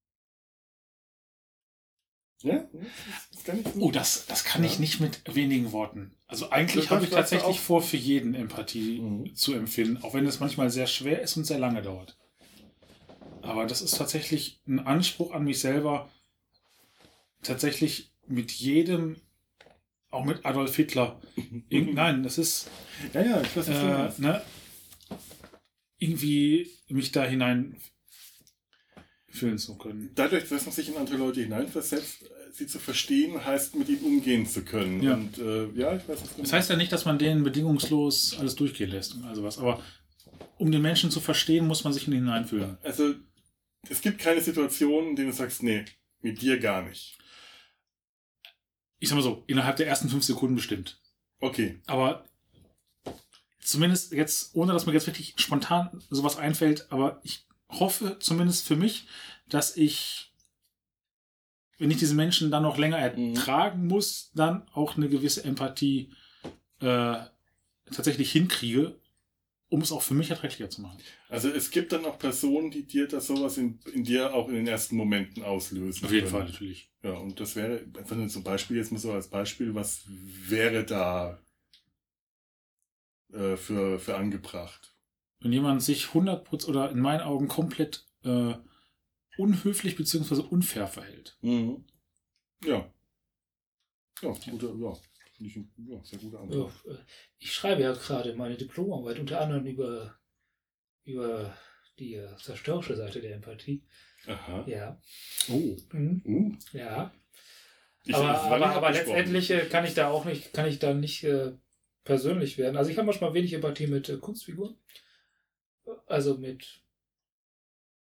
Ja? Das kann ich Oh, das, das kann ich Ja. nicht mit wenigen Worten. Also eigentlich Das- habe das- ich das war tatsächlich auch- vor, für jeden Empathie Mhm. zu empfinden, auch wenn es manchmal sehr schwer ist und sehr lange dauert. Aber das ist tatsächlich ein Anspruch an mich selber, tatsächlich mit jedem, auch mit Adolf Hitler. Irgend- Nein, das ist Ja, ja, ich weiß, was du äh, meinst. ne, irgendwie mich da hinein fühlen zu können. Dadurch, dass man sich in andere Leute hineinversetzt, sie zu verstehen, heißt, mit ihnen umgehen zu können. Ja. Und äh, ja, ich weiß, was du Das heißt ja nicht, dass man denen bedingungslos alles durchgehen lässt und also was, aber um den Menschen zu verstehen, muss man sich in ihn hineinfühlen. Also, es gibt keine Situation, in denen du sagst, nee, mit dir gar nicht. Ich sag mal so, innerhalb der ersten fünf Sekunden bestimmt. Okay. Aber zumindest jetzt, ohne dass mir jetzt wirklich spontan sowas einfällt, aber ich hoffe zumindest für mich, dass ich, wenn ich diese Menschen dann noch länger Mhm. ertragen muss, dann auch eine gewisse Empathie äh, tatsächlich hinkriege, um es auch für mich erträglicher zu machen. Also es gibt dann auch Personen, die dir das sowas in, in dir auch in den ersten Momenten auslösen. Auf jeden können. Fall, natürlich. Ja, und das wäre, einfach nur zum Beispiel, jetzt mal so als Beispiel, was wäre da äh, für, für angebracht? Wenn jemand sich hundert Prozent oder in meinen Augen komplett äh, unhöflich bzw. unfair verhält. Mhm. Ja. Ja, gute, ja. Finde ich ein ja, sehr gute Antwort. Ja, ich schreibe ja gerade meine Diplomarbeit unter anderem über, über die äh, zerstörerische Seite der Empathie. Aha. Ja. Oh. Mhm. Uh, Ja. ich, aber ich war aber, nicht aber abgesprochen. letztendlich äh, kann ich da auch nicht, kann ich da nicht äh, persönlich werden. Also ich habe manchmal wenig Empathie mit äh, Kunstfiguren. Also mit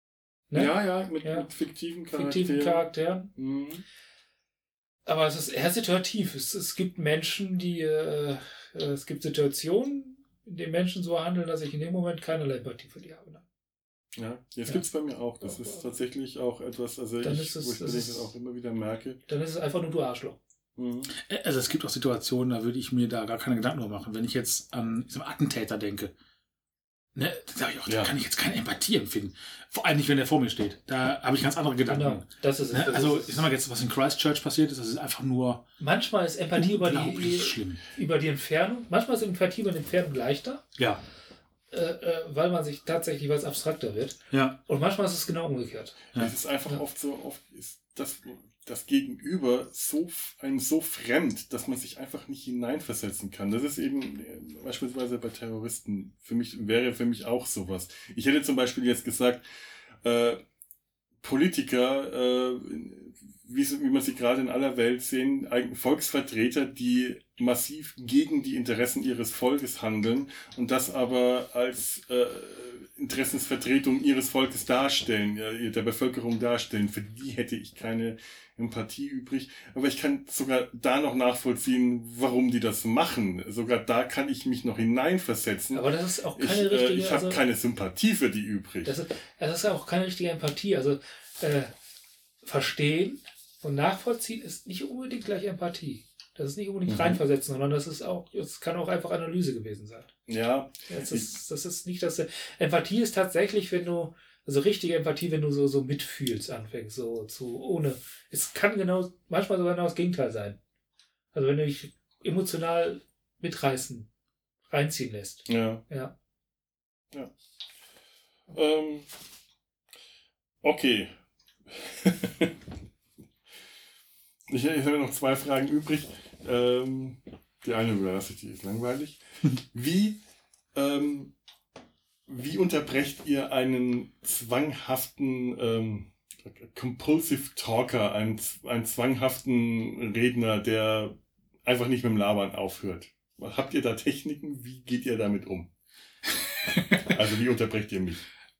Ne? Ja, ja, mit, Ja. mit fiktiven Charakteren. Fiktiven Charakteren. Mhm. Aber es ist eher situativ. Es, es gibt Menschen, die, äh, äh, es gibt Situationen, in denen Menschen so handeln, dass ich in dem Moment keinerlei Empathie für die habe. Ne? Ja, das Ja. gibt es bei mir auch. Das ist tatsächlich auch etwas, also Dann ich, ist es- wo ich mir das das ist- auch immer wieder merke. Dann ist es einfach nur du Arschloch. Mhm. Also es gibt auch Situationen, da würde ich mir da gar keine Gedanken drüber machen. Wenn ich jetzt an diesen Attentäter denke, ne, da sage ich auch, Ja. da kann ich jetzt keine Empathie empfinden. Vor allem nicht, wenn der vor mir steht. Da habe ich ganz andere Gedanken. Genau, das ist es. Ne? Das Also ist ich es. sag mal jetzt, was in Christchurch passiert ist, das ist einfach nur Manchmal ist Empathie über unglaublich die, schlimm. über die Entfernung, manchmal ist Empathie über die Entfernung leichter, Ja, äh, äh, weil man sich tatsächlich, weil es abstrakter wird. ja. Und manchmal ist es genau umgekehrt. Ja. Es ist einfach Ja. oft so, oft ist das, das Gegenüber so einem so fremd, dass man sich einfach nicht hineinversetzen kann. Das ist eben äh, beispielsweise bei Terroristen für mich, wäre für mich auch sowas. Ich hätte zum Beispiel jetzt gesagt, äh, Politiker, äh, wie, sie- wie man sie gerade in aller Welt sehen, eigen- Volksvertreter, die massiv gegen die Interessen ihres Volkes handeln und das aber als äh, Interessensvertretung ihres Volkes darstellen, ja, der Bevölkerung darstellen. Für die hätte ich keine Empathie übrig. Aber ich kann sogar da noch nachvollziehen, warum die das machen. Sogar da kann ich mich noch hineinversetzen. Aber das ist auch ich keine äh, richtige... ich habe also, keine Sympathie für die übrig. das, ist, das ist auch keine richtige Empathie. Also äh, verstehen und nachvollziehen ist nicht unbedingt gleich Empathie. Das ist nicht unbedingt Mhm. reinversetzen, sondern das ist auch, das kann auch einfach Analyse gewesen sein. Ja, Das ist, das ist nicht das. Empathie ist tatsächlich, wenn du, also richtige Empathie, wenn du so, so mitfühlst, anfängst, so zu, ohne. Es kann genau, manchmal sogar genau das Gegenteil sein. Also wenn du dich emotional mitreißen, reinziehen lässt. ja. Ja. Ähm, okay. ich, ich habe noch zwei Fragen übrig. Ähm, die eine überlasse ich, die ist langweilig. Wie, ähm, wie unterbrecht ihr einen zwanghaften ähm, Compulsive Talker, einen, einen zwanghaften Redner, der einfach nicht mit dem Labern aufhört? Habt ihr da Techniken? Wie geht ihr damit um? Also wie unterbrecht ihr mich?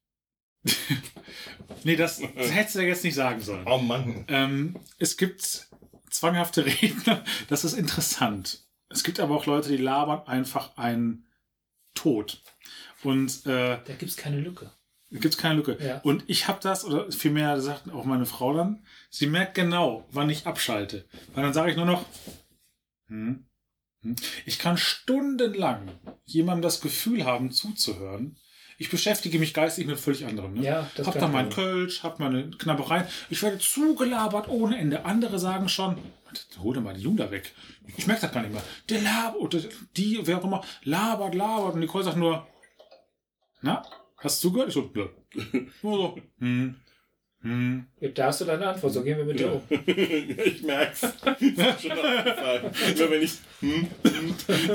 Nee, das, das hättest du ja jetzt nicht sagen sollen. Oh Mann. Ähm, es gibt zwanghafte Redner, das ist interessant. Es gibt aber auch Leute, die labern einfach einen tot. Und äh, Da gibt es keine Lücke. da gibt es keine Lücke. Ja. Und ich habe das, oder vielmehr sagt auch meine Frau dann, sie merkt genau, wann ich abschalte. Weil dann sage ich nur noch, hm, hm. Ich kann stundenlang jemandem das Gefühl haben, zuzuhören. Ich beschäftige mich geistig mit völlig anderem. Ne? Ja, das hab kann dann ich mein auch. Kölsch, hab meine Knabbereien. Ich werde zugelabert ohne Ende. Andere sagen schon, hol dir mal die Jungen da weg. Ich merke das gar nicht mehr. Der labert, oder die, wer auch immer, labert, labert. Und Nicole sagt nur, na, hast du zugehört? Ich so, ja. Nur so, hm, hm. Da hast du deine Antwort, so gehen wir mit dir um. Ich merk's. Ist mir schon aufgefallen. Immer wenn ich. Hm, hm.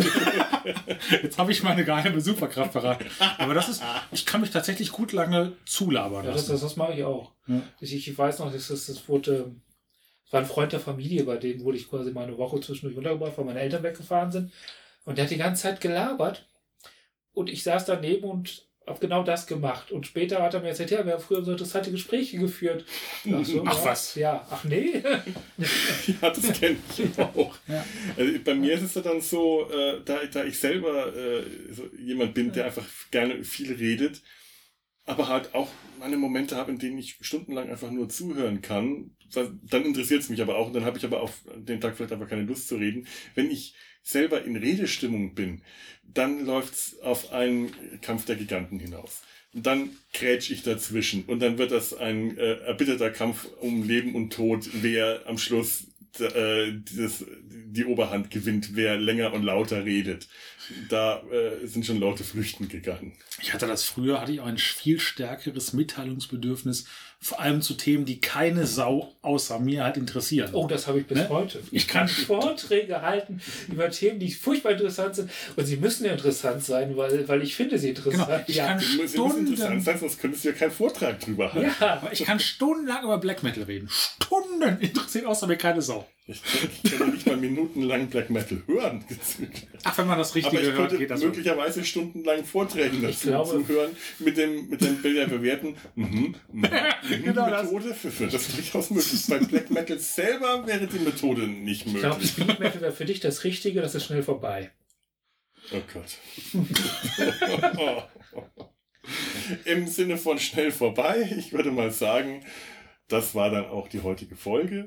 Jetzt habe ich meine geheime Superkraft verraten. Aber das ist, ich kann mich tatsächlich gut lange zulabern Ja, das, lassen. das, das mache ich auch. Ja. Ich, ich weiß noch, das, das, das wurde, das war ein Freund der Familie, bei dem wurde ich quasi mal eine Woche zwischendurch untergebracht, weil meine Eltern weggefahren sind. Und der hat die ganze Zeit gelabert. Und ich saß daneben und habe genau das gemacht. Und später hat er mir erzählt, ja, wir haben früher so interessante Gespräche geführt. Ach, so, Ach ja. was. Ja, ach nee. Ja, das kenne ich auch. Ja. Also bei mir ist es dann so, äh, da, da ich selber äh, so jemand bin, der einfach gerne viel redet, aber halt auch meine Momente habe, in denen ich stundenlang einfach nur zuhören kann, dann interessiert es mich aber auch. Und dann habe ich aber auf den Tag vielleicht einfach keine Lust zu reden. Wenn ich selber in Redestimmung bin, dann läuft's auf einen Kampf der Giganten hinaus. Und dann grätsch ich dazwischen. Und dann wird das ein äh, erbitterter Kampf um Leben und Tod, wer am Schluss äh, dieses, die Oberhand gewinnt, wer länger und lauter redet. Da äh, sind schon Leute flüchten gegangen. Ich hatte das früher, hatte ich auch ein viel stärkeres Mitteilungsbedürfnis, vor allem zu Themen, die keine Sau außer mir halt interessieren. Oh, das habe ich bis Ne? heute. Ich kann- Vorträge halten über Themen, die furchtbar interessant sind. Und sie müssen ja interessant sein, weil, weil ich finde sie interessant. Genau, ich ja. kann Das muss ja nicht interessant Stunden, sein, sonst könntest du ja keinen Vortrag drüber halten. ja. aber ich kann stundenlang über Black Metal reden. Stunden interessiert außer mir keine Sau. Ich, ich kann nicht mal minutenlang Black Metal hören. Ach, wenn man das Richtige Aber ich hört, könnte geht das möglicherweise auch stundenlang Vorträgen dazu glaube, zu hören, mit dem, mit dem Bilder bewerten. Mhm, mhm, mhm, Genau das. Methode für, für das durchaus möglich. Bei Black Metal selber wäre die Methode nicht Ich glaube, möglich. Speed Metal wäre für dich das Richtige, das ist schnell vorbei. Oh Gott. Im Sinne von schnell vorbei, ich würde mal sagen, das war dann auch die heutige Folge.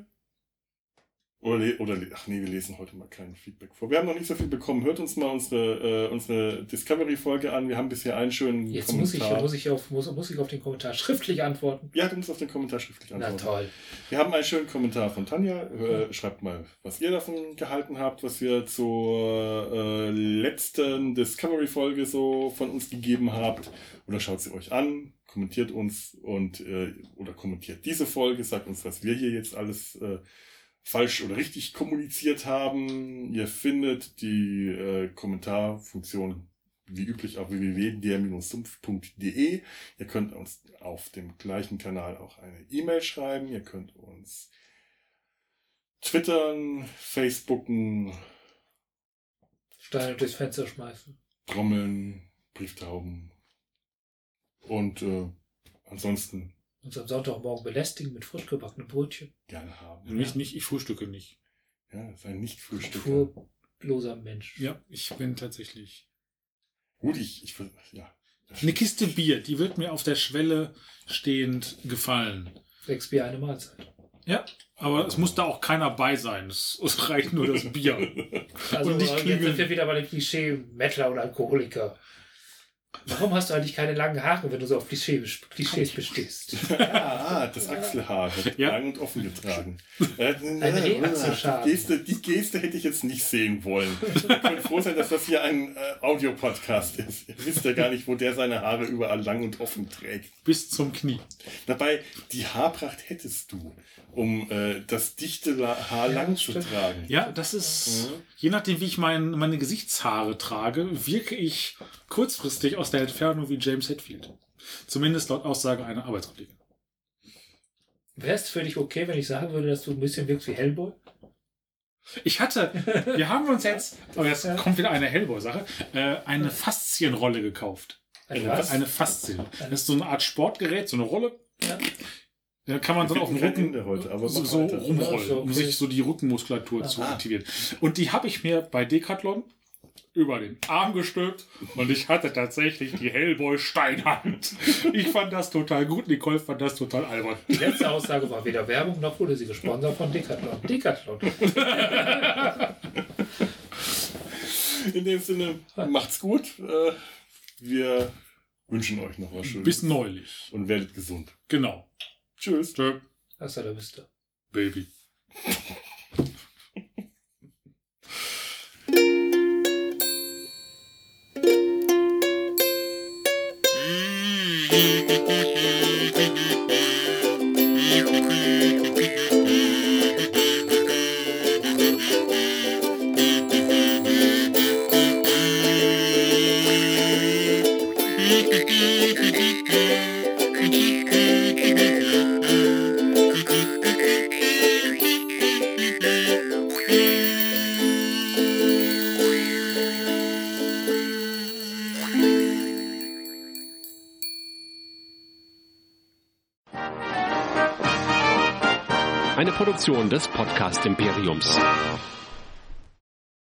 Oder, oder, ach nee, wir lesen heute mal kein Feedback vor. Wir haben noch nicht so viel bekommen. Hört uns mal unsere, äh, unsere Discovery-Folge an. Wir haben bisher einen schönen Jetzt muss ich, Kommentar. muss, ich auf, muss, muss ich auf den Kommentar schriftlich antworten. Ja, du musst auf den Kommentar schriftlich Na antworten. toll. Wir haben einen schönen Kommentar von Tanja. Äh, schreibt mal, was ihr davon gehalten habt, was wir zur äh, letzten Discovery-Folge so von uns gegeben habt. Oder schaut sie euch an, kommentiert uns und äh, oder kommentiert diese Folge, sagt uns, was wir hier jetzt alles äh, falsch oder richtig kommuniziert haben. Ihr findet die äh, Kommentarfunktion wie üblich auf w w w punkt der sumpf punkt d e. Ihr könnt uns auf dem gleichen Kanal auch eine E-Mail schreiben. Ihr könnt uns twittern, facebooken, Steine durchs Fenster schmeißen. trommeln, Brieftauben und äh, ansonsten Uns am Sonntagmorgen belästigen mit frisch gebackenen Brötchen. gerne haben. Nicht, nicht, ich frühstücke nicht. Ja, sein Nicht-Frühstücker. Furloser Mensch. Ja, ich bin tatsächlich. Gut, ich, ich ja. Eine Kiste Bier, die wird mir auf der Schwelle stehend gefallen. Sechs Bier, eine Mahlzeit. Ja, aber es muss da auch keiner bei sein. Es, es reicht nur das Bier. Also Und nicht jetzt klügeln. sind wir wieder bei dem Klischee Mettler oder Alkoholiker. Warum hast du eigentlich keine langen Haare, wenn du so auf Klischee, Klischees bestehst? Ah, ah, das Achselhaar wird Ja. lang und offen getragen. Äh, Ein Rehachselschaden. die, Geste, die Geste hätte ich jetzt nicht sehen wollen. Ihr könnt froh sein, dass das hier ein äh, Audiopodcast ist. Ihr wisst ja gar nicht, wo der seine Haare überall lang und offen trägt. Bis zum Knie. Dabei, die Haarpracht hättest du, um äh, das dichte La Haar Ja, lang das zu stimmt. tragen. Ja, das ist, Mhm. je nachdem, wie ich mein, meine Gesichtshaare trage, wirke ich kurzfristig aus der Entfernung wie James Hetfield. Zumindest laut Aussage einer Arbeitskollegin. Wäre es für dich okay, wenn ich sagen würde, dass du ein bisschen wirkst wie Hellboy? Ich hatte, wir haben uns jetzt, aber jetzt Ja. kommt wieder eine Hellboy-Sache, äh, eine Faszienrolle gekauft. Ein Eine was? Eine Faszien. Das ist so eine Art Sportgerät, so eine Rolle. Ja. Da kann man Wir dann auf dem finden kein Rücken Ende heute, aber so, mach so weiter. rumrollen, Ja, so, um okay. sich so die Rückenmuskulatur zu Ah. aktivieren. Und die habe ich mir bei Decathlon über den Arm gestülpt und ich hatte tatsächlich die Hellboy-Steinhand. Ich fand das total gut, Nicole fand das total albern. Die letzte Aussage war weder Werbung, noch wurde sie gesponsert von Decathlon. Decathlon. In dem Sinne, macht's gut. Äh, wir wünschen euch noch was Schönes. Bis neulich. Und werdet gesund. Genau. Tschüss. Tschö, Hasta la vista. Baby. Eine Produktion des Podcast Imperiums.